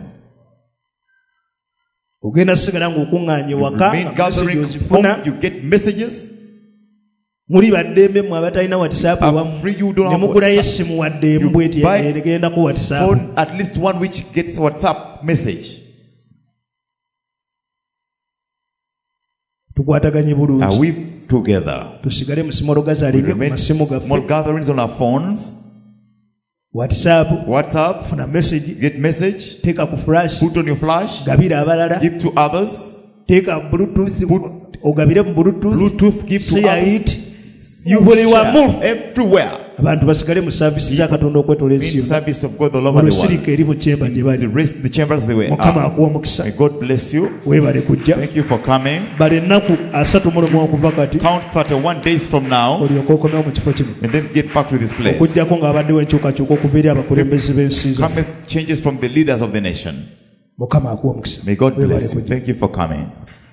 ogenda sigala ng'okuŋŋaanya ewaka Remain nga message gathering ozifuna home, you get messages. muli baddembe mmwe abatalina whatsapp I'm ewammwe free, you don't ne have mugulayo WhatsApp. essimu wadde emu You bweti buy egenda ku whatsapp Phone, at least one which gets WhatsApp message. tukwataganye Are bulungi we together? tusigale mu simolo We gazalinge ku remain masimu small gaffe gatherings on our phones. whatsapp WhatsApp, funa message get message, teeka ku flash put on your flash, gabira abalala give to others. teeka bluetooth ogabire mu bluetooth Bluetooth, give to share others. it You buli share wamu everywhere. abantu basigale mu saavisi za katonda okwetola In ensi yonna service of God all mu over the world. lusirika eri mu kyemba gye The bali rest, the chambers they were mukama are. akuwa mukisa May God bless you. weebale kujja Thank you for coming. bali ennaku asatu mu lumu okuva kati Count thirty-one days from now olyoka okomewo mu kifo kino and then get back to this place. okujjako ng'abaddewo enkyukakyuka okuva eri abakulembeze b'ensi zaffe Cometh changes from the leaders of the nation. mukama akuwa mukisa May God weebale bless you. kujja Thank you for coming.